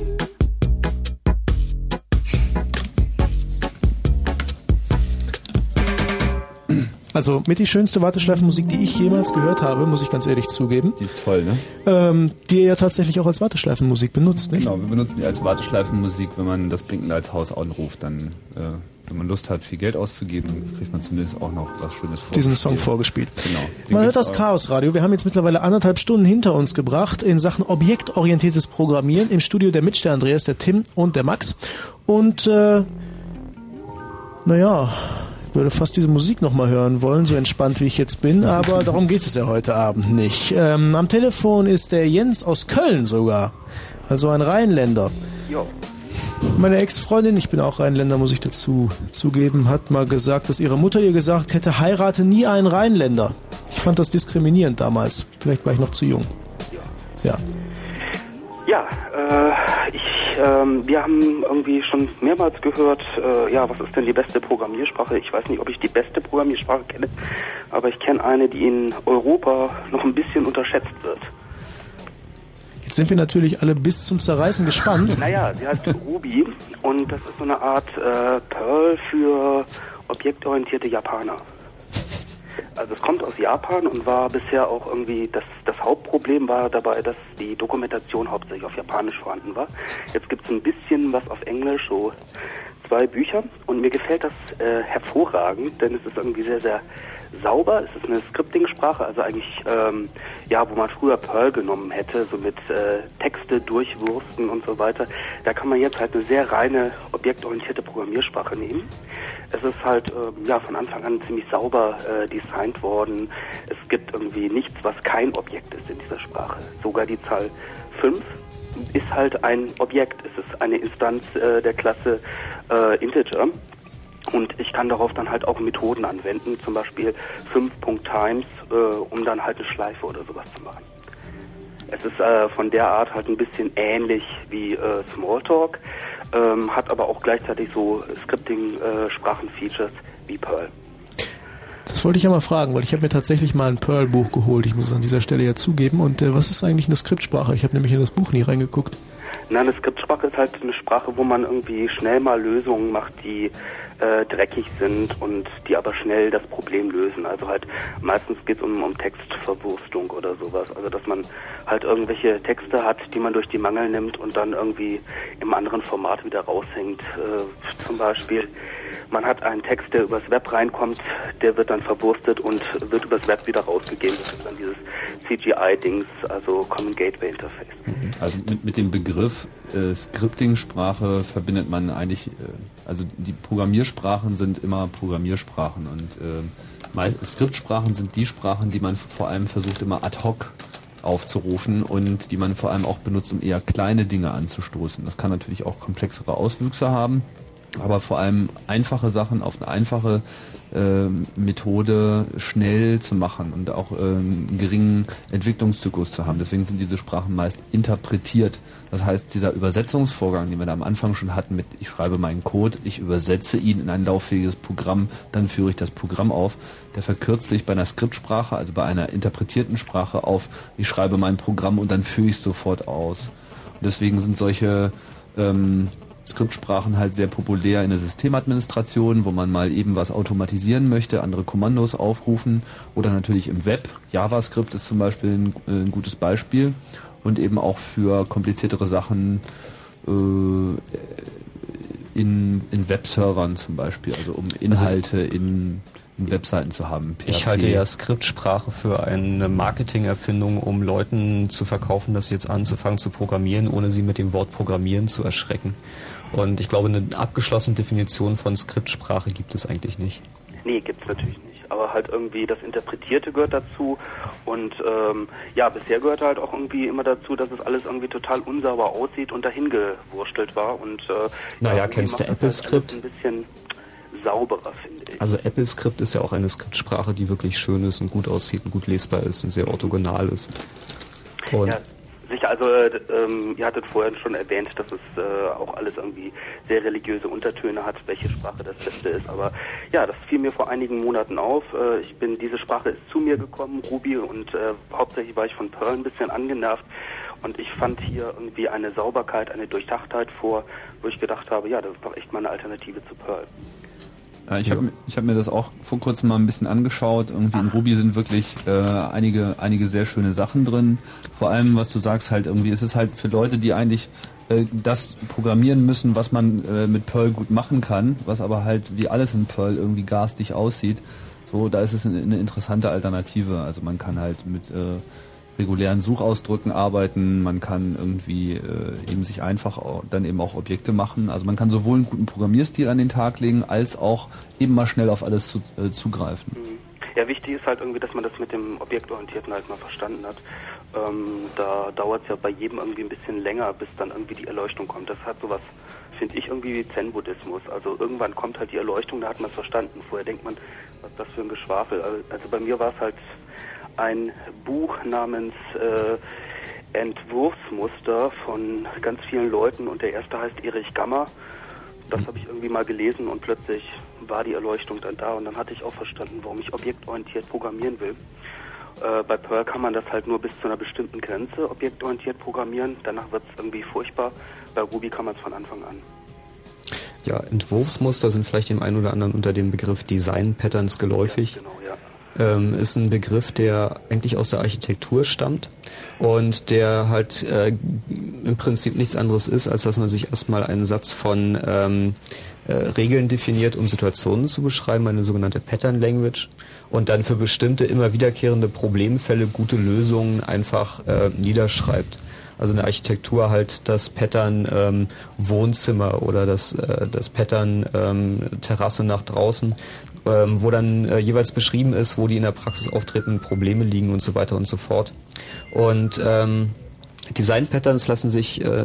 Also mit die schönste Warteschleifenmusik, die ich jemals gehört habe, muss ich ganz ehrlich zugeben. Die ist toll, ne? Ähm, die ihr ja tatsächlich auch als Warteschleifenmusik benutzt, nicht? Genau, wir benutzen die als Warteschleifenmusik, wenn man das Blinkende als Haus anruft, dann, äh, wenn man Lust hat, viel Geld auszugeben, kriegt man zumindest auch noch was Schönes vor. Diesen Song vorgespielt. Genau. Den Man hört gibt's das auch. Chaosradio. Wir haben jetzt mittlerweile anderthalb Stunden hinter uns gebracht in Sachen objektorientiertes Programmieren. Im Studio der Mitch, der Andreas, der Tim und der Max. Und, äh, naja, ich würde fast diese Musik nochmal hören wollen, so entspannt wie ich jetzt bin, aber darum geht es ja heute Abend nicht. Ähm, am Telefon ist der Jens aus Köln sogar, also ein Rheinländer. Jo. Meine Ex-Freundin, ich bin auch Rheinländer, muss ich dazu zugeben, hat mal gesagt, dass ihre Mutter ihr gesagt hätte, heirate nie einen Rheinländer. Ich fand das diskriminierend damals. Vielleicht war ich noch zu jung. Ja. Ja, äh, ich, ähm, wir haben irgendwie schon mehrmals gehört, äh, ja, was ist denn die beste Programmiersprache? Ich weiß nicht, ob ich die beste Programmiersprache kenne, aber ich kenne eine, die in Europa noch ein bisschen unterschätzt wird. Jetzt sind wir natürlich alle bis zum Zerreißen gespannt. Naja, sie heißt Ruby und das ist so eine Art äh, Perl für objektorientierte Japaner. Also es kommt aus Japan und war bisher auch irgendwie, das, das Hauptproblem war dabei, dass die Dokumentation hauptsächlich auf Japanisch vorhanden war. Jetzt gibt es ein bisschen was auf Englisch, so zwei Bücher und mir gefällt das äh, hervorragend, denn es ist irgendwie sehr, sehr sauber. Es ist eine Scripting-Sprache, also eigentlich, ähm, ja, wo man früher Perl genommen hätte, so mit äh, Texte durchwursten und so weiter. Da kann man jetzt halt eine sehr reine, objektorientierte Programmiersprache nehmen. Es ist halt, äh, ja, von Anfang an ziemlich sauber äh, designt worden. Es gibt irgendwie nichts, was kein Objekt ist in dieser Sprache. Sogar die Zahl fünf ist halt ein Objekt. Es ist eine Instanz äh, der Klasse äh, Integer. Und ich kann darauf dann halt auch Methoden anwenden, zum Beispiel fünf.times, äh, um dann halt eine Schleife oder sowas zu machen. Es ist äh, von der Art halt ein bisschen ähnlich wie äh, Smalltalk, ähm, hat aber auch gleichzeitig so Scripting-Sprachen-Features wie Perl. Das wollte ich ja mal fragen, weil ich habe mir tatsächlich mal ein Perl-Buch geholt. Ich muss es an dieser Stelle ja zugeben. Und äh, was ist eigentlich eine Skriptsprache? Ich habe nämlich in das Buch nie reingeguckt. Na, eine Skriptsprache ist halt eine Sprache, wo man irgendwie schnell mal Lösungen macht, die äh, dreckig sind und die aber schnell das Problem lösen. Also halt meistens geht es um, um Textverwurstung oder sowas. Also dass man halt irgendwelche Texte hat, die man durch die Mangel nimmt und dann irgendwie im anderen Format wieder raushängt. Äh, zum Beispiel, man hat einen Text, der übers Web reinkommt, der wird dann verwurstet und wird übers Web wieder rausgegeben. Das ist dann dieses C G I-Dings, also Common Gateway Interface. Also mit, mit dem Begriff äh, Scripting-Sprache verbindet man eigentlich, äh, also die Programmiersprachen sind immer Programmiersprachen und äh, Skriptsprachen sind die Sprachen, die man vor allem versucht immer ad hoc aufzurufen und die man vor allem auch benutzt, um eher kleine Dinge anzustoßen. Das kann natürlich auch komplexere Auswüchse haben, aber vor allem einfache Sachen auf eine einfache äh, Methode schnell zu machen und auch äh, einen geringen Entwicklungszyklus zu haben. Deswegen sind diese Sprachen meist interpretiert. Das heißt, dieser Übersetzungsvorgang, den wir da am Anfang schon hatten mit ich schreibe meinen Code, ich übersetze ihn in ein lauffähiges Programm, dann führe ich das Programm auf, der verkürzt sich bei einer Skriptsprache, also bei einer interpretierten Sprache auf ich schreibe mein Programm und dann führe ich es sofort aus. Und deswegen sind solche ähm, Skriptsprachen halt sehr populär in der Systemadministration, wo man mal eben was automatisieren möchte, andere Kommandos aufrufen oder natürlich im Web. JavaScript ist zum Beispiel ein, äh, ein gutes Beispiel und eben auch für kompliziertere Sachen äh, in, in Webservern zum Beispiel, also um Inhalte also, in, in Webseiten zu haben. P H P. Ich halte ja Skriptsprache für eine Marketingerfindung, um Leuten zu verkaufen, dass sie jetzt anzufangen zu programmieren, ohne sie mit dem Wort Programmieren zu erschrecken. Und ich glaube, eine abgeschlossene Definition von Skriptsprache gibt es eigentlich nicht. Nee, gibt es natürlich nicht. Aber halt irgendwie das Interpretierte gehört dazu. Und ähm, ja, bisher gehört halt auch irgendwie immer dazu, dass es alles irgendwie total unsauber aussieht und dahin gewurstelt war. Und äh, naja, ja, kennst du AppleScript? Ein bisschen sauberer, finde ich. Also AppleScript ist ja auch eine Skriptsprache, die wirklich schön ist und gut aussieht und gut lesbar ist und sehr orthogonal ist. Und ja, sicher, also äh, ähm, ihr hattet vorhin schon erwähnt, dass es äh, auch alles irgendwie sehr religiöse Untertöne hat, welche Sprache das Beste ist. Aber ja, das fiel mir vor einigen Monaten auf. Äh, ich bin, diese Sprache ist zu mir gekommen, Ruby, und äh, hauptsächlich war ich von Perl ein bisschen angenervt. Und ich fand hier irgendwie eine Sauberkeit, eine Durchdachtheit vor, wo ich gedacht habe, ja, das ist doch echt mal eine Alternative zu Perl. Ich habe ich hab mir das auch vor kurzem mal ein bisschen angeschaut. Irgendwie in Ruby sind wirklich äh, einige einige sehr schöne Sachen drin. Vor allem, was du sagst, halt irgendwie, ist es halt für Leute, die eigentlich äh, das programmieren müssen, was man äh, mit Perl gut machen kann, was aber halt wie alles in Perl irgendwie garstig aussieht. So, da ist es eine, eine interessante Alternative. Also man kann halt mit äh, regulären Suchausdrücken arbeiten, man kann irgendwie äh, eben sich einfach auch, dann eben auch Objekte machen. Also man kann sowohl einen guten Programmierstil an den Tag legen, als auch eben mal schnell auf alles zu, äh, zugreifen. Ja, wichtig ist halt irgendwie, dass man das mit dem Objektorientierten halt mal verstanden hat. Ähm, da dauert es ja bei jedem irgendwie ein bisschen länger, bis dann irgendwie die Erleuchtung kommt. Das hat sowas, finde ich, irgendwie wie Zen-Buddhismus. Also irgendwann kommt halt die Erleuchtung, da hat man es verstanden. Vorher denkt man, was ist das für ein Geschwafel. Also bei mir war es halt ein Buch namens äh, Entwurfsmuster von ganz vielen Leuten und der erste heißt Erich Gammer. Das habe ich irgendwie mal gelesen und plötzlich war die Erleuchtung dann da und dann hatte ich auch verstanden, warum ich objektorientiert programmieren will. Äh, bei Perl kann man das halt nur bis zu einer bestimmten Grenze objektorientiert programmieren, danach wird es irgendwie furchtbar. Bei Ruby kann man es von Anfang an. Ja, Entwurfsmuster sind vielleicht dem einen oder anderen unter dem Begriff Design Patterns geläufig. Ja, genau, ja. Ähm, ist ein Begriff, der eigentlich aus der Architektur stammt und der halt äh, im Prinzip nichts anderes ist, als dass man sich erstmal einen Satz von ähm, äh, Regeln definiert, um Situationen zu beschreiben, eine sogenannte Pattern Language, und dann für bestimmte immer wiederkehrende Problemfälle gute Lösungen einfach äh, niederschreibt. Also in der Architektur halt das Pattern ähm, Wohnzimmer oder das, äh, das Pattern ähm, Terrasse nach draußen, ähm, wo dann äh, jeweils beschrieben ist, wo die in der Praxis auftretenden Probleme liegen und so weiter und so fort. Und ähm, Design-Patterns lassen sich, äh,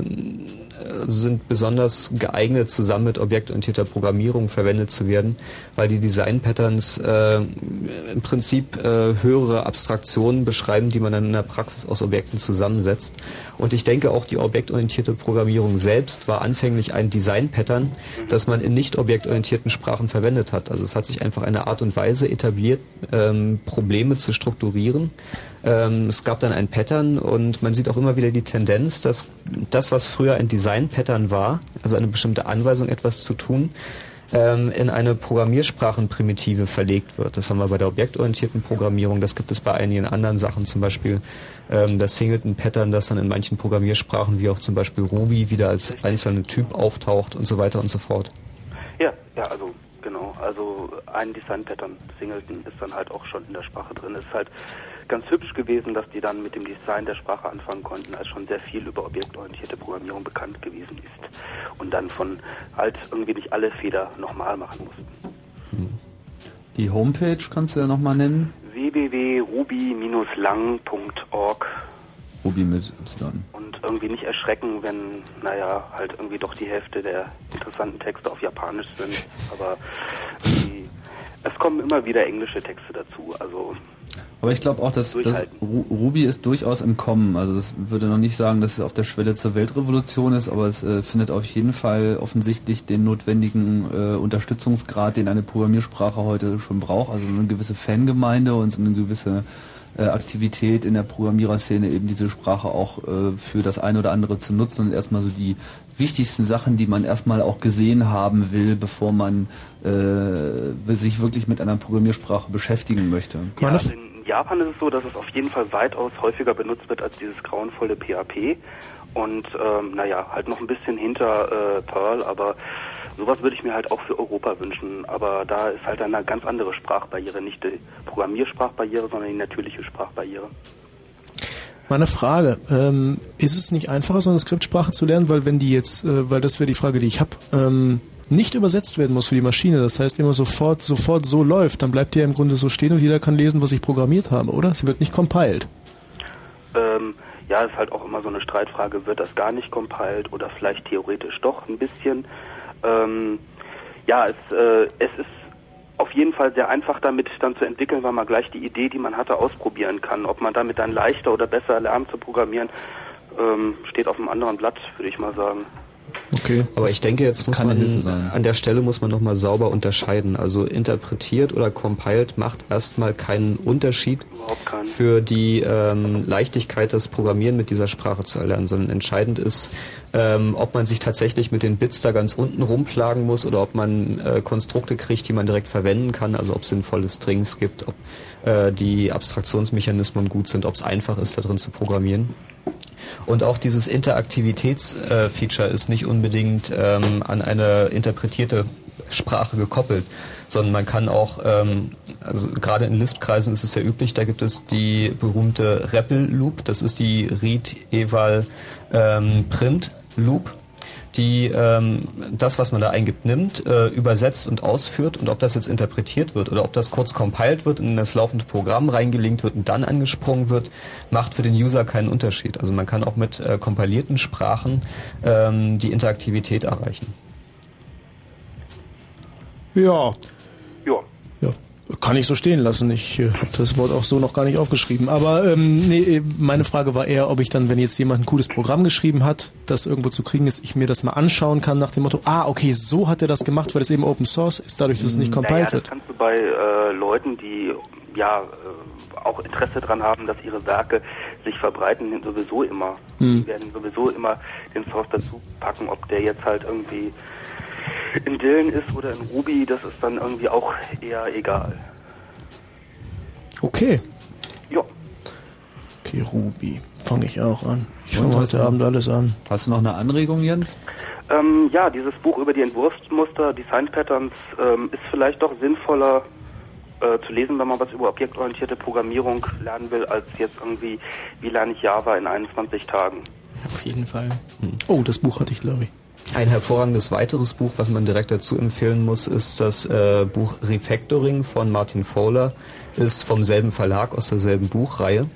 sind besonders geeignet, zusammen mit objektorientierter Programmierung verwendet zu werden, weil die Design-Patterns äh, im Prinzip äh, höhere Abstraktionen beschreiben, die man dann in der Praxis aus Objekten zusammensetzt. Und ich denke auch, die objektorientierte Programmierung selbst war anfänglich ein Design-Pattern, das man in nicht objektorientierten Sprachen verwendet hat. Also es hat sich einfach eine Art und Weise etabliert, ähm, Probleme zu strukturieren. Ähm, es gab dann ein Pattern und man sieht auch immer wieder die Tendenz, dass das, was früher ein Design-Pattern war, also eine bestimmte Anweisung, etwas zu tun, ähm, in eine Programmiersprachenprimitive verlegt wird. Das haben wir bei der objektorientierten Programmierung, das gibt es bei einigen anderen Sachen, zum Beispiel ähm, das Singleton-Pattern, das dann in manchen Programmiersprachen, wie auch zum Beispiel Ruby, wieder als einzelner Typ auftaucht und so weiter und so fort. Ja, ja, also genau, also ein Design-Pattern, Singleton, ist dann halt auch schon in der Sprache drin. Es ist halt ganz hübsch gewesen, dass die dann mit dem Design der Sprache anfangen konnten, als schon sehr viel über objektorientierte Programmierung bekannt gewesen ist und dann von halt irgendwie nicht alle Fehler nochmal machen mussten. Die Homepage kannst du ja nochmal nennen? w w w punkt ruby dash lang punkt org. Ruby mit Y. Und irgendwie nicht erschrecken, wenn, naja, halt irgendwie doch die Hälfte der interessanten Texte auf Japanisch sind, aber irgendwie, es kommen immer wieder englische Texte dazu, also aber ich glaube auch, dass, dass Ruby ist durchaus im Kommen. Also das würde noch nicht sagen, dass es auf der Schwelle zur Weltrevolution ist, aber es äh, findet auf jeden Fall offensichtlich den notwendigen äh, Unterstützungsgrad, den eine Programmiersprache heute schon braucht. Also eine gewisse Fangemeinde und so eine gewisse äh, Aktivität in der Programmiererszene, eben diese Sprache auch äh, für das eine oder andere zu nutzen und erstmal so die wichtigsten Sachen, die man erstmal auch gesehen haben will, bevor man äh, sich wirklich mit einer Programmiersprache beschäftigen möchte. Ja, also in Japan ist es so, dass es auf jeden Fall weitaus häufiger benutzt wird als dieses grauenvolle P H P und ähm, naja, halt noch ein bisschen hinter äh, Perl, aber sowas würde ich mir halt auch für Europa wünschen, aber da ist halt eine ganz andere Sprachbarriere, nicht die Programmiersprachbarriere, sondern die natürliche Sprachbarriere. Meine Frage, ähm, ist es nicht einfacher, so eine Skriptsprache zu lernen, weil wenn die jetzt, äh, weil das wäre die Frage, die ich habe, ähm, nicht übersetzt werden muss für die Maschine, das heißt immer sofort sofort so läuft, dann bleibt die ja im Grunde so stehen und jeder kann lesen, was ich programmiert habe, oder? Sie wird nicht compiled. Ähm, ja, ist halt auch immer so eine Streitfrage, wird das gar nicht compiled oder vielleicht theoretisch doch ein bisschen. Ähm, ja, es, äh, es ist auf jeden Fall sehr einfach damit dann zu entwickeln, weil man gleich die Idee, die man hatte, ausprobieren kann. Ob man damit dann leichter oder besser lernt zu programmieren, ähm, steht auf einem anderen Blatt, würde ich mal sagen. Okay. Aber ich denke, jetzt muss man, an der Stelle muss man nochmal sauber unterscheiden. Also interpretiert oder compiled macht erstmal keinen Unterschied für die ähm, Leichtigkeit, das Programmieren mit dieser Sprache zu erlernen, sondern entscheidend ist, ähm, ob man sich tatsächlich mit den Bits da ganz unten rumplagen muss oder ob man äh, Konstrukte kriegt, die man direkt verwenden kann, also ob es sinnvolle Strings gibt, ob äh, die Abstraktionsmechanismen gut sind, ob es einfach ist, da drin zu programmieren. Und auch dieses Interaktivitätsfeature äh, ist nicht unbedingt ähm, an eine interpretierte Sprache gekoppelt, sondern man kann auch, ähm, also gerade in Lisp-Kreisen ist es sehr üblich, da gibt es die berühmte R E P L-Loop, das ist die Read-Eval-Print-Loop, die ähm, das, was man da eingibt, nimmt, äh, übersetzt und ausführt, und ob das jetzt interpretiert wird oder ob das kurz compiled wird und in das laufende Programm reingelinkt wird und dann angesprungen wird, macht für den User keinen Unterschied. Also man kann auch mit äh, kompilierten Sprachen ähm, die Interaktivität erreichen. Ja. Ja. Ja. Kann ich so stehen lassen. Ich äh, habe das Wort auch so noch gar nicht aufgeschrieben. Aber ähm, nee, meine Frage war eher, ob ich dann, wenn jetzt jemand ein cooles Programm geschrieben hat, das irgendwo zu kriegen ist, ich mir das mal anschauen kann nach dem Motto, ah, okay, so hat er das gemacht, weil es eben Open Source ist, dadurch, dass es nicht compiled naja, das wird. kannst du bei äh, Leuten, die ja äh, auch Interesse daran haben, dass ihre Werke sich verbreiten, sowieso immer. Hm. Die werden sowieso immer den Source dazu packen, ob der jetzt halt irgendwie in Dylan ist oder in Ruby, das ist dann irgendwie auch eher egal. Okay. Ja. Okay, Ruby. Fange ich auch an. Ich Und fange hast heute du- Abend alles an. Hast du noch eine Anregung, Jens? Ähm, ja, dieses Buch über die Entwurfsmuster, Design Patterns, ähm, ist vielleicht doch sinnvoller äh, zu lesen, wenn man was über objektorientierte Programmierung lernen will, als jetzt irgendwie, wie lerne ich Java in einundzwanzig Tagen. Auf jeden Fall. Oh, das Buch hatte ich, glaube ich. Ein hervorragendes weiteres Buch, was man direkt dazu empfehlen muss, ist das äh, Buch Refactoring von Martin Fowler, ist vom selben Verlag, aus derselben Buchreihe.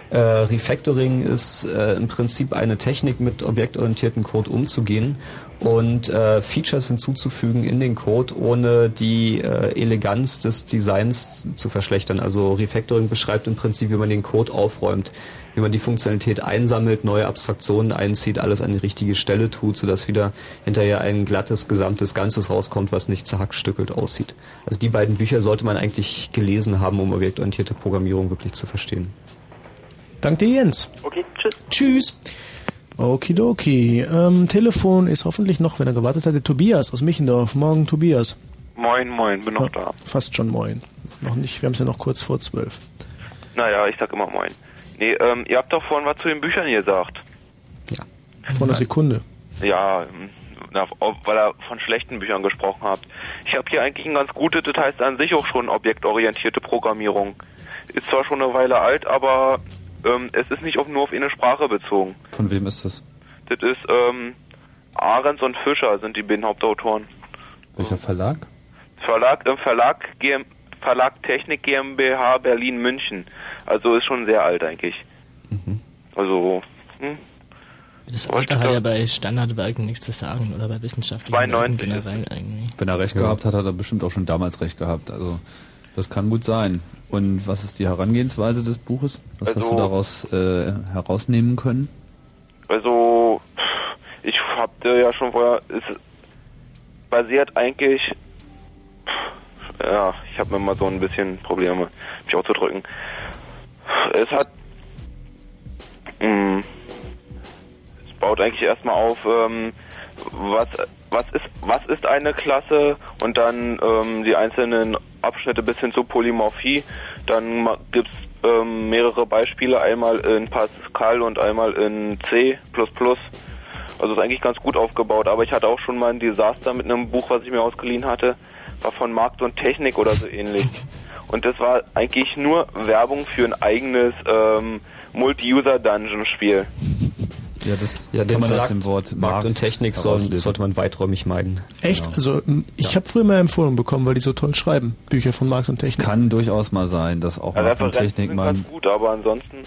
Äh, Refactoring ist äh, im Prinzip eine Technik, mit objektorientierten Code umzugehen und äh, Features hinzuzufügen in den Code, ohne die äh, Eleganz des Designs zu verschlechtern. Also Refactoring beschreibt im Prinzip, wie man den Code aufräumt, wie man die Funktionalität einsammelt, neue Abstraktionen einzieht, alles an die richtige Stelle tut, sodass wieder hinterher ein glattes, gesamtes Ganzes rauskommt, was nicht zerhackstückelt aussieht. Also die beiden Bücher sollte man eigentlich gelesen haben, um objektorientierte Programmierung wirklich zu verstehen. Dank dir, Jens. Okay, tschüss. Tschüss. Okidoki. Ähm, Telefon ist hoffentlich noch, wenn er gewartet hat, der Tobias aus Michendorf. Morgen, Tobias. Moin, moin, bin noch da. Fast schon moin. Noch nicht, wir haben es ja noch kurz vor zwölf. Naja, ich sag immer moin. Nee, ähm, ihr habt doch vorhin was zu den Büchern gesagt. Vor einer Sekunde. Ja, na, weil ihr von schlechten Büchern gesprochen habt. Ich habe hier eigentlich ein ganz gutes, das heißt an sich auch schon objektorientierte Programmierung. Ist zwar schon eine Weile alt, aber ähm, es ist nicht auf, nur auf eine Sprache bezogen. Von wem ist das? Das ist ähm, Ahrens und Fischer sind die beiden Hauptautoren. Welcher Verlag? Verlag, äh, Verlag, G M, Verlag Technik GmbH Berlin München. Also ist schon sehr alt eigentlich. Mhm. Also, hm? Das Alter hat ja bei Standardwerken nichts zu sagen oder bei wissenschaftlichen Werken generell irgendwie. Wenn er recht gehabt hat, hat er bestimmt auch schon damals recht gehabt. Also das kann gut sein. Und was ist die Herangehensweise des Buches? Was also, hast du daraus äh, herausnehmen können? Also, ich habte ja schon vorher, es basiert eigentlich, ja, ich habe mir mal so ein bisschen Probleme, mich auszudrücken. Es hat, mh, es baut eigentlich erstmal auf, ähm, was, was ist, was ist eine Klasse und dann ähm, die einzelnen Abschnitte bis hin zur Polymorphie. Dann gibt es ähm, mehrere Beispiele, einmal in Pascal und einmal in C plus plus. Also ist eigentlich ganz gut aufgebaut, aber ich hatte auch schon mal ein Desaster mit einem Buch, was ich mir ausgeliehen hatte, war von Markt und Technik oder so ähnlich. Und das war eigentlich nur Werbung für ein eigenes ähm, Multi-User-Dungeon-Spiel. Ja, das ja, kann man Verlag, aus dem Wort Markt, Markt und Technik soll, sollte man weiträumig meiden. Echt? Genau. Also ich ja. habe früher mal Empfohlungen bekommen, weil die so toll schreiben, Bücher von Markt und Technik. Kann durchaus mal sein, dass auch also Markt und Technik mal... Ganz gut, aber ansonsten...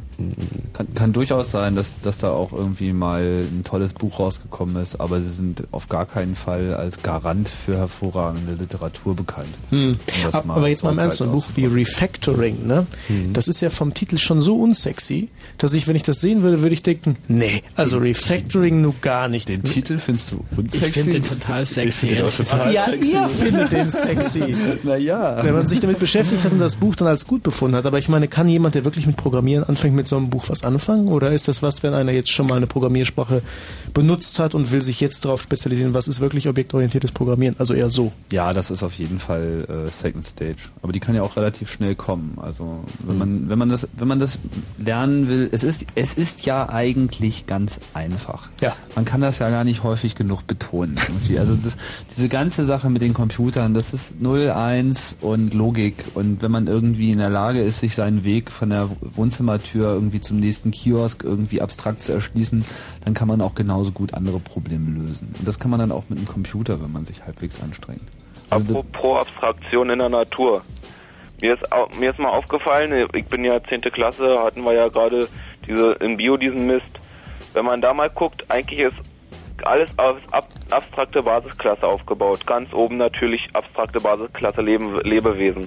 Kann, kann durchaus sein, dass, dass da auch irgendwie mal ein tolles Buch rausgekommen ist, aber sie sind auf gar keinen Fall als Garant für hervorragende Literatur bekannt. Hm. Um aber jetzt mal im Ernst, so ein Buch wie Refactoring, ne? Hm. Das ist ja vom Titel schon so unsexy, dass ich, wenn ich das sehen würde, würde ich denken, nee, also Refactoring nur gar nicht. Den Titel findest du unsexy? Ich finde den total sexy. Den total ja, sexy. Ihr findet den sexy. Naja. Wenn man sich damit beschäftigt hat und das Buch dann als gut befunden hat. Aber ich meine, kann jemand, der wirklich mit Programmieren anfängt, mit so einem Buch was anfangen? Oder ist das was, wenn einer jetzt schon mal eine Programmiersprache benutzt hat und will sich jetzt darauf spezialisieren, was ist wirklich objektorientiertes Programmieren? Also eher so. Ja, das ist auf jeden Fall äh, Second Stage. Aber die kann ja auch relativ schnell kommen. Also wenn man, wenn man das, wenn man das lernen will, es ist, es ist ja eigentlich ganz einfach. Ja. Man kann das ja gar nicht häufig genug betonen. Irgendwie. Also das, diese ganze Sache mit den Computern, das ist null, eins und Logik. Und wenn man irgendwie in der Lage ist, sich seinen Weg von der Wohnzimmertür irgendwie zum nächsten Kiosk irgendwie abstrakt zu erschließen, dann kann man auch genauso gut andere Probleme lösen. Und das kann man dann auch mit einem Computer, wenn man sich halbwegs anstrengt. Also Apropos Abstraktion in der Natur. Mir ist, mir ist mal aufgefallen, ich bin ja zehnte Klasse, hatten wir ja gerade diese in Bio diesen Mist. Wenn man da mal guckt, eigentlich ist alles auf ab, abstrakte Basisklasse aufgebaut. Ganz oben natürlich abstrakte Basisklasse Leben, Lebewesen.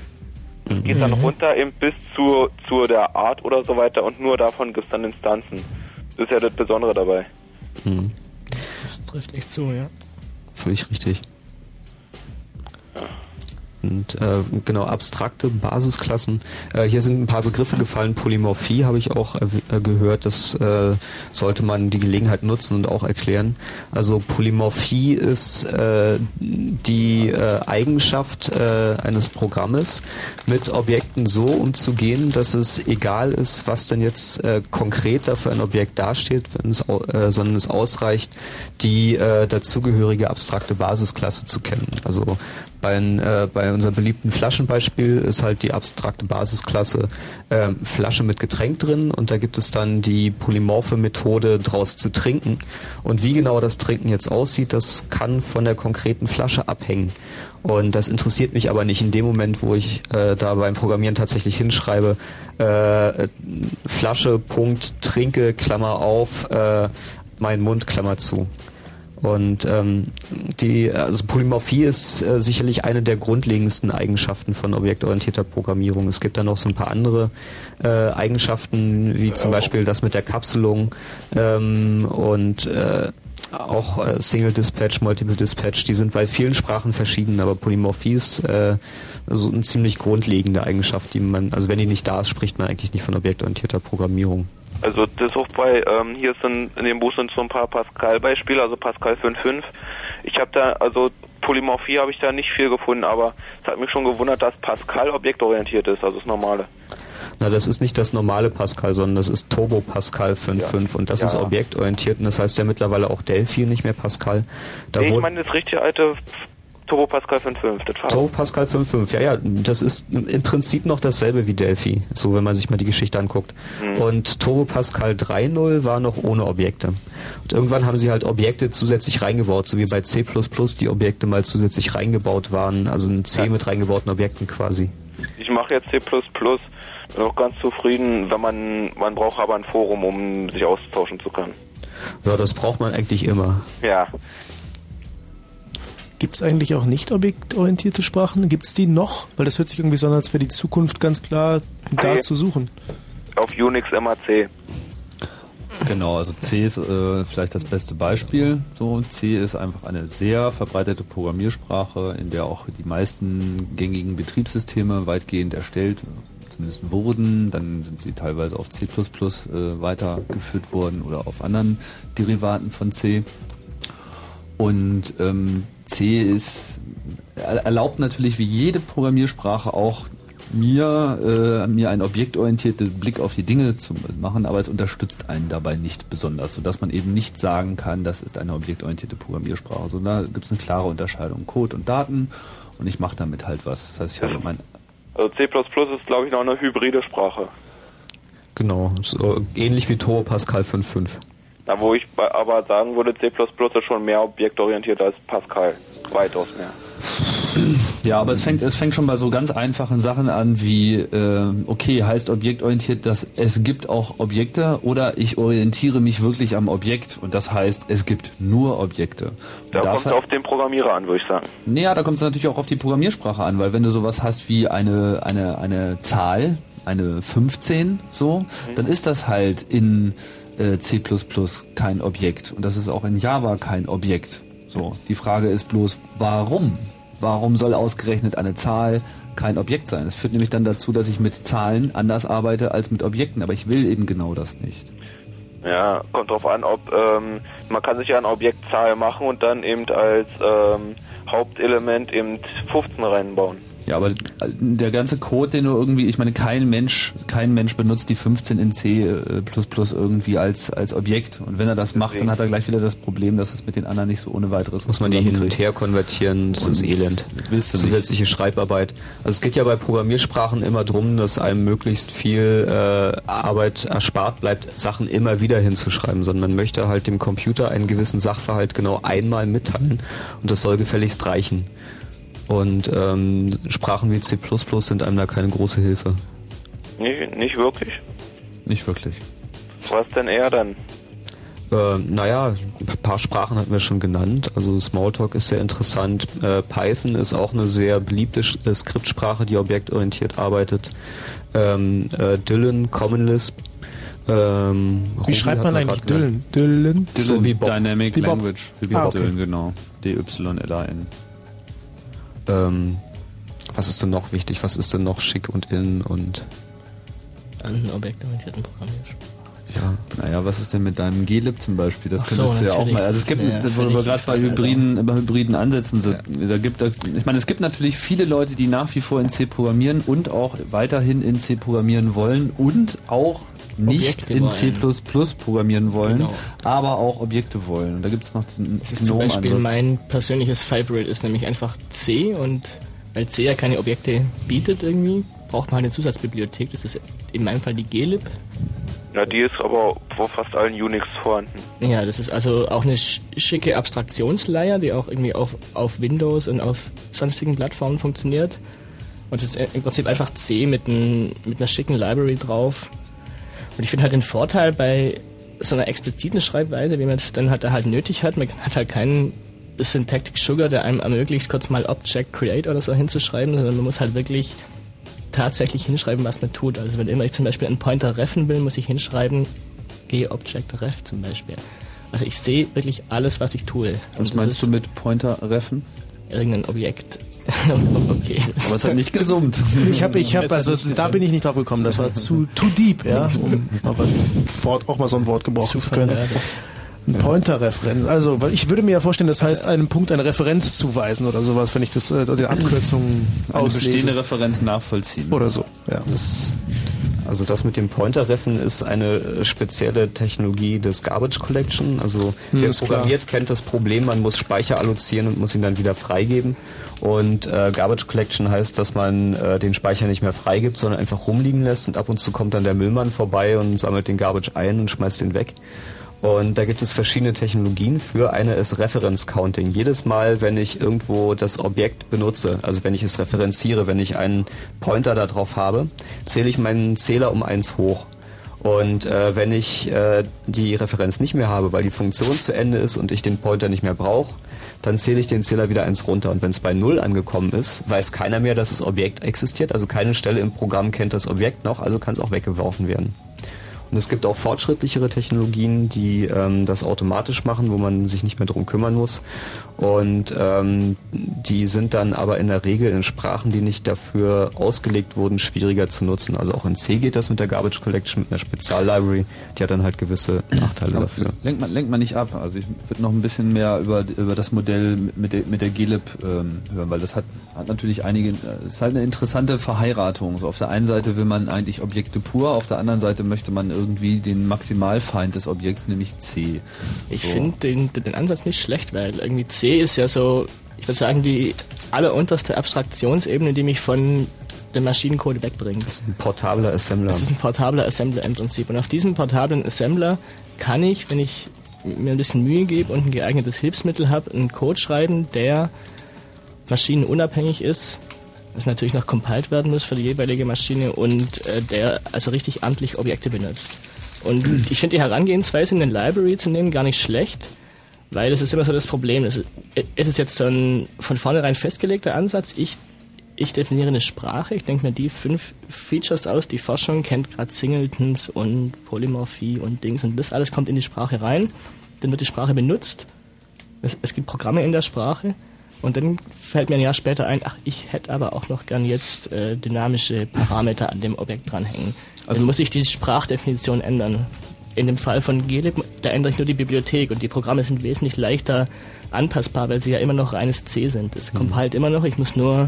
Es geht dann runter eben bis zu, zu der Art oder so weiter und nur davon gibt es dann Instanzen. Das ist ja das Besondere dabei. Mhm. Das trifft echt zu, ja. Völlig richtig. Und äh, genau, abstrakte Basisklassen. Äh, hier sind ein paar Begriffe gefallen. Polymorphie habe ich auch äh, gehört. Das äh, sollte man die Gelegenheit nutzen und auch erklären. Also Polymorphie ist äh, die äh, Eigenschaft äh, eines Programmes, mit Objekten so umzugehen, dass es egal ist, was denn jetzt äh, konkret dafür ein Objekt dasteht, wenn es, äh, sondern es ausreicht, die äh, dazugehörige abstrakte Basisklasse zu kennen. Also Bei, äh, bei unserem beliebten Flaschenbeispiel ist halt die abstrakte Basisklasse äh, Flasche mit Getränk drin und da gibt es dann die polymorphe Methode draus zu trinken. Und wie genau das Trinken jetzt aussieht, das kann von der konkreten Flasche abhängen. Und das interessiert mich aber nicht in dem Moment, wo ich äh, da beim Programmieren tatsächlich hinschreibe, äh, Flasche, Punkt, trinke, Klammer auf, äh, mein Mund, Klammer zu. Und ähm, die also Polymorphie ist äh, sicherlich eine der grundlegendsten Eigenschaften von objektorientierter Programmierung. Es gibt da noch so ein paar andere äh, Eigenschaften, wie zum Beispiel das mit der Kapselung ähm, und äh, auch äh, Single Dispatch, Multiple Dispatch, die sind bei vielen Sprachen verschieden, aber Polymorphie ist äh, so eine ziemlich grundlegende Eigenschaft, die man, also wenn die nicht da ist, spricht man eigentlich nicht von objektorientierter Programmierung. Also das auch bei, ähm, hier sind in dem Buch sind so ein paar Pascal-Beispiele, also Pascal fünf Punkt fünf. Ich habe da, also Polymorphie habe ich da nicht viel gefunden, aber es hat mich schon gewundert, dass Pascal objektorientiert ist, also das Normale. Na, das ist nicht das normale Pascal, sondern das ist Turbo Pascal fünf Punkt fünf ja. Und das ja. ist objektorientiert und das heißt ja mittlerweile auch Delphi, nicht mehr Pascal. Da nee, ich meine das richtige alte Turbo Pascal fünf Punkt fünf. Turbo Pascal fünf Punkt fünf, ja, ja, das ist im Prinzip noch dasselbe wie Delphi, so wenn man sich mal die Geschichte anguckt. Mhm. Und Turbo Pascal drei Punkt null war noch ohne Objekte. Und irgendwann haben sie halt Objekte zusätzlich reingebaut, so wie bei C plus plus die Objekte mal zusätzlich reingebaut waren, also ein C ja. mit reingebauten Objekten quasi. Ich mache jetzt C plus plus, bin auch ganz zufrieden, wenn man, man braucht aber ein Forum, um sich austauschen zu können. Ja, das braucht man eigentlich immer. Ja. Gibt es eigentlich auch nicht objektorientierte Sprachen? Gibt es die noch? Weil das hört sich irgendwie so an, als wäre die Zukunft ganz klar da hey. zu suchen. Auf Unix immer C. Genau, also C ist äh, vielleicht das beste Beispiel. So, C ist einfach eine sehr verbreitete Programmiersprache, in der auch die meisten gängigen Betriebssysteme weitgehend erstellt zumindest wurden. Dann sind sie teilweise auf C plus plus äh, weitergeführt worden oder auf anderen Derivaten von C. Und ähm, C ist erlaubt natürlich wie jede Programmiersprache auch mir, äh, mir einen objektorientierten Blick auf die Dinge zu machen, aber es unterstützt einen dabei nicht besonders, sodass man eben nicht sagen kann, das ist eine objektorientierte Programmiersprache. So, da gibt es eine klare Unterscheidung, Code und Daten, und ich mache damit halt was. Das heißt, ich habe mein... Also C plus plus ist, glaube ich, noch eine hybride Sprache. Genau, so ähnlich wie Turbo Pascal fünf Punkt fünf. Na, wo ich aber sagen würde, C plus plus ist schon mehr objektorientiert als Pascal. Weitaus mehr. Ja, aber es fängt, es fängt schon bei so ganz einfachen Sachen an wie, äh, okay, heißt objektorientiert, dass es gibt auch Objekte, oder ich orientiere mich wirklich am Objekt und das heißt, es gibt nur Objekte. Da kommt es auf den Programmierer an, würde ich sagen. Naja, da kommt es natürlich auch auf die Programmiersprache an, weil wenn du sowas hast wie eine, eine, eine Zahl, eine fünfzehn, so, mhm. dann ist das halt in äh, C plus plus kein Objekt und das ist auch in Java kein Objekt. So, die Frage ist bloß, warum? Warum soll ausgerechnet eine Zahl kein Objekt sein? Es führt nämlich dann dazu, dass ich mit Zahlen anders arbeite als mit Objekten, aber ich will eben genau das nicht. Ja, kommt drauf an, ob ähm, man kann sich ja eine Objektzahl machen und dann eben als ähm, Hauptelement eben fünfzehn reinbauen. Ja, aber der ganze Code, den du irgendwie, ich meine, kein Mensch, kein Mensch benutzt die fünfzehn in C plus plus irgendwie als, als Objekt. Und wenn er das macht, dann hat er gleich wieder das Problem, dass es mit den anderen nicht so ohne weiteres muss man die hin und her konvertieren, das ist Elend. Willst du nicht. Zusätzliche Schreibarbeit. Also es geht ja bei Programmiersprachen immer drum, dass einem möglichst viel äh, Arbeit erspart bleibt, Sachen immer wieder hinzuschreiben, sondern man möchte halt dem Computer einen gewissen Sachverhalt genau einmal mitteilen und das soll gefälligst reichen. Und ähm, Sprachen wie C plus plus sind einem da keine große Hilfe. Nicht, nicht wirklich? Nicht wirklich. Was denn eher dann? Äh, naja, ein paar Sprachen hatten wir schon genannt. Also Smalltalk ist sehr interessant. Äh, Python ist auch eine sehr beliebte Sch- äh, Skriptsprache, die objektorientiert arbeitet. Ähm, äh, Dylan, Common Lisp. Ähm, wie schreibt man eigentlich Dylan? Dylan? Dylan so wie Bob. Dynamic wie Language. Wie ah, okay. Dylan, genau. D Y L A N. Ähm, was ist denn noch wichtig? Was ist denn noch schick und in und an objektorientierten Programmiersprachen? Ja. Naja, was ist denn mit deinem glib zum Beispiel? Das Ach so, könntest du ja auch mal. Also es gibt, ja, wo wir gerade bei hybriden, bei hybriden Ansätzen sind. Ja. Da gibt, ich meine, es gibt natürlich viele Leute, die nach wie vor in C programmieren und auch weiterhin in C programmieren wollen und auch nicht Objekte in wollen. C plus plus programmieren wollen, Genau. aber auch Objekte wollen. Und da gibt es noch diesen Das ist zum Beispiel Gnome-Ansatz. mein persönliches Favorite ist nämlich einfach C, und weil C ja keine Objekte bietet irgendwie, braucht man halt eine Zusatzbibliothek. Das ist in meinem Fall die glib. Ja, die ist aber vor fast allen Unix vorhanden. Ja, das ist also auch eine sch- schicke Abstraktionsleier, die auch irgendwie auf, auf Windows und auf sonstigen Plattformen funktioniert. Und es ist im Prinzip einfach C mit, ein, mit einer schicken Library drauf. Und ich finde halt den Vorteil bei so einer expliziten Schreibweise, wie man das dann halt, halt nötig hat, man hat halt keinen Syntactic Sugar, der einem ermöglicht, kurz mal Object Create oder so hinzuschreiben, sondern man muss halt wirklich tatsächlich hinschreiben, was man tut. Also wenn immer ich zum Beispiel einen Pointer reffen will, muss ich hinschreiben g-object ref zum Beispiel. Also ich sehe wirklich alles, was ich tue. Was meinst du mit Pointer reffen? Irgendein Objekt. Okay. Aber es hat nicht gesummt. Ich habe, ich habe, also da bin ich nicht drauf gekommen. Das war zu too deep, ja, um aber Wort, auch mal so ein Wort gebrauchen zu können. Ein Pointer-Referenz. Also, weil ich würde mir ja vorstellen, das heißt, einem Punkt eine Referenz zuweisen oder sowas, wenn ich das äh, die Abkürzungen Eine auslese. bestehende Referenz nachvollziehen. Oder so, ja. Das, also das mit dem Pointer-Reffen ist eine spezielle Technologie des Garbage Collection. Also Hm, wer ist programmiert, kennt das Problem, man muss Speicher allozieren und muss ihn dann wieder freigeben. Und äh, Garbage Collection heißt, dass man äh, den Speicher nicht mehr freigibt, sondern einfach rumliegen lässt, und ab und zu kommt dann der Müllmann vorbei und sammelt den Garbage ein und schmeißt den weg. Und da gibt es verschiedene Technologien für. Eine ist Reference Counting. Jedes Mal, wenn ich irgendwo das Objekt benutze, also wenn ich es referenziere, wenn ich einen Pointer da drauf habe, zähle ich meinen Zähler um eins hoch. Und äh, wenn ich äh, die Referenz nicht mehr habe, weil die Funktion zu Ende ist und ich den Pointer nicht mehr brauche, dann zähle ich den Zähler wieder eins runter. Und wenn es bei null angekommen ist, weiß keiner mehr, dass das Objekt existiert. Also keine Stelle im Programm kennt das Objekt noch, also kann es auch weggeworfen werden. Und es gibt auch fortschrittlichere Technologien, die ähm, das automatisch machen, wo man sich nicht mehr drum kümmern muss. Und ähm, die sind dann aber in der Regel in Sprachen, die nicht dafür ausgelegt wurden, schwieriger zu nutzen. Also auch in C geht das mit der Garbage Collection, mit einer Speziallibrary. Die hat dann halt gewisse Nachteile Aber dafür. Lenkt man, lenkt man nicht ab. Also ich würde noch ein bisschen mehr über, über das Modell mit der, mit der glib ähm, hören, weil das hat, hat natürlich einige, es ist halt eine interessante Verheiratung. So auf der einen Seite will man eigentlich Objekte pur, auf der anderen Seite möchte man irgendwie den Maximalfeind des Objekts, nämlich C. Ich So. finde den, den Ansatz nicht schlecht, weil irgendwie C ist ja so, ich würde sagen, die allerunterste Abstraktionsebene, die mich von dem Maschinencode wegbringt. Das ist ein portabler Assembler. Das ist ein portabler Assembler im Prinzip. Und auf diesem portablen Assembler kann ich, wenn ich mir ein bisschen Mühe gebe und ein geeignetes Hilfsmittel habe, einen Code schreiben, der maschinenunabhängig ist, das natürlich noch compiled werden muss für die jeweilige Maschine, und äh, der also richtig amtlich Objekte benutzt. Und ich finde die Herangehensweise, eine Library zu nehmen, gar nicht schlecht, weil das ist immer so das Problem. Es ist, es ist jetzt so ein von vornherein festgelegter Ansatz. Ich, ich definiere eine Sprache, ich denke mir die fünf Features aus, die Forschung kennt, gerade Singletons und Polymorphie und Dings, und das alles kommt in die Sprache rein. Dann wird die Sprache benutzt. Es, es gibt Programme in der Sprache. Und dann fällt mir ein Jahr später ein, ach, ich hätte aber auch noch gern jetzt äh, dynamische Parameter an dem Objekt dranhängen. Also muss ich die Sprachdefinition ändern. In dem Fall von glib, da ändere ich nur die Bibliothek, und die Programme sind wesentlich leichter anpassbar, weil sie ja immer noch reines C sind. Es kommt halt immer noch, ich muss nur...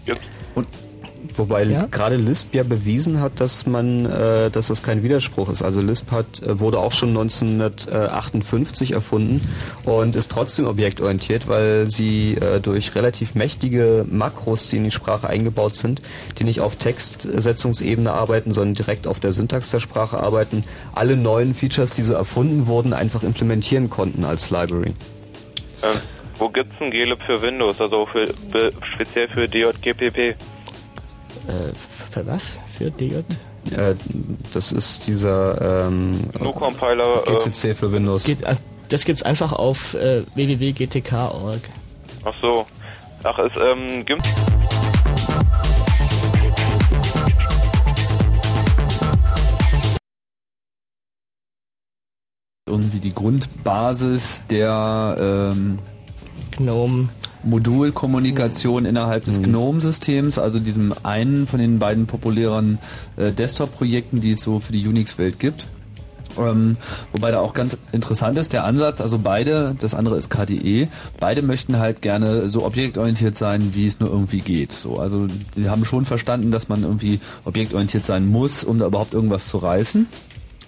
Und wobei Ja? gerade Lisp ja bewiesen hat, dass man, äh, dass das kein Widerspruch ist. Also Lisp hat, äh, wurde auch schon neunzehnhundertachtundfünfzig erfunden und ist trotzdem objektorientiert, weil sie äh, durch relativ mächtige Makros, die in die Sprache eingebaut sind, die nicht auf Textsetzungsebene arbeiten, sondern direkt auf der Syntax der Sprache arbeiten, alle neuen Features, die so erfunden wurden, einfach implementieren konnten als Library. Ähm, wo gibt's ein glib für Windows, also für, be, speziell für D J G P P? Äh, für was? Für D J? Äh, das ist dieser ähm, G N U-Compiler. G C C für Windows. Geht, äh, das gibt's einfach auf äh, w w w punkt g t k punkt org. Ach so. Ach, es ähm, gibt... Irgendwie die Grundbasis der ähm, GNOME Modulkommunikation innerhalb des Mhm. GNOME-Systems, also diesem einen von den beiden populären äh, Desktop-Projekten, die es so für die Unix-Welt gibt. Ähm, wobei da auch ganz interessant ist der Ansatz, also beide, das andere ist K D E, beide möchten halt gerne so objektorientiert sein, wie es nur irgendwie geht. So, also die haben schon verstanden, dass man irgendwie objektorientiert sein muss, um da überhaupt irgendwas zu reißen.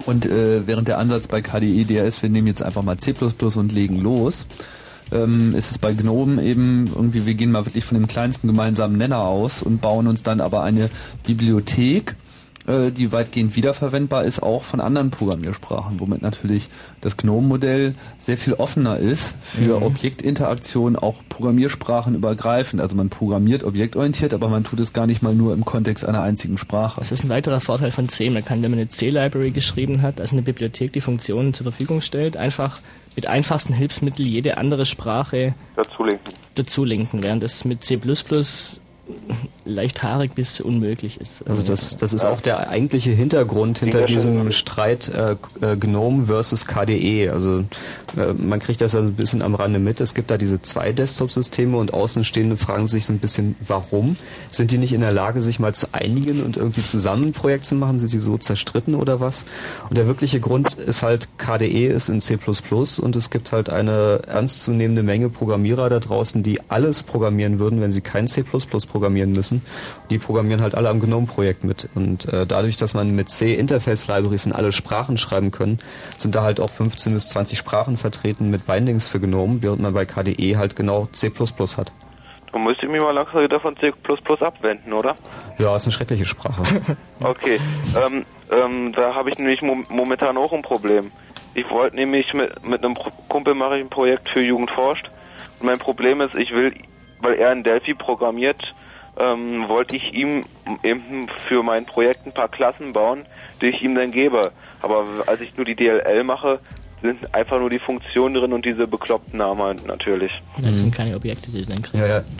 Und äh, während der Ansatz bei K D E D R ist, wir nehmen jetzt einfach mal C plus plus und legen los, ähm, ist es bei GNOME eben irgendwie, wir gehen mal wirklich von dem kleinsten gemeinsamen Nenner aus und bauen uns dann aber eine Bibliothek, äh, die weitgehend wiederverwendbar ist, auch von anderen Programmiersprachen, womit natürlich das GNOME-Modell sehr viel offener ist für Mhm. Objektinteraktion, auch Programmiersprachen übergreifend. Also man programmiert objektorientiert, aber man tut es gar nicht mal nur im Kontext einer einzigen Sprache. Das ist ein weiterer Vorteil von C. Man kann, wenn man eine C-Library geschrieben hat, also eine Bibliothek, die Funktionen zur Verfügung stellt, einfach mit einfachsten Hilfsmitteln jede andere Sprache dazulinken. dazulinken, während das mit C plus plus leicht haarig bis unmöglich ist. Also das, das ist auch der eigentliche Hintergrund hinter diesem Streit äh, äh, GNOME versus K D E. Also äh, man kriegt das ja ein bisschen am Rande mit. Es gibt da diese zwei Desktop-Systeme und Außenstehende fragen sich so ein bisschen, warum? Sind die nicht in der Lage, sich mal zu einigen und irgendwie zusammen ein Projekt zu machen? Sind sie so zerstritten oder was? Und der wirkliche Grund ist halt, K D E ist in C plus plus und es gibt halt eine ernstzunehmende Menge Programmierer da draußen, die alles programmieren würden, wenn sie kein C plus plus programmieren müssen. Die programmieren halt alle am GNOME-Projekt mit. Und äh, dadurch, dass man mit C Interface-Libraries in alle Sprachen schreiben können, sind da halt auch fünfzehn bis zwanzig Sprachen vertreten mit Bindings für GNOME, während man bei K D E halt genau C plus plus hat. Du müsst mich mal langsam wieder von C plus plus abwenden, oder? Ja, ist eine schreckliche Sprache. Okay, ähm, ähm, da habe ich nämlich mom momentan auch ein Problem. Ich wollte nämlich mit, mit einem Pro Kumpel mache ich ein Projekt für Jugend forscht. Und mein Problem ist, ich will, weil er in Delphi programmiert, ähm, wollte ich ihm eben für mein Projekt ein paar Klassen bauen, die ich ihm dann gebe. Aber als ich nur die D L L mache, sind einfach nur die Funktionen drin und diese bekloppten Namen natürlich. Das sind keine Objekte, die du dann kriegst. Ja, ja.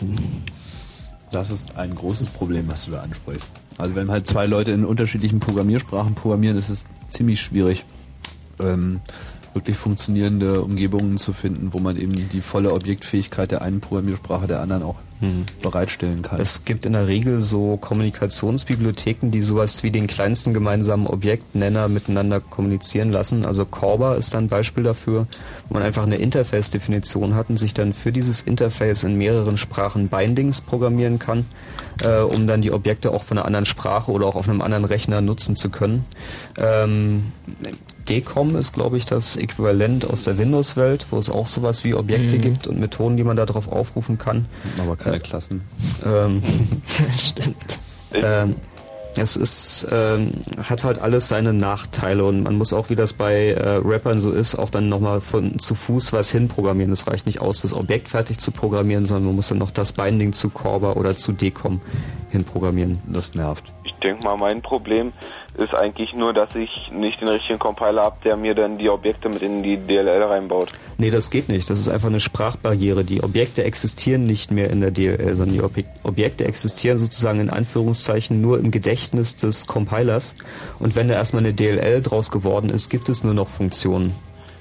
Das ist ein großes Problem, was du da ansprichst. Also wenn halt zwei Leute in unterschiedlichen Programmiersprachen programmieren, ist es ziemlich schwierig, ähm, wirklich funktionierende Umgebungen zu finden, wo man eben die volle Objektfähigkeit der einen Programmiersprache der anderen auch mhm. bereitstellen kann. Es gibt in der Regel so Kommunikationsbibliotheken, die sowas wie den kleinsten gemeinsamen Objektnenner miteinander kommunizieren lassen. Also Corba ist dann ein Beispiel dafür, wo man einfach eine Interface-Definition hat und sich dann für dieses Interface in mehreren Sprachen Bindings programmieren kann, äh, um dann die Objekte auch von einer anderen Sprache oder auch auf einem anderen Rechner nutzen zu können. Ähm, D COM ist, glaube ich, das Äquivalent aus der Windows-Welt, wo es auch sowas wie Objekte Mhm. gibt und Methoden, die man darauf aufrufen kann. Aber keine Äh, Klassen. Ähm, Stimmt. ähm, es ist, ähm, hat halt alles seine Nachteile und man muss auch, wie das bei äh, Rappern so ist, auch dann nochmal von zu Fuß was hinprogrammieren. Es reicht nicht aus, das Objekt fertig zu programmieren, sondern man muss dann noch das Binding zu Corba oder zu D COM hinprogrammieren. Das nervt. Ich denke mal, mein Problem ist eigentlich nur, dass ich nicht den richtigen Compiler habe, der mir dann die Objekte mit in die D L L reinbaut. Nee, das geht nicht. Das ist einfach eine Sprachbarriere. Die Objekte existieren nicht mehr in der D L L, sondern die Objek- Objekte existieren sozusagen in Anführungszeichen nur im Gedächtnis des Compilers. Und wenn da erstmal eine D L L draus geworden ist, gibt es nur noch Funktionen.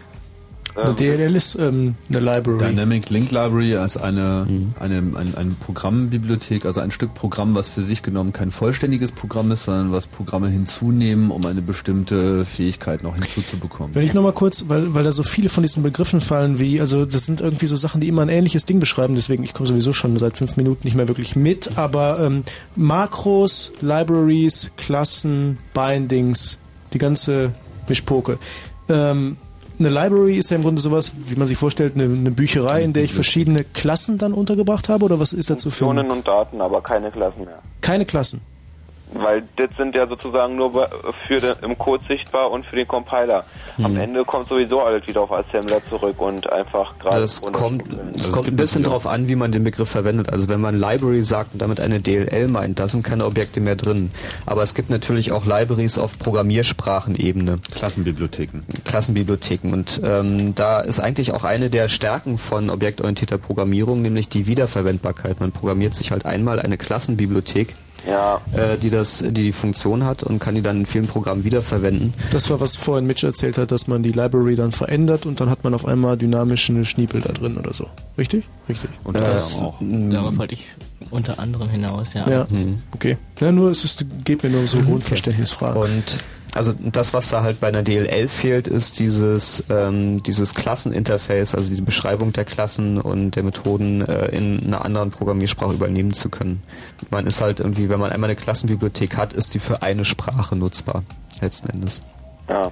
Eine D L L ist ähm, eine Library. Dynamic Link Library ist eine, Mhm. eine, eine, eine Programmbibliothek, also ein Stück Programm, was für sich genommen kein vollständiges Programm ist, sondern was Programme hinzunehmen, um eine bestimmte Fähigkeit noch hinzuzubekommen. Wenn ich nochmal kurz, weil, weil da so viele von diesen Begriffen fallen wie, also das sind irgendwie so Sachen, die immer ein ähnliches Ding beschreiben, deswegen, ich komme sowieso schon seit fünf Minuten nicht mehr wirklich mit, aber ähm, Makros, Libraries, Klassen, Bindings, die ganze Mischpoke. Ähm, Eine Library ist ja im Grunde sowas, wie man sich vorstellt, eine, eine Bücherei, in der ich verschiedene Klassen dann untergebracht habe, oder was ist dazu für? Funktionen und Daten, aber keine Klassen mehr. Keine Klassen. Weil das sind ja sozusagen nur bei- für den, im Code sichtbar und für den Compiler. Am Ende kommt sowieso alles wieder auf Assembler zurück und einfach gerade... Das kommt, das kommt ein bisschen darauf an, wie man den Begriff verwendet. Also wenn man Library sagt und damit eine D L L meint, da sind keine Objekte mehr drin. Aber es gibt natürlich auch Libraries auf Programmiersprachenebene. Klassenbibliotheken. Klassenbibliotheken. Und ähm, da ist eigentlich auch eine der Stärken von objektorientierter Programmierung, nämlich die Wiederverwendbarkeit. Man programmiert sich halt einmal eine Klassenbibliothek, ja. äh, die das, die die Funktion hat und kann die dann in vielen Programmen wiederverwenden. Das war, was vorhin Mitch erzählt hat, dass man die Library dann verändert und dann hat man auf einmal dynamische Schniepel da drin oder so. Richtig? Richtig. Und Äh, das auch. Darauf wollte ich unter anderem hinaus, ja. Ja, okay. Ja, nur es ist, geht mir nur um so Grundverständnisfragen. Und also das, was da halt bei einer D L L fehlt, ist dieses ähm, dieses Klasseninterface, also diese Beschreibung der Klassen und der Methoden äh, in einer anderen Programmiersprache übernehmen zu können. Man ist halt irgendwie, wenn man einmal eine Klassenbibliothek hat, ist die für eine Sprache nutzbar, letzten Endes. Ja.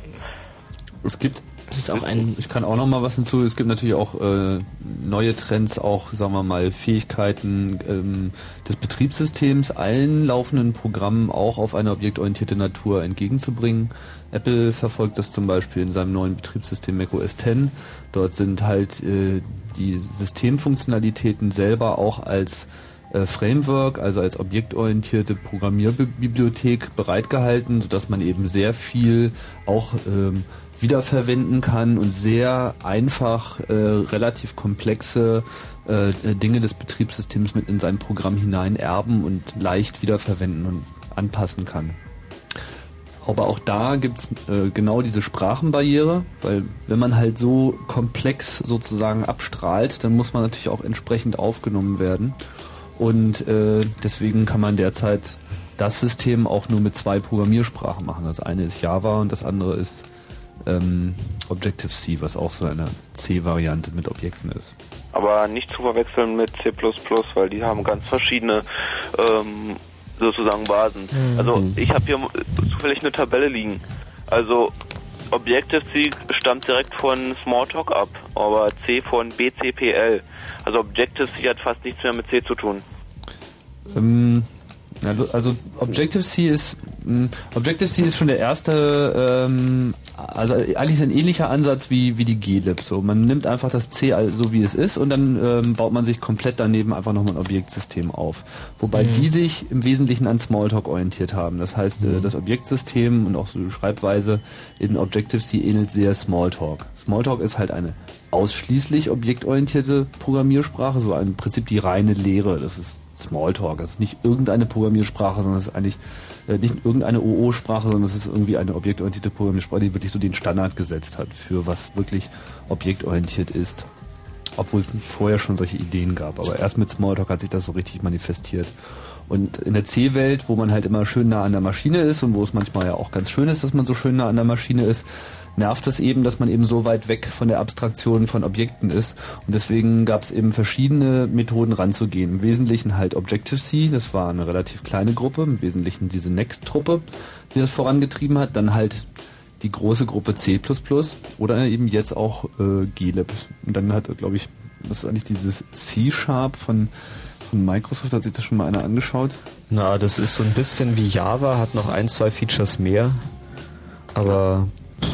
Es gibt Das ist auch ein ich kann auch noch mal was hinzu. Es gibt natürlich auch äh, neue Trends, auch sagen wir mal Fähigkeiten ähm, des Betriebssystems allen laufenden Programmen auch auf eine objektorientierte Natur entgegenzubringen. Apple verfolgt das zum Beispiel in seinem neuen Betriebssystem macOS X. Dort sind halt äh, die Systemfunktionalitäten selber auch als äh, Framework, also als objektorientierte Programmierbibliothek bereitgehalten, sodass man eben sehr viel auch ähm, wiederverwenden kann und sehr einfach äh, relativ komplexe äh, Dinge des Betriebssystems mit in sein Programm hinein erben und leicht wiederverwenden und anpassen kann. Aber auch da gibt's äh, genau diese Sprachenbarriere, weil wenn man halt so komplex sozusagen abstrahlt, dann muss man natürlich auch entsprechend aufgenommen werden. Und äh, deswegen kann man derzeit das System auch nur mit zwei Programmiersprachen machen. Das eine ist Java und das andere ist ähm, Objective-C, was auch so eine C-Variante mit Objekten ist. Aber nicht zu verwechseln mit C plus plus, weil die haben ganz verschiedene ähm, sozusagen Basen. Mhm. Also ich habe hier zufällig eine Tabelle liegen. Also Objective-C stammt direkt von Smalltalk ab, aber C von B C P L. Also Objective-C hat fast nichts mehr mit C zu tun. Ähm, also Objective-C ist mh, Objective-C ist schon der erste, ähm, also eigentlich ist ein ähnlicher Ansatz wie wie die glib. So, man nimmt einfach das C so wie es ist und dann ähm, baut man sich komplett daneben einfach nochmal ein Objektsystem auf. Wobei mhm. die sich im Wesentlichen an Smalltalk orientiert haben. Das heißt, mhm. äh, das Objektsystem und auch so die Schreibweise in Objective-C ähnelt sehr Smalltalk. Smalltalk ist halt eine ausschließlich objektorientierte Programmiersprache, so im Prinzip die reine Lehre. Das ist Smalltalk. Das ist nicht irgendeine Programmiersprache, sondern es ist eigentlich äh, nicht irgendeine O O-Sprache, sondern es ist irgendwie eine objektorientierte Programmiersprache, die wirklich so den Standard gesetzt hat für was wirklich objektorientiert ist. Obwohl es vorher schon solche Ideen gab. Aber erst mit Smalltalk hat sich das so richtig manifestiert. Und in der C-Welt, wo man halt immer schön nah an der Maschine ist und wo es manchmal ja auch ganz schön ist, dass man so schön nah an der Maschine ist, nervt es eben, dass man eben so weit weg von der Abstraktion von Objekten ist. Und deswegen gab es eben verschiedene Methoden ranzugehen. Im Wesentlichen halt Objective-C, das war eine relativ kleine Gruppe, im Wesentlichen diese Next-Truppe, die das vorangetrieben hat. Dann halt die große Gruppe C plus plus oder eben jetzt auch äh, glib. Und dann hat, glaube ich, das ist eigentlich dieses C-Sharp von, von Microsoft, hat sich das schon mal einer angeschaut? Na, das ist so ein bisschen wie Java, hat noch ein, zwei Features mehr, aber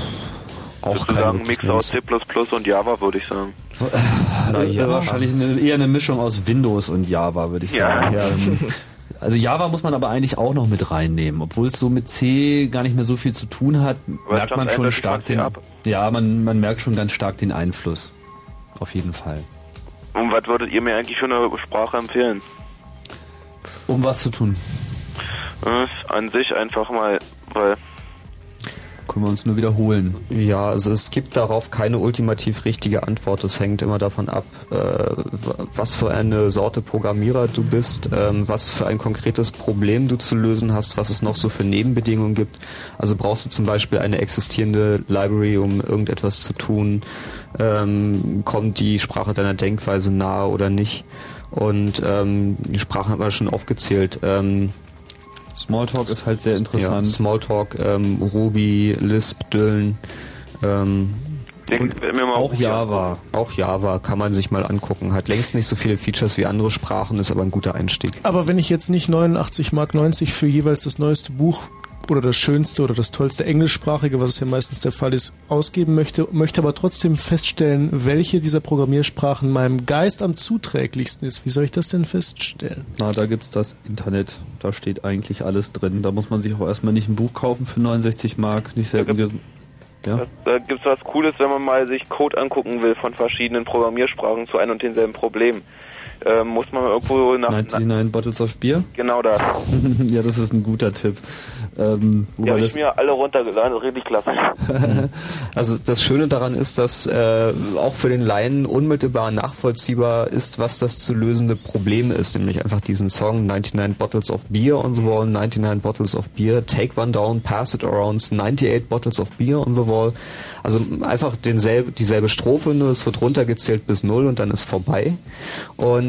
auch sozusagen Mix aus C plus plus und Java, würde ich sagen. Na, ja. Wahrscheinlich eine, eher eine Mischung aus Windows und Java, würde ich sagen. Ja. Ja. Also Java muss man aber eigentlich auch noch mit reinnehmen, obwohl es so mit C gar nicht mehr so viel zu tun hat, aber merkt man schon stark den ab. Ja, man, man merkt schon ganz stark den Einfluss. Auf jeden Fall. Und was würdet ihr mir eigentlich für eine Sprache empfehlen? Um was zu tun? Äh, an sich einfach mal, weil können wir uns nur wiederholen. Ja, also es gibt darauf keine ultimativ richtige Antwort. Es hängt immer davon ab, äh, was für eine Sorte Programmierer du bist, ähm, was für ein konkretes Problem du zu lösen hast, was es noch so für Nebenbedingungen gibt. Also brauchst du zum Beispiel eine existierende Library, um irgendetwas zu tun. Ähm, kommt die Sprache deiner Denkweise nahe oder nicht? Und ähm, die Sprachen haben wir schon aufgezählt. Ähm, Smalltalk ist halt sehr interessant. Ja, Smalltalk, ähm, Ruby, Lisp, Dylan, ähm, und auch Java. Auch Java kann man sich mal angucken. Hat längst nicht so viele Features wie andere Sprachen, ist aber ein guter Einstieg. Aber wenn ich jetzt nicht neunundachtzig Mark neunzig für jeweils das neueste Buch oder das schönste oder das tollste englischsprachige, was es ja meistens der Fall ist, ausgeben möchte, möchte aber trotzdem feststellen, welche dieser Programmiersprachen meinem Geist am zuträglichsten ist. Wie soll ich das denn feststellen? Na, da gibt's das Internet. Da steht eigentlich alles drin. Da muss man sich auch erstmal nicht ein Buch kaufen für neunundsechzig Mark. Nicht selten. Da, gibt, ja? da gibt's was Cooles, wenn man mal sich Code angucken will von verschiedenen Programmiersprachen zu einem und denselben Problem. Ähm, muss man irgendwo nach... neunundneunzig Bottles of Beer? Genau das. Ja, das ist ein guter Tipp. Ähm, die habe ich mir alle runtergeladen, richtig klasse. Also das Schöne daran ist, dass äh, auch für den Laien unmittelbar nachvollziehbar ist, was das zu lösende Problem ist, nämlich einfach diesen Song neunundneunzig Bottles of Beer on the wall, neunundneunzig Bottles of Beer, take one down, pass it around, neunundneunzig Bottles of Beer on the wall. Also einfach denselbe, dieselbe Strophe, nur es wird runtergezählt bis null und dann ist vorbei. Und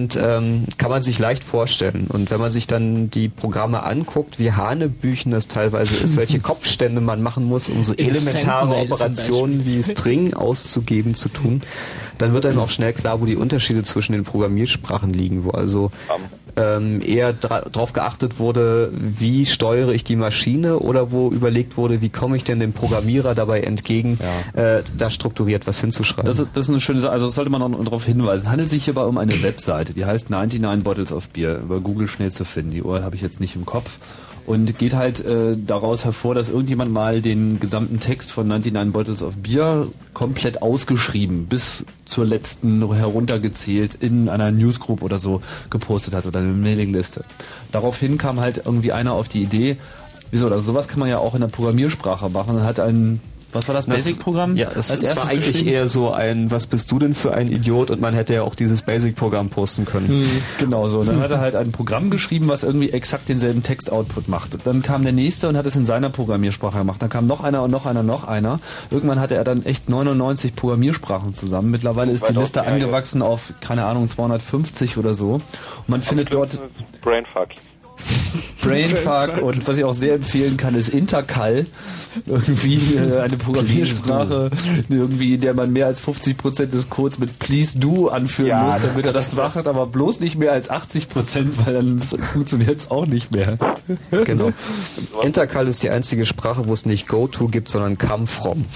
Und ähm, kann man sich leicht vorstellen. Und wenn man sich dann die Programme anguckt, wie hanebüchen das teilweise ist, welche Kopfstände man machen muss, um so elementare Operationen wie String auszugeben zu tun, dann wird einem auch schnell klar, wo die Unterschiede zwischen den Programmiersprachen liegen, wo also ähm, eher dra- darauf geachtet wurde, wie steuere ich die Maschine, oder wo überlegt wurde, wie komme ich denn dem Programmierer dabei entgegen, ja. äh, da strukturiert was hinzuschreiben. Das ist, das ist eine schöne Sache, also das sollte man noch darauf hinweisen. Handelt sich hierbei um eine Webseite, die heißt neunundneunzig Bottles of Beer, über Google schnell zu finden. Die Uhr habe ich jetzt nicht im Kopf. Und geht halt äh, daraus hervor, dass irgendjemand mal den gesamten Text von neunundneunzig Bottles of Beer komplett ausgeschrieben, bis zur letzten heruntergezählt in einer Newsgroup oder so gepostet hat oder eine Mailingliste. Daraufhin kam halt irgendwie einer auf die Idee, wieso, also sowas kann man ja auch in der Programmiersprache machen. Hat ein Was war das Basic-Programm? Ja, es, es war eigentlich eher so ein, was bist du denn für ein Idiot? Und man hätte ja auch dieses Basic-Programm posten können. Hm, genau so. Und dann hat er halt ein Programm geschrieben, was irgendwie exakt denselben Text-Output macht. Und dann kam der nächste und hat es in seiner Programmiersprache gemacht. Dann kam noch einer und noch einer, noch einer. Irgendwann hatte er dann echt neunundneunzig Programmiersprachen zusammen. Mittlerweile ist die Liste angewachsen auf, keine Ahnung, zweihundertfünfzig oder so. Und man findet dort Brainfuck. Brainfuck und was ich auch sehr empfehlen kann, ist Intercal. Irgendwie äh, eine Programmiersprache, irgendwie, in der man mehr als fünfzig Prozent des Codes mit Please Do anführen ja, muss, damit er das macht, aber bloß nicht mehr als achtzig Prozent, weil dann funktioniert es auch nicht mehr. Genau. Intercal ist die einzige Sprache, wo es nicht Go To gibt, sondern Come From.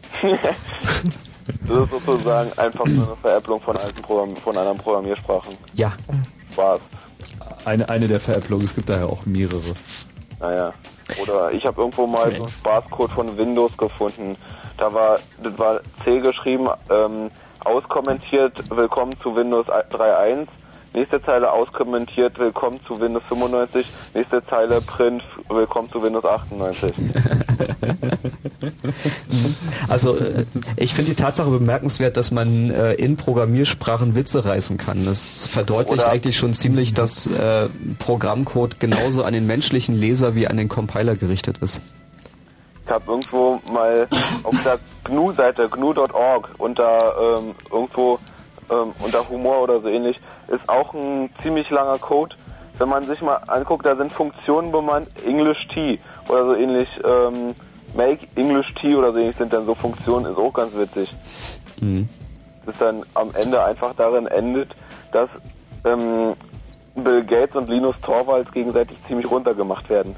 Das ist sozusagen einfach nur eine Veräpplung von, alten Programm- von anderen Programmiersprachen. Ja. Spaß. Eine, eine der Veräpplungen, es gibt daher auch mehrere. Naja. Oder ich habe irgendwo mal so einen Spaßcode von Windows gefunden. Da war, das war C geschrieben, ähm, auskommentiert, willkommen zu Windows drei Punkt eins. Nächste Zeile auskommentiert, willkommen zu Windows fünfundneunzig. Nächste Zeile Print, willkommen zu Windows achtundneunzig. Also ich finde die Tatsache bemerkenswert, dass man äh, in Programmiersprachen Witze reißen kann. Das verdeutlicht Oder eigentlich schon ziemlich, dass äh, Programmcode genauso an den menschlichen Leser wie an den Compiler gerichtet ist. Ich habe irgendwo mal auf der G N U-Seite, G N U Punkt org, unter ähm, irgendwo ähm, unter Humor oder so ähnlich, ist auch ein ziemlich langer Code. Wenn man sich mal anguckt, da sind Funktionen bemannt, English T oder so ähnlich, ähm, Make English Tea oder so ähnlich sind dann so Funktionen, ist auch ganz witzig. Mhm. Das dann am Ende einfach darin endet, dass ähm, Bill Gates und Linus Torvalds gegenseitig ziemlich runtergemacht werden.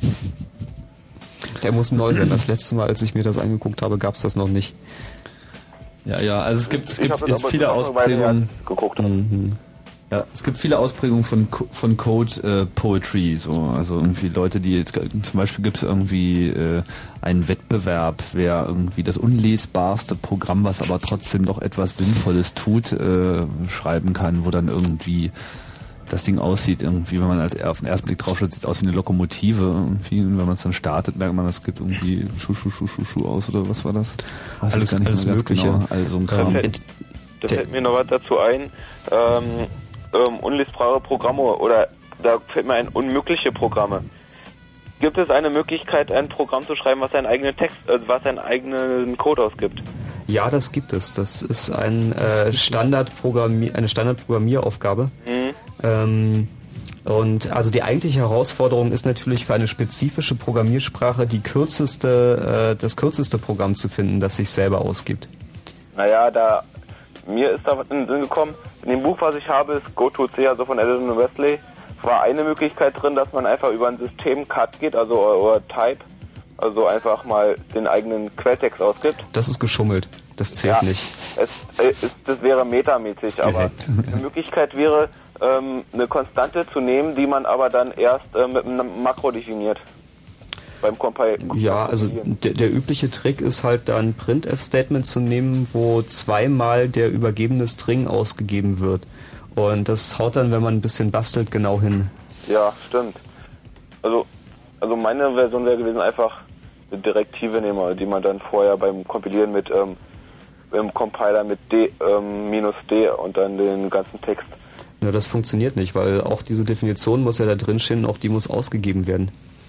Der muss neu sein. Das letzte Mal, als ich mir das angeguckt habe, gab es das noch nicht. Ja, ja, also es gibt, es gibt es viele Ausprägungen. Geguckt. Mhm. Ja, es gibt viele Ausprägungen von von Code äh, Poetry, so, also irgendwie Leute, die jetzt zum Beispiel gibt es irgendwie äh, einen Wettbewerb, wer irgendwie das unlesbarste Programm, was aber trotzdem doch etwas Sinnvolles tut, äh, schreiben kann, wo dann irgendwie das Ding aussieht, irgendwie, wenn man als auf den ersten Blick drauf schaut, sieht aus wie eine Lokomotive, irgendwie, und wenn man es dann startet, merkt man, es gibt irgendwie Schuh, Schuh, Schuh, Schuh, Schuh aus, oder was war das? das alles alles Mögliche. Genau. Also ein Kram. Da fällt, da fällt mir noch was dazu ein, ähm, ähm, unlesbare Programme, oder da fällt mir ein, unmögliche Programme. Gibt es eine Möglichkeit, ein Programm zu schreiben, was seinen eigenen Text, äh, was seinen eigenen Code ausgibt? Ja, das gibt es. Das ist ein äh, Standardprogrammier, eine Standardprogrammieraufgabe. Mhm. Ähm, und also die eigentliche Herausforderung ist natürlich für eine spezifische Programmiersprache die kürzeste, äh, das kürzeste Programm zu finden, das sich selber ausgibt. Naja, da mir ist da was in den Sinn gekommen. In dem Buch, was ich habe, ist Go To C, also von Addison und Wesley, war eine Möglichkeit drin, dass man einfach über ein System Cut geht, also oder Type, also einfach mal den eigenen Quelltext ausgibt. Das ist geschummelt. Das zählt ja, nicht. Es, es, das wäre metamäßig, aber eine Möglichkeit wäre, ähm, eine Konstante zu nehmen, die man aber dann erst äh, mit einem Makro definiert. Beim Compile. Ja, also der, der übliche Trick ist halt da ein Printf-Statement zu nehmen, wo zweimal der übergebene String ausgegeben wird. Und das haut dann, wenn man ein bisschen bastelt, genau hin. Ja, stimmt. Also, also meine Version wäre gewesen, einfach eine Direktive nehmen, die man dann vorher beim Kompilieren mit ähm, im Compiler mit D, ähm, minus D und dann den ganzen Text. Ja, das funktioniert nicht, weil auch diese Definition muss ja da drin stehen, auch die muss ausgegeben werden.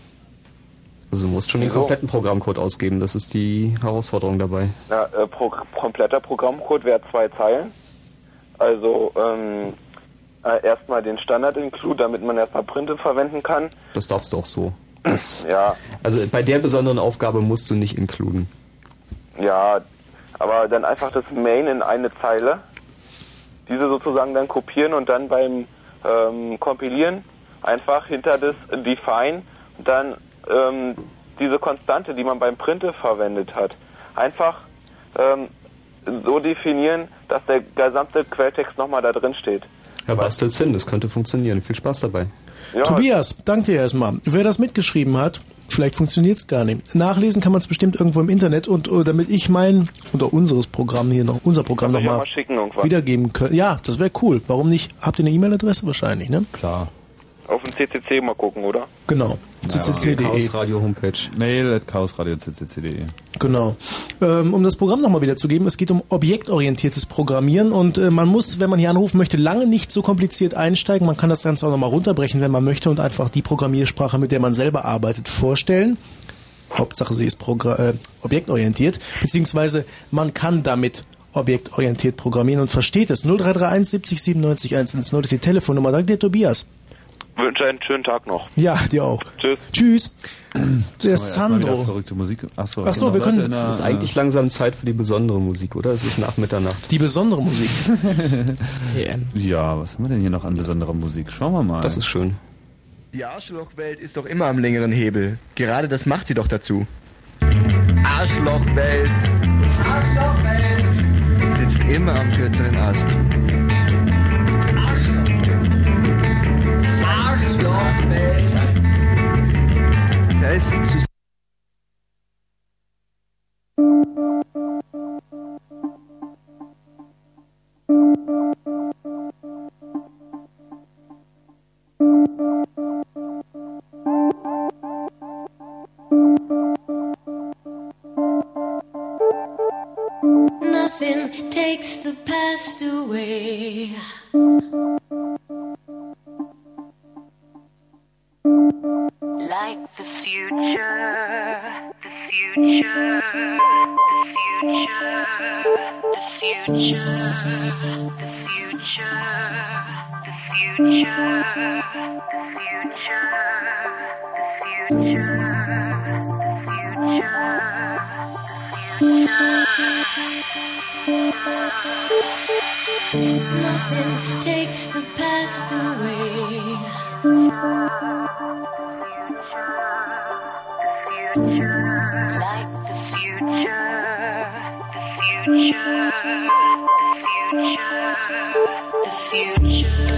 Also du musst schon den kompletten Programmcode ausgeben, das ist die Herausforderung dabei. Ja, äh, pro, kompletter Programmcode wäre zwei Zeilen. Also ähm, äh, erstmal den Standard-Include, damit man erstmal Printe verwenden kann. Das darfst du auch so. Das, ja. Also bei der besonderen Aufgabe musst du nicht includen. Ja, aber dann einfach das Main in eine Zeile, diese sozusagen dann kopieren und dann beim ähm, Kompilieren einfach hinter das Define dann ähm, diese Konstante, die man beim Printe verwendet hat, einfach ähm, so definieren, dass der gesamte Quelltext nochmal da drin steht. Ja, bastelt's hin, das könnte funktionieren. Viel Spaß dabei. Ja. Tobias, danke dir erstmal. Wer das mitgeschrieben hat, vielleicht funktioniert es gar nicht. Nachlesen kann man es bestimmt irgendwo im Internet und uh, damit ich mein oder unseres Programm hier noch, unser Programm nochmal wiedergeben können. Ja, das wäre cool. Warum nicht? Habt ihr eine E-Mail-Adresse wahrscheinlich, ne? Klar. Auf dem C C C mal gucken, oder? Genau. C C C punkt de. Chaos Radio Homepage. Mail at chaosradio punkt c c c punkt de. Genau. Ähm, um das Programm nochmal wiederzugeben, es geht um objektorientiertes Programmieren und äh, man muss, wenn man hier anrufen möchte, lange nicht so kompliziert einsteigen. Man kann das Ganze auch nochmal runterbrechen, wenn man möchte und einfach die Programmiersprache, mit der man selber arbeitet, vorstellen. Hauptsache, sie ist progr- äh, objektorientiert, beziehungsweise man kann damit objektorientiert programmieren und versteht es. null drei drei eins siebzig siebenundneunzig hundertzehn ist die Telefonnummer. Danke dir, Tobias. Wünsche einen schönen Tag noch. Ja, dir auch. Tschüss. Tschüss. Der Sandro. Verrückte Musik. Achso, Ach so, wir können. Es ist eigentlich langsam Zeit für die besondere Musik, oder? Es ist nach Mitternacht. Die besondere Musik. Ja, was haben wir denn hier noch an besonderer Musik? Schauen wir mal. Das ist schön. Die Arschlochwelt ist doch immer am längeren Hebel. Gerade das macht sie doch dazu. Arschlochwelt. Arschlochwelt. Sitzt immer am kürzeren Ast. Arschlochwelt. Da ist Sus- Nothing takes the past away. Like the future, the future, the future, the future, the future, the future, the future, the future, the future. Nothing takes the past away. Like the future, the future, the future, the future.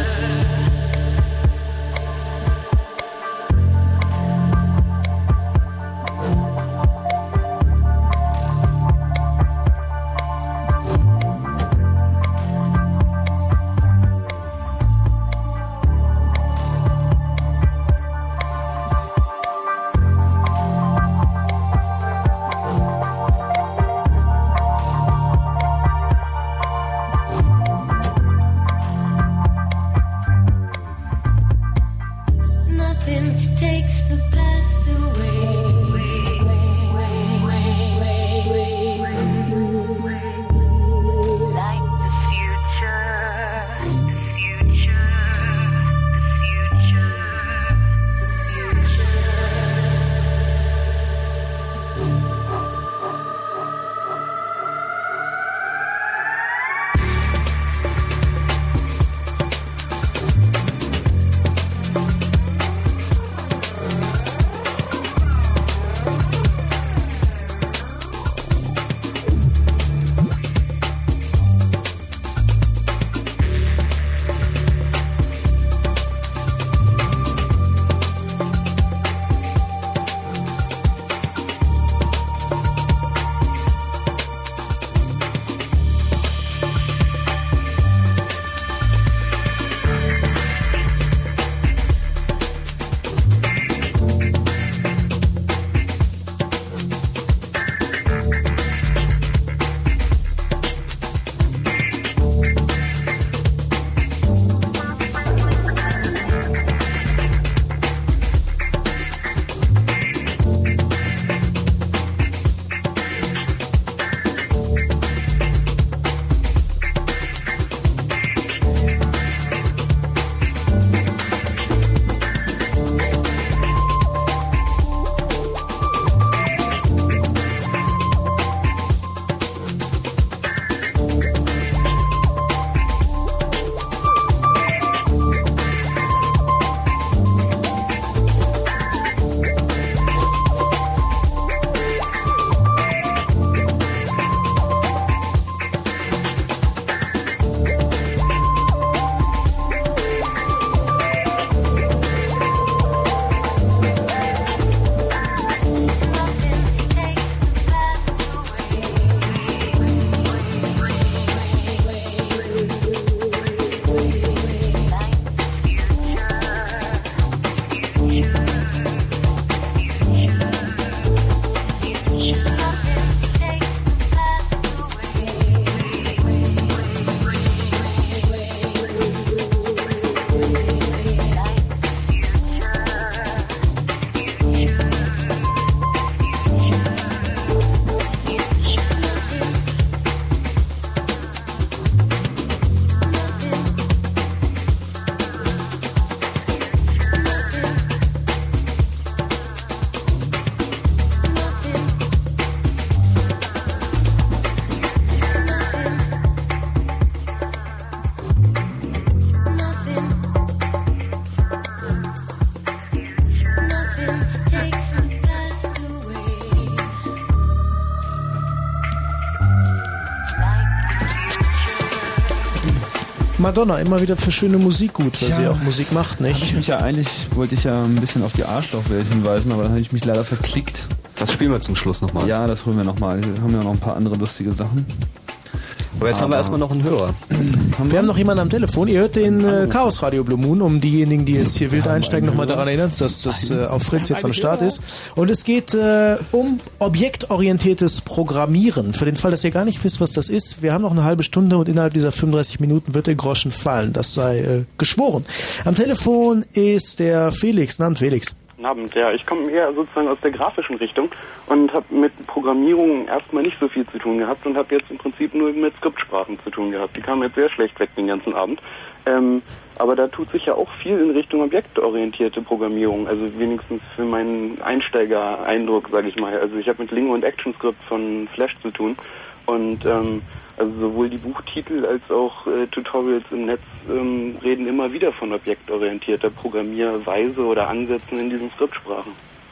Madonna, immer wieder für schöne Musik gut, weil Ja. sie auch Musik macht, Hab ich nicht? mich ja eigentlich, wollte ich ja ein bisschen auf die Arschlochwelt hinweisen, aber dann habe ich mich leider verklickt. Das spielen wir zum Schluss nochmal. Ja, das holen wir nochmal. Wir haben ja noch ein paar andere lustige Sachen. Aber jetzt haben wir Aber- erstmal noch einen Hörer. Wir haben noch jemanden am Telefon. Ihr hört den äh, Chaos Radio Blue Moon, um diejenigen, die jetzt hier wild einsteigen, nochmal daran erinnern, dass das äh, auf Fritz jetzt am Start ist. Und es geht äh, um objektorientiertes Programmieren. Für den Fall, dass ihr gar nicht wisst, was das ist, wir haben noch eine halbe Stunde und innerhalb dieser fünfunddreißig Minuten wird der Groschen fallen. Das sei äh, geschworen. Am Telefon ist der Felix. Guten Abend, Felix. Guten Abend, ja. Ich komme eher sozusagen aus der grafischen Richtung und habe mit Programmierung erstmal nicht so viel zu tun gehabt und habe jetzt im Prinzip nur mit Skriptsprachen zu tun gehabt. Die kamen jetzt sehr schlecht weg den ganzen Abend. Ähm, aber da tut sich ja auch viel in Richtung objektorientierte Programmierung, also wenigstens für meinen Einsteiger-Eindruck, sage ich mal. Also ich habe mit Lingo und ActionScript von Flash zu tun und ähm, also sowohl die Buchtitel als auch äh, Tutorials im Netz ähm, reden immer wieder von objektorientierter Programmierweise oder Ansätzen in diesen Skriptsprachen.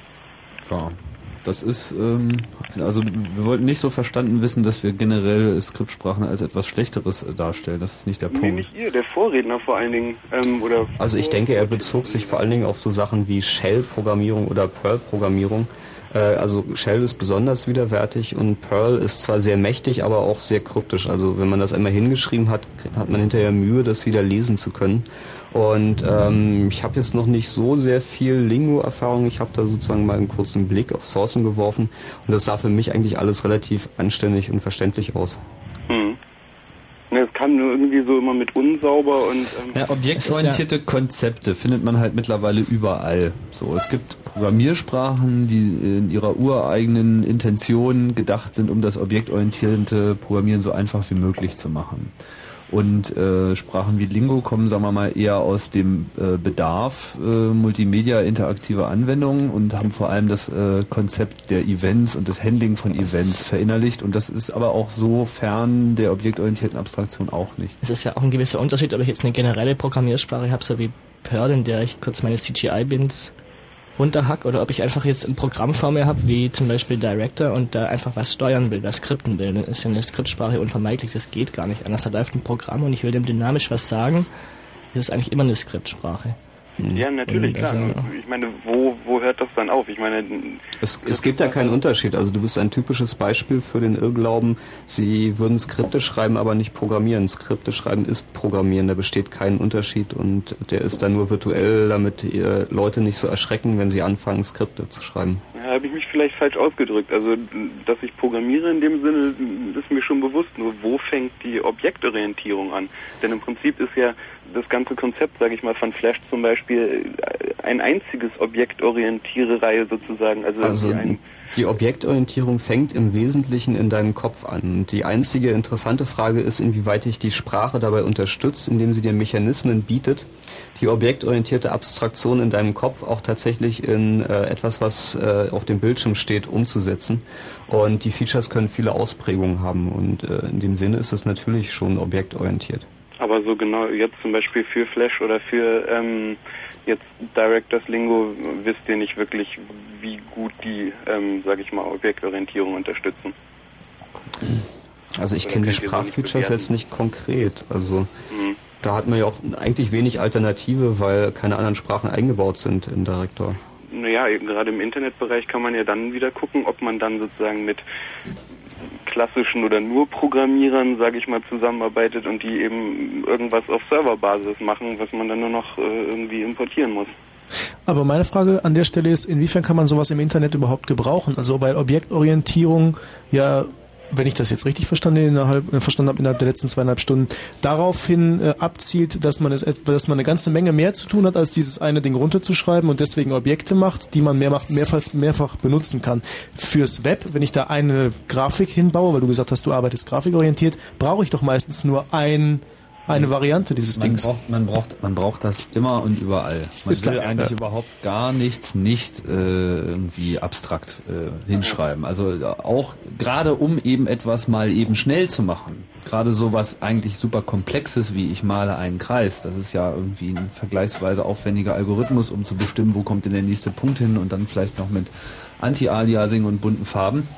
Ja, das ist, ähm, also wir wollten nicht so verstanden wissen, dass wir generell Skriptsprachen als etwas Schlechteres äh, darstellen. Das ist nicht der Nee, Punkt. nicht ihr, der Vorredner vor allen Dingen. Ähm, oder Also ich denke, er bezog sich vor allen Dingen auf so Sachen wie Shell-Programmierung oder Perl-Programmierung. Äh, Also Shell ist besonders widerwärtig und Perl ist zwar sehr mächtig, aber auch sehr kryptisch. Also wenn man das einmal hingeschrieben hat, hat man hinterher Mühe, das wieder lesen zu können. Und ähm, ich habe jetzt noch nicht so sehr viel Lingo-Erfahrung. Ich habe da sozusagen mal einen kurzen Blick auf Sourcen geworfen und das sah für mich eigentlich alles relativ anständig und verständlich aus. Hm. Ne, es kam nur irgendwie so immer mit unsauber und ähm, Ja, objektorientierte Konzepte findet man halt mittlerweile überall. So, es gibt Programmiersprachen, die in ihrer ureigenen Intention gedacht sind, um das objektorientierte Programmieren so einfach wie möglich zu machen. Und äh, Sprachen wie Lingo kommen, sagen wir mal, eher aus dem äh, Bedarf äh, multimedia interaktiver Anwendungen und haben vor allem das äh, Konzept der Events und das Handling von Events verinnerlicht. Und das ist aber auch so fern der objektorientierten Abstraktion auch nicht. Es ist ja auch ein gewisser Unterschied, ob ich jetzt eine generelle Programmiersprache habe, so wie Perl, in der ich kurz meine C G I-Bins runterhack, oder ob ich einfach jetzt ein Programm vor mir habe, wie zum Beispiel Director, und da einfach was steuern will, was skripten will. Dann ist ja eine Skriptsprache unvermeidlich, das geht gar nicht anders. Da läuft ein Programm und ich will dem dynamisch was sagen, das ist eigentlich immer eine Skriptsprache. ja, natürlich, Und klar. also- Ich meine, wo, wo hört das dann auf? Ich meine, Es, es gibt da keinen Unterschied. Also du bist ein typisches Beispiel für den Irrglauben, sie würden Skripte schreiben, aber nicht programmieren. Skripte schreiben ist Programmieren, da besteht kein Unterschied und der ist dann nur virtuell, damit ihr Leute nicht so erschrecken, wenn sie anfangen, Skripte zu schreiben. ja, habe ich mich vielleicht falsch ausgedrückt. Also, dass ich programmiere in dem Sinne, ist mir schon bewusst. Nur wo fängt die Objektorientierung an? Denn im Prinzip ist ja das ganze Konzept, sage ich mal, von Flash zum Beispiel ein einziges Objektorientiererei sozusagen. Also, Also wie ein die Objektorientierung fängt im Wesentlichen in deinem Kopf an. Und die einzige interessante Frage ist, inwieweit dich die Sprache dabei unterstützt, indem sie dir Mechanismen bietet, die objektorientierte Abstraktion in deinem Kopf auch tatsächlich in äh, etwas, was äh, auf dem Bildschirm steht, umzusetzen. Und die Features können viele Ausprägungen haben. Und äh, in dem Sinne ist es natürlich schon objektorientiert. Aber so genau jetzt zum Beispiel für Flash oder für ähm, jetzt Directors Lingo wisst ihr nicht wirklich, wie gut die, ähm, sage ich mal, Objektorientierung unterstützen. Also ich Oder kenne die könnt ihr so nicht Sprachfeatures bewerten? jetzt nicht konkret. Also Mhm. da hat man ja auch eigentlich wenig Alternative, weil keine anderen Sprachen eingebaut sind in Director. Naja, eben gerade im Internetbereich kann man ja dann wieder gucken, ob man dann sozusagen mit klassischen oder nur Programmierern, sage ich mal, zusammenarbeitet und die eben irgendwas auf Serverbasis machen, was man dann nur noch äh, irgendwie importieren muss. Aber meine Frage an der Stelle ist, inwiefern kann man sowas im Internet überhaupt gebrauchen? Also weil Objektorientierung ja, wenn ich das jetzt richtig verstanden, innerhalb, äh, verstanden habe, innerhalb der letzten zweieinhalb Stunden, daraufhin äh, abzielt, dass man es, dass man eine ganze Menge mehr zu tun hat, als dieses eine Ding runterzuschreiben und deswegen Objekte macht, die man mehr macht, mehrfach, mehrfach benutzen kann. Fürs Web, wenn ich da eine Grafik hinbaue, weil du gesagt hast, du arbeitest grafikorientiert, brauche ich doch meistens nur ein eine Variante dieses man Dings. Braucht, man, braucht, man braucht das immer und überall. Man Ist will klar, eigentlich ja. überhaupt gar nichts nicht äh, irgendwie abstrakt äh, hinschreiben. Also äh, auch gerade um eben etwas mal eben schnell zu machen. Gerade so was eigentlich super Komplexes, wie ich male einen Kreis. Das ist ja irgendwie ein vergleichsweise aufwendiger Algorithmus, um zu bestimmen, wo kommt denn der nächste Punkt hin und dann vielleicht noch mit Anti-Aliasing und bunten Farben.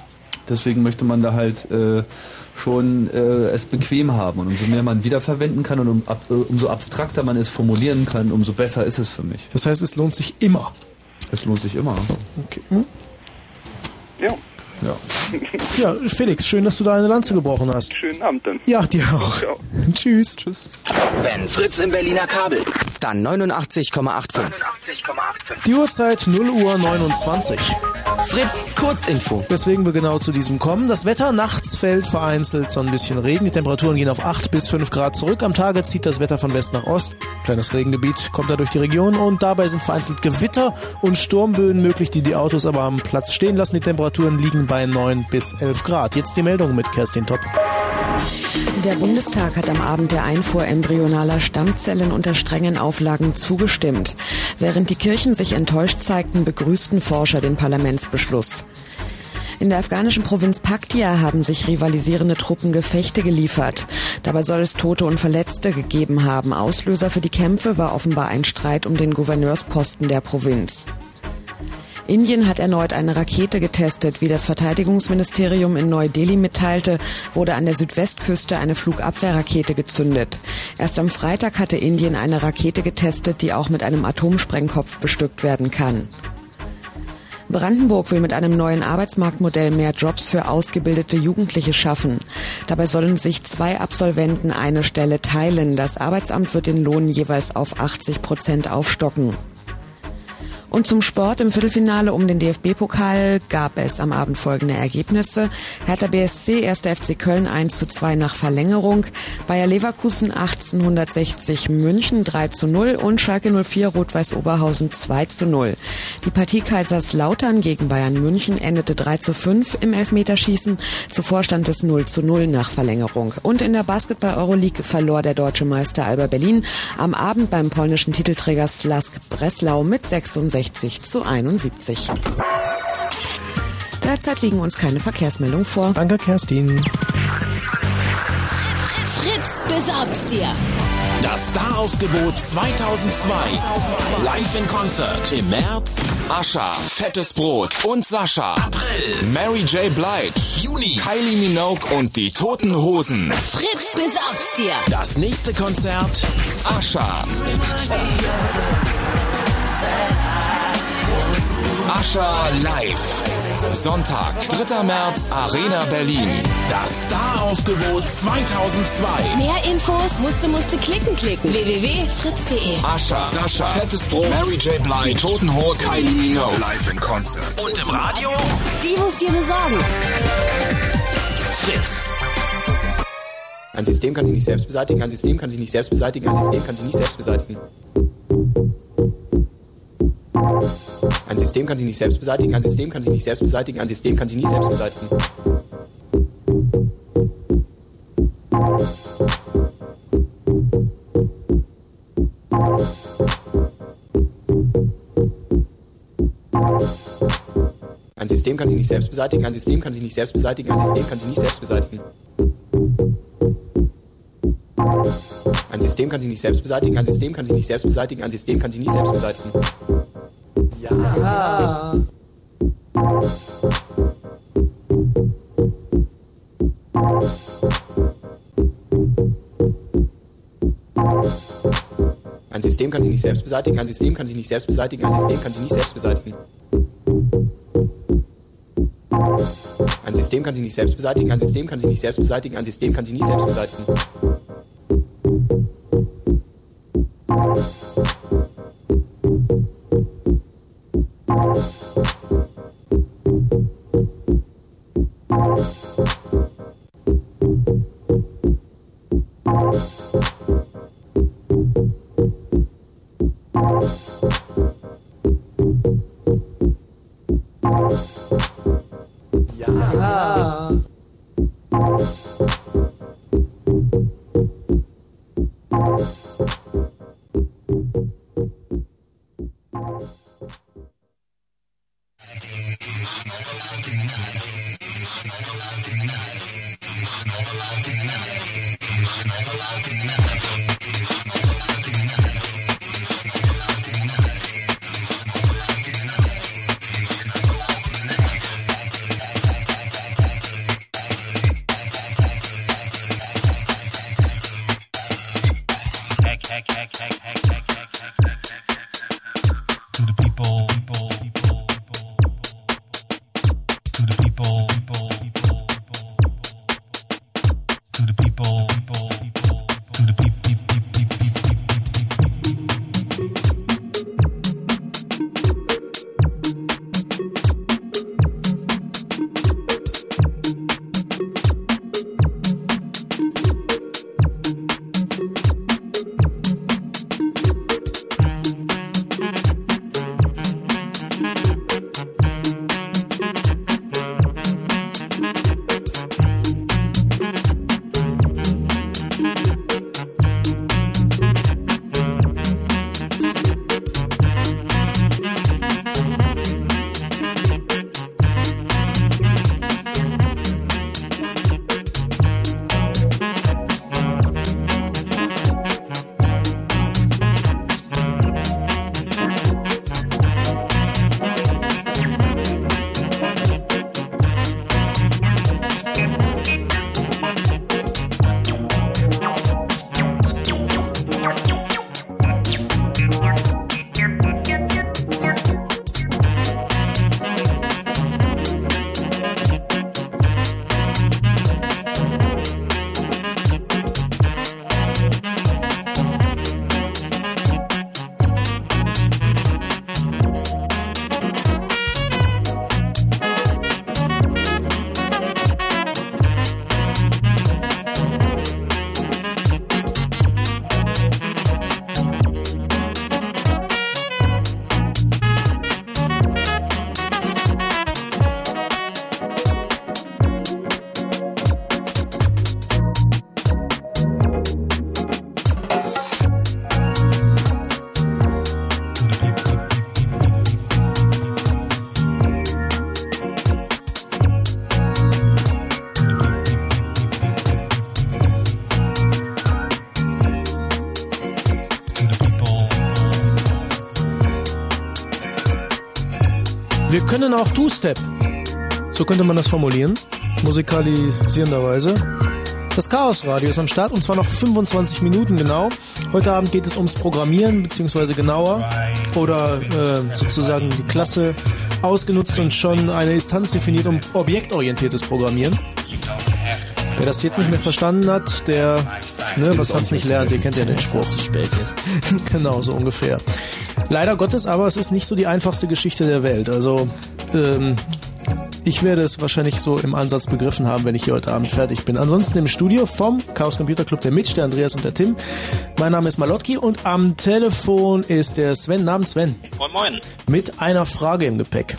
Deswegen möchte man da halt äh, schon äh, es bequem haben. Und umso mehr man wiederverwenden kann und um, ab, äh, umso abstrakter man es formulieren kann, umso besser ist es für mich. Das heißt, es lohnt sich immer. Es lohnt sich immer. Okay. Hm? Ja. Ja. Ja, Felix, schön, dass du da eine Lanze gebrochen hast. Schönen Abend dann. Ja, dir auch. Ciao. Tschüss. Tschüss. Wenn Fritz im Berliner Kabel, dann neunundachtzig Komma fünfundachtzig. Die Uhrzeit null Uhr neunundzwanzig. Fritz Kurzinfo. Weswegen wir genau zu diesem kommen. Das Wetter nachts fällt vereinzelt so ein bisschen Regen. Die Temperaturen gehen auf acht bis fünf Grad zurück. Am Tage zieht das Wetter von West nach Ost. Kleines Regengebiet kommt da durch die Region und dabei sind vereinzelt Gewitter und Sturmböen möglich, die die Autos aber am Platz stehen lassen. Die Temperaturen liegen bei neun bis elf Grad. Jetzt die Meldung mit Kerstin Topp. Der Bundestag hat am Abend der Einfuhr embryonaler Stammzellen unter strengen Auflagen zugestimmt. Während die Kirchen sich enttäuscht zeigten, begrüßten Forscher den Parlamentsbeschluss. In der afghanischen Provinz Paktia haben sich rivalisierende Truppen Gefechte geliefert. Dabei soll es Tote und Verletzte gegeben haben. Auslöser für die Kämpfe war offenbar ein Streit um den Gouverneursposten der Provinz. Indien hat erneut eine Rakete getestet. Wie das Verteidigungsministerium in Neu-Delhi mitteilte, wurde an der Südwestküste eine Flugabwehrrakete gezündet. Erst am Freitag hatte Indien eine Rakete getestet, die auch mit einem Atomsprengkopf bestückt werden kann. Brandenburg will mit einem neuen Arbeitsmarktmodell mehr Jobs für ausgebildete Jugendliche schaffen. Dabei sollen sich zwei Absolventen eine Stelle teilen. Das Arbeitsamt wird den Lohn jeweils auf achtzig Prozent aufstocken. Und zum Sport im Viertelfinale um den D F B-Pokal gab es am Abend folgende Ergebnisse. Hertha B S C, erster F C Köln eins zu zwei nach Verlängerung, Bayer Leverkusen achtzehnhundertsechzig München drei zu null und Schalke null vier Rot-Weiß Oberhausen zwei zu null. Die Partie Kaiserslautern gegen Bayern München endete drei zu fünf im Elfmeterschießen. Zuvor stand es null zu null nach Verlängerung. Und in der Basketball-Euroleague verlor der deutsche Meister Alba Berlin am Abend beim polnischen Titelträger Slask Breslau mit sechsundsechzig zu einundsiebzig. Derzeit liegen uns keine Verkehrsmeldungen vor. Danke, Kerstin. Fritz besorgt's dir. Das Star-Aufgebot zweitausendzwei. Live in Konzert. Im März Ascha, Fettes Brot und Sascha. April Mary J. Blige. Juni Kylie Minogue und die Toten Hosen. Fritz besorgt's dir. Das nächste Konzert Ascha. Ascha live. Sonntag, dritter März, Arena Berlin. Das Star-Aufgebot zweitausendzwei. Mehr Infos musste musste klicken klicken. w w w punkt fritz punkt de. Ascha, Sascha, Fettes Brot, Mary J. Blige, die Toten Hosen, Kylie Minogue. Live in Concert. Und im Radio? Die musst dir besorgen. Fritz. Ein System kann sich nicht selbst beseitigen, ein System kann sich nicht selbst beseitigen, ein System kann sich nicht selbst beseitigen. Ein System kann sich nicht selbst beseitigen, ein System kann sich nicht selbst beseitigen, ein System kann sich nicht selbst beseitigen. Ein System kann sich nicht selbst beseitigen, ein System kann sich nicht selbst beseitigen, ein System kann sich nicht selbst beseitigen. Ein System kann sich nicht selbst beseitigen, ein System kann sich nicht selbst beseitigen, ein System kann sich nicht selbst beseitigen. Ja. Ein System kann sich nicht selbst beseitigen, ein System kann sich nicht selbst beseitigen, ein System kann sich nicht selbst beseitigen. Ein System kann sich nicht selbst beseitigen, ein System kann sich nicht selbst beseitigen, ein System kann sich nicht selbst beseitigen. können auch Two-Step. So könnte man das formulieren, musikalisierenderweise. Das Chaosradio ist am Start und zwar noch fünfundzwanzig Minuten genau. Heute Abend geht es ums Programmieren, beziehungsweise genauer oder äh, sozusagen die Klasse ausgenutzt und schon eine Instanz definiert um objektorientiertes Programmieren. Wer das jetzt nicht mehr verstanden hat, der, ne, was hat's nicht lernt, ihr kennt ja den Spruch. Zu spät ist. Genau, so ungefähr. Leider Gottes, aber es ist nicht so die einfachste Geschichte der Welt. Also, ähm, ich werde es wahrscheinlich so im Ansatz begriffen haben, wenn ich hier heute Abend fertig bin. Ansonsten im Studio vom Chaos Computer Club der Mitch, der Andreas und der Tim. Mein Name ist Malotki und am Telefon ist der Sven. Namens Sven. Moin Moin. Mit einer Frage im Gepäck.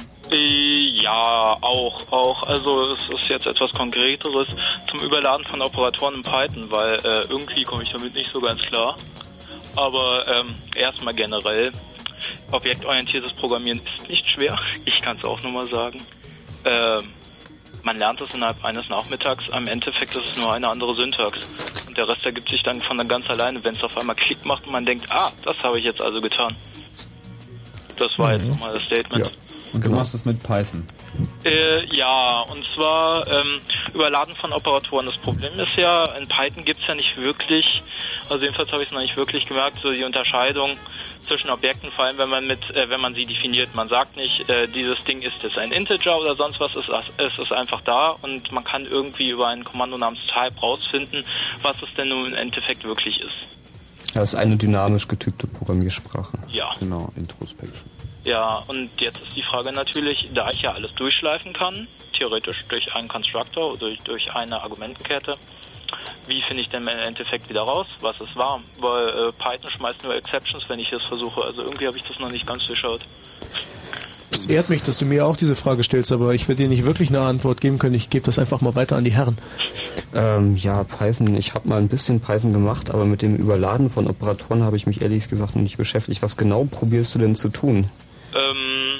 Ja, auch, auch. Also es ist jetzt etwas Konkreteres zum Überladen von Operatoren in Python, weil äh, irgendwie komme ich damit nicht so ganz klar. Aber ähm, erstmal generell, objektorientiertes Programmieren ist nicht schwer. Ich kann es auch nur mal sagen. Ähm, man lernt es innerhalb eines Nachmittags. Am Endeffekt ist es nur eine andere Syntax. Und der Rest ergibt sich dann von dann ganz alleine, wenn es auf einmal Klick macht und man denkt, ah, das habe ich jetzt also getan. Das war Mhm. jetzt nochmal das Statement. Ja. Und du machst es mit Python? Äh, ja, und zwar ähm, Überladen von Operatoren. Das Problem ist ja, in Python gibt's ja nicht wirklich, also jedenfalls habe ich es noch nicht wirklich gemerkt, so die Unterscheidung zwischen Objekten, vor allem wenn man mit, äh, wenn man sie definiert. Man sagt nicht, äh, dieses Ding ist jetzt ein Integer oder sonst was, es, es ist einfach da und man kann irgendwie über ein Kommando namens Type rausfinden, was es denn nun im Endeffekt wirklich ist. Das ist eine dynamisch getypte Programmiersprache. Ja. Genau, Introspection. Ja, und jetzt ist die Frage natürlich, da ich ja alles durchschleifen kann, theoretisch durch einen Constructor oder durch, durch eine Argumentenkette, wie finde ich denn im Endeffekt wieder raus, was es war? Weil äh, Python schmeißt nur Exceptions, wenn ich es versuche. Also irgendwie habe ich das noch nicht ganz durchschaut. Es ehrt mich, dass du mir auch diese Frage stellst, aber ich werde dir nicht wirklich eine Antwort geben können. Ich gebe das einfach mal weiter an die Herren. Ähm, ja, Python. Ich habe mal ein bisschen Python gemacht, aber mit dem Überladen von Operatoren habe ich mich ehrlich gesagt noch nicht beschäftigt. Was genau probierst du denn zu tun? Ähm,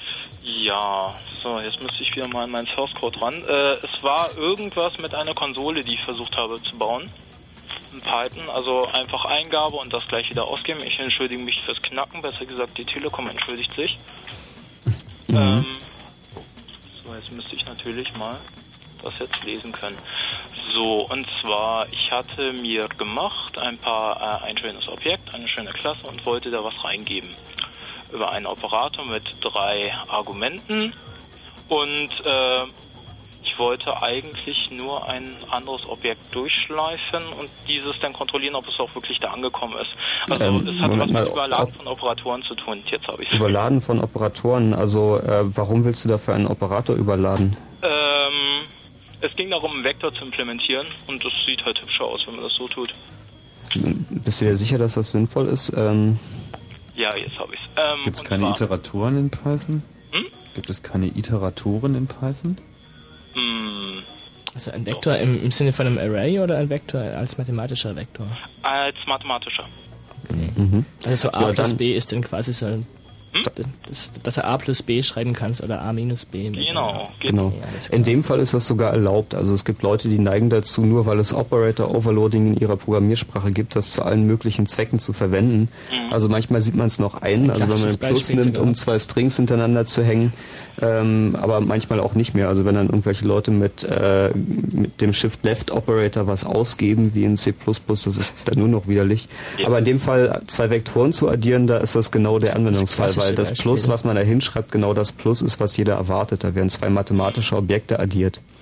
ja, so, jetzt müsste ich wieder mal an meinen Source Code ran. Äh, es war irgendwas mit einer Konsole, die ich versucht habe zu bauen. In Python, also einfach Eingabe und das gleich wieder ausgeben. Ich entschuldige mich fürs Knacken, besser gesagt die Telekom entschuldigt sich. Mhm. Ähm, so, jetzt müsste ich natürlich mal das jetzt lesen können. So, und zwar, ich hatte mir gemacht ein paar, äh, ein schönes Objekt, eine schöne Klasse und wollte da was reingeben. Über einen Operator mit drei Argumenten und äh, ich wollte eigentlich nur ein anderes Objekt durchschleifen und dieses dann kontrollieren, ob es auch wirklich da angekommen ist. Also Ähm, es hat Moment was mal, mit Überladen ob- von Operatoren zu tun. Jetzt habe ich es. Überladen von Operatoren, also äh, warum willst du dafür einen Operator überladen? Ähm, es ging darum, einen Vektor zu implementieren und das sieht halt hübscher aus, wenn man das so tut. Bist du dir sicher, dass das sinnvoll ist? Ähm, Ja, jetzt habe ich es. Ähm, Gibt es und keine zwar- Iteratoren in Python? Hm? Gibt es keine Iteratoren in Python? Hm, Also ein Vektor im, im Sinne von einem Array oder ein Vektor als mathematischer Vektor? als mathematischer. mhm. Also so A Ja, plus dann- B ist dann quasi so, dass, dass du A plus B schreiben kannst oder A minus B. Genau. Genau. In dem Fall ist das sogar erlaubt. Also es gibt Leute, die neigen dazu, nur weil es Operator Overloading in ihrer Programmiersprache gibt, das zu allen möglichen Zwecken zu verwenden. Also manchmal sieht man es noch ein, also wenn man einen Plus Beispiel nimmt, sogar. um zwei Strings hintereinander zu hängen, ähm, aber manchmal auch nicht mehr. Also wenn dann irgendwelche Leute mit, äh, mit dem Shift-Left-Operator was ausgeben, wie in C plus plus, das ist dann nur noch widerlich. Aber in dem Fall zwei Vektoren zu addieren, da ist das genau der Anwendungsfall, klassische weil das Beispiel. Plus, was man da hinschreibt, genau das Plus ist, was jeder erwartet. Da werden zwei mathematische Objekte addiert.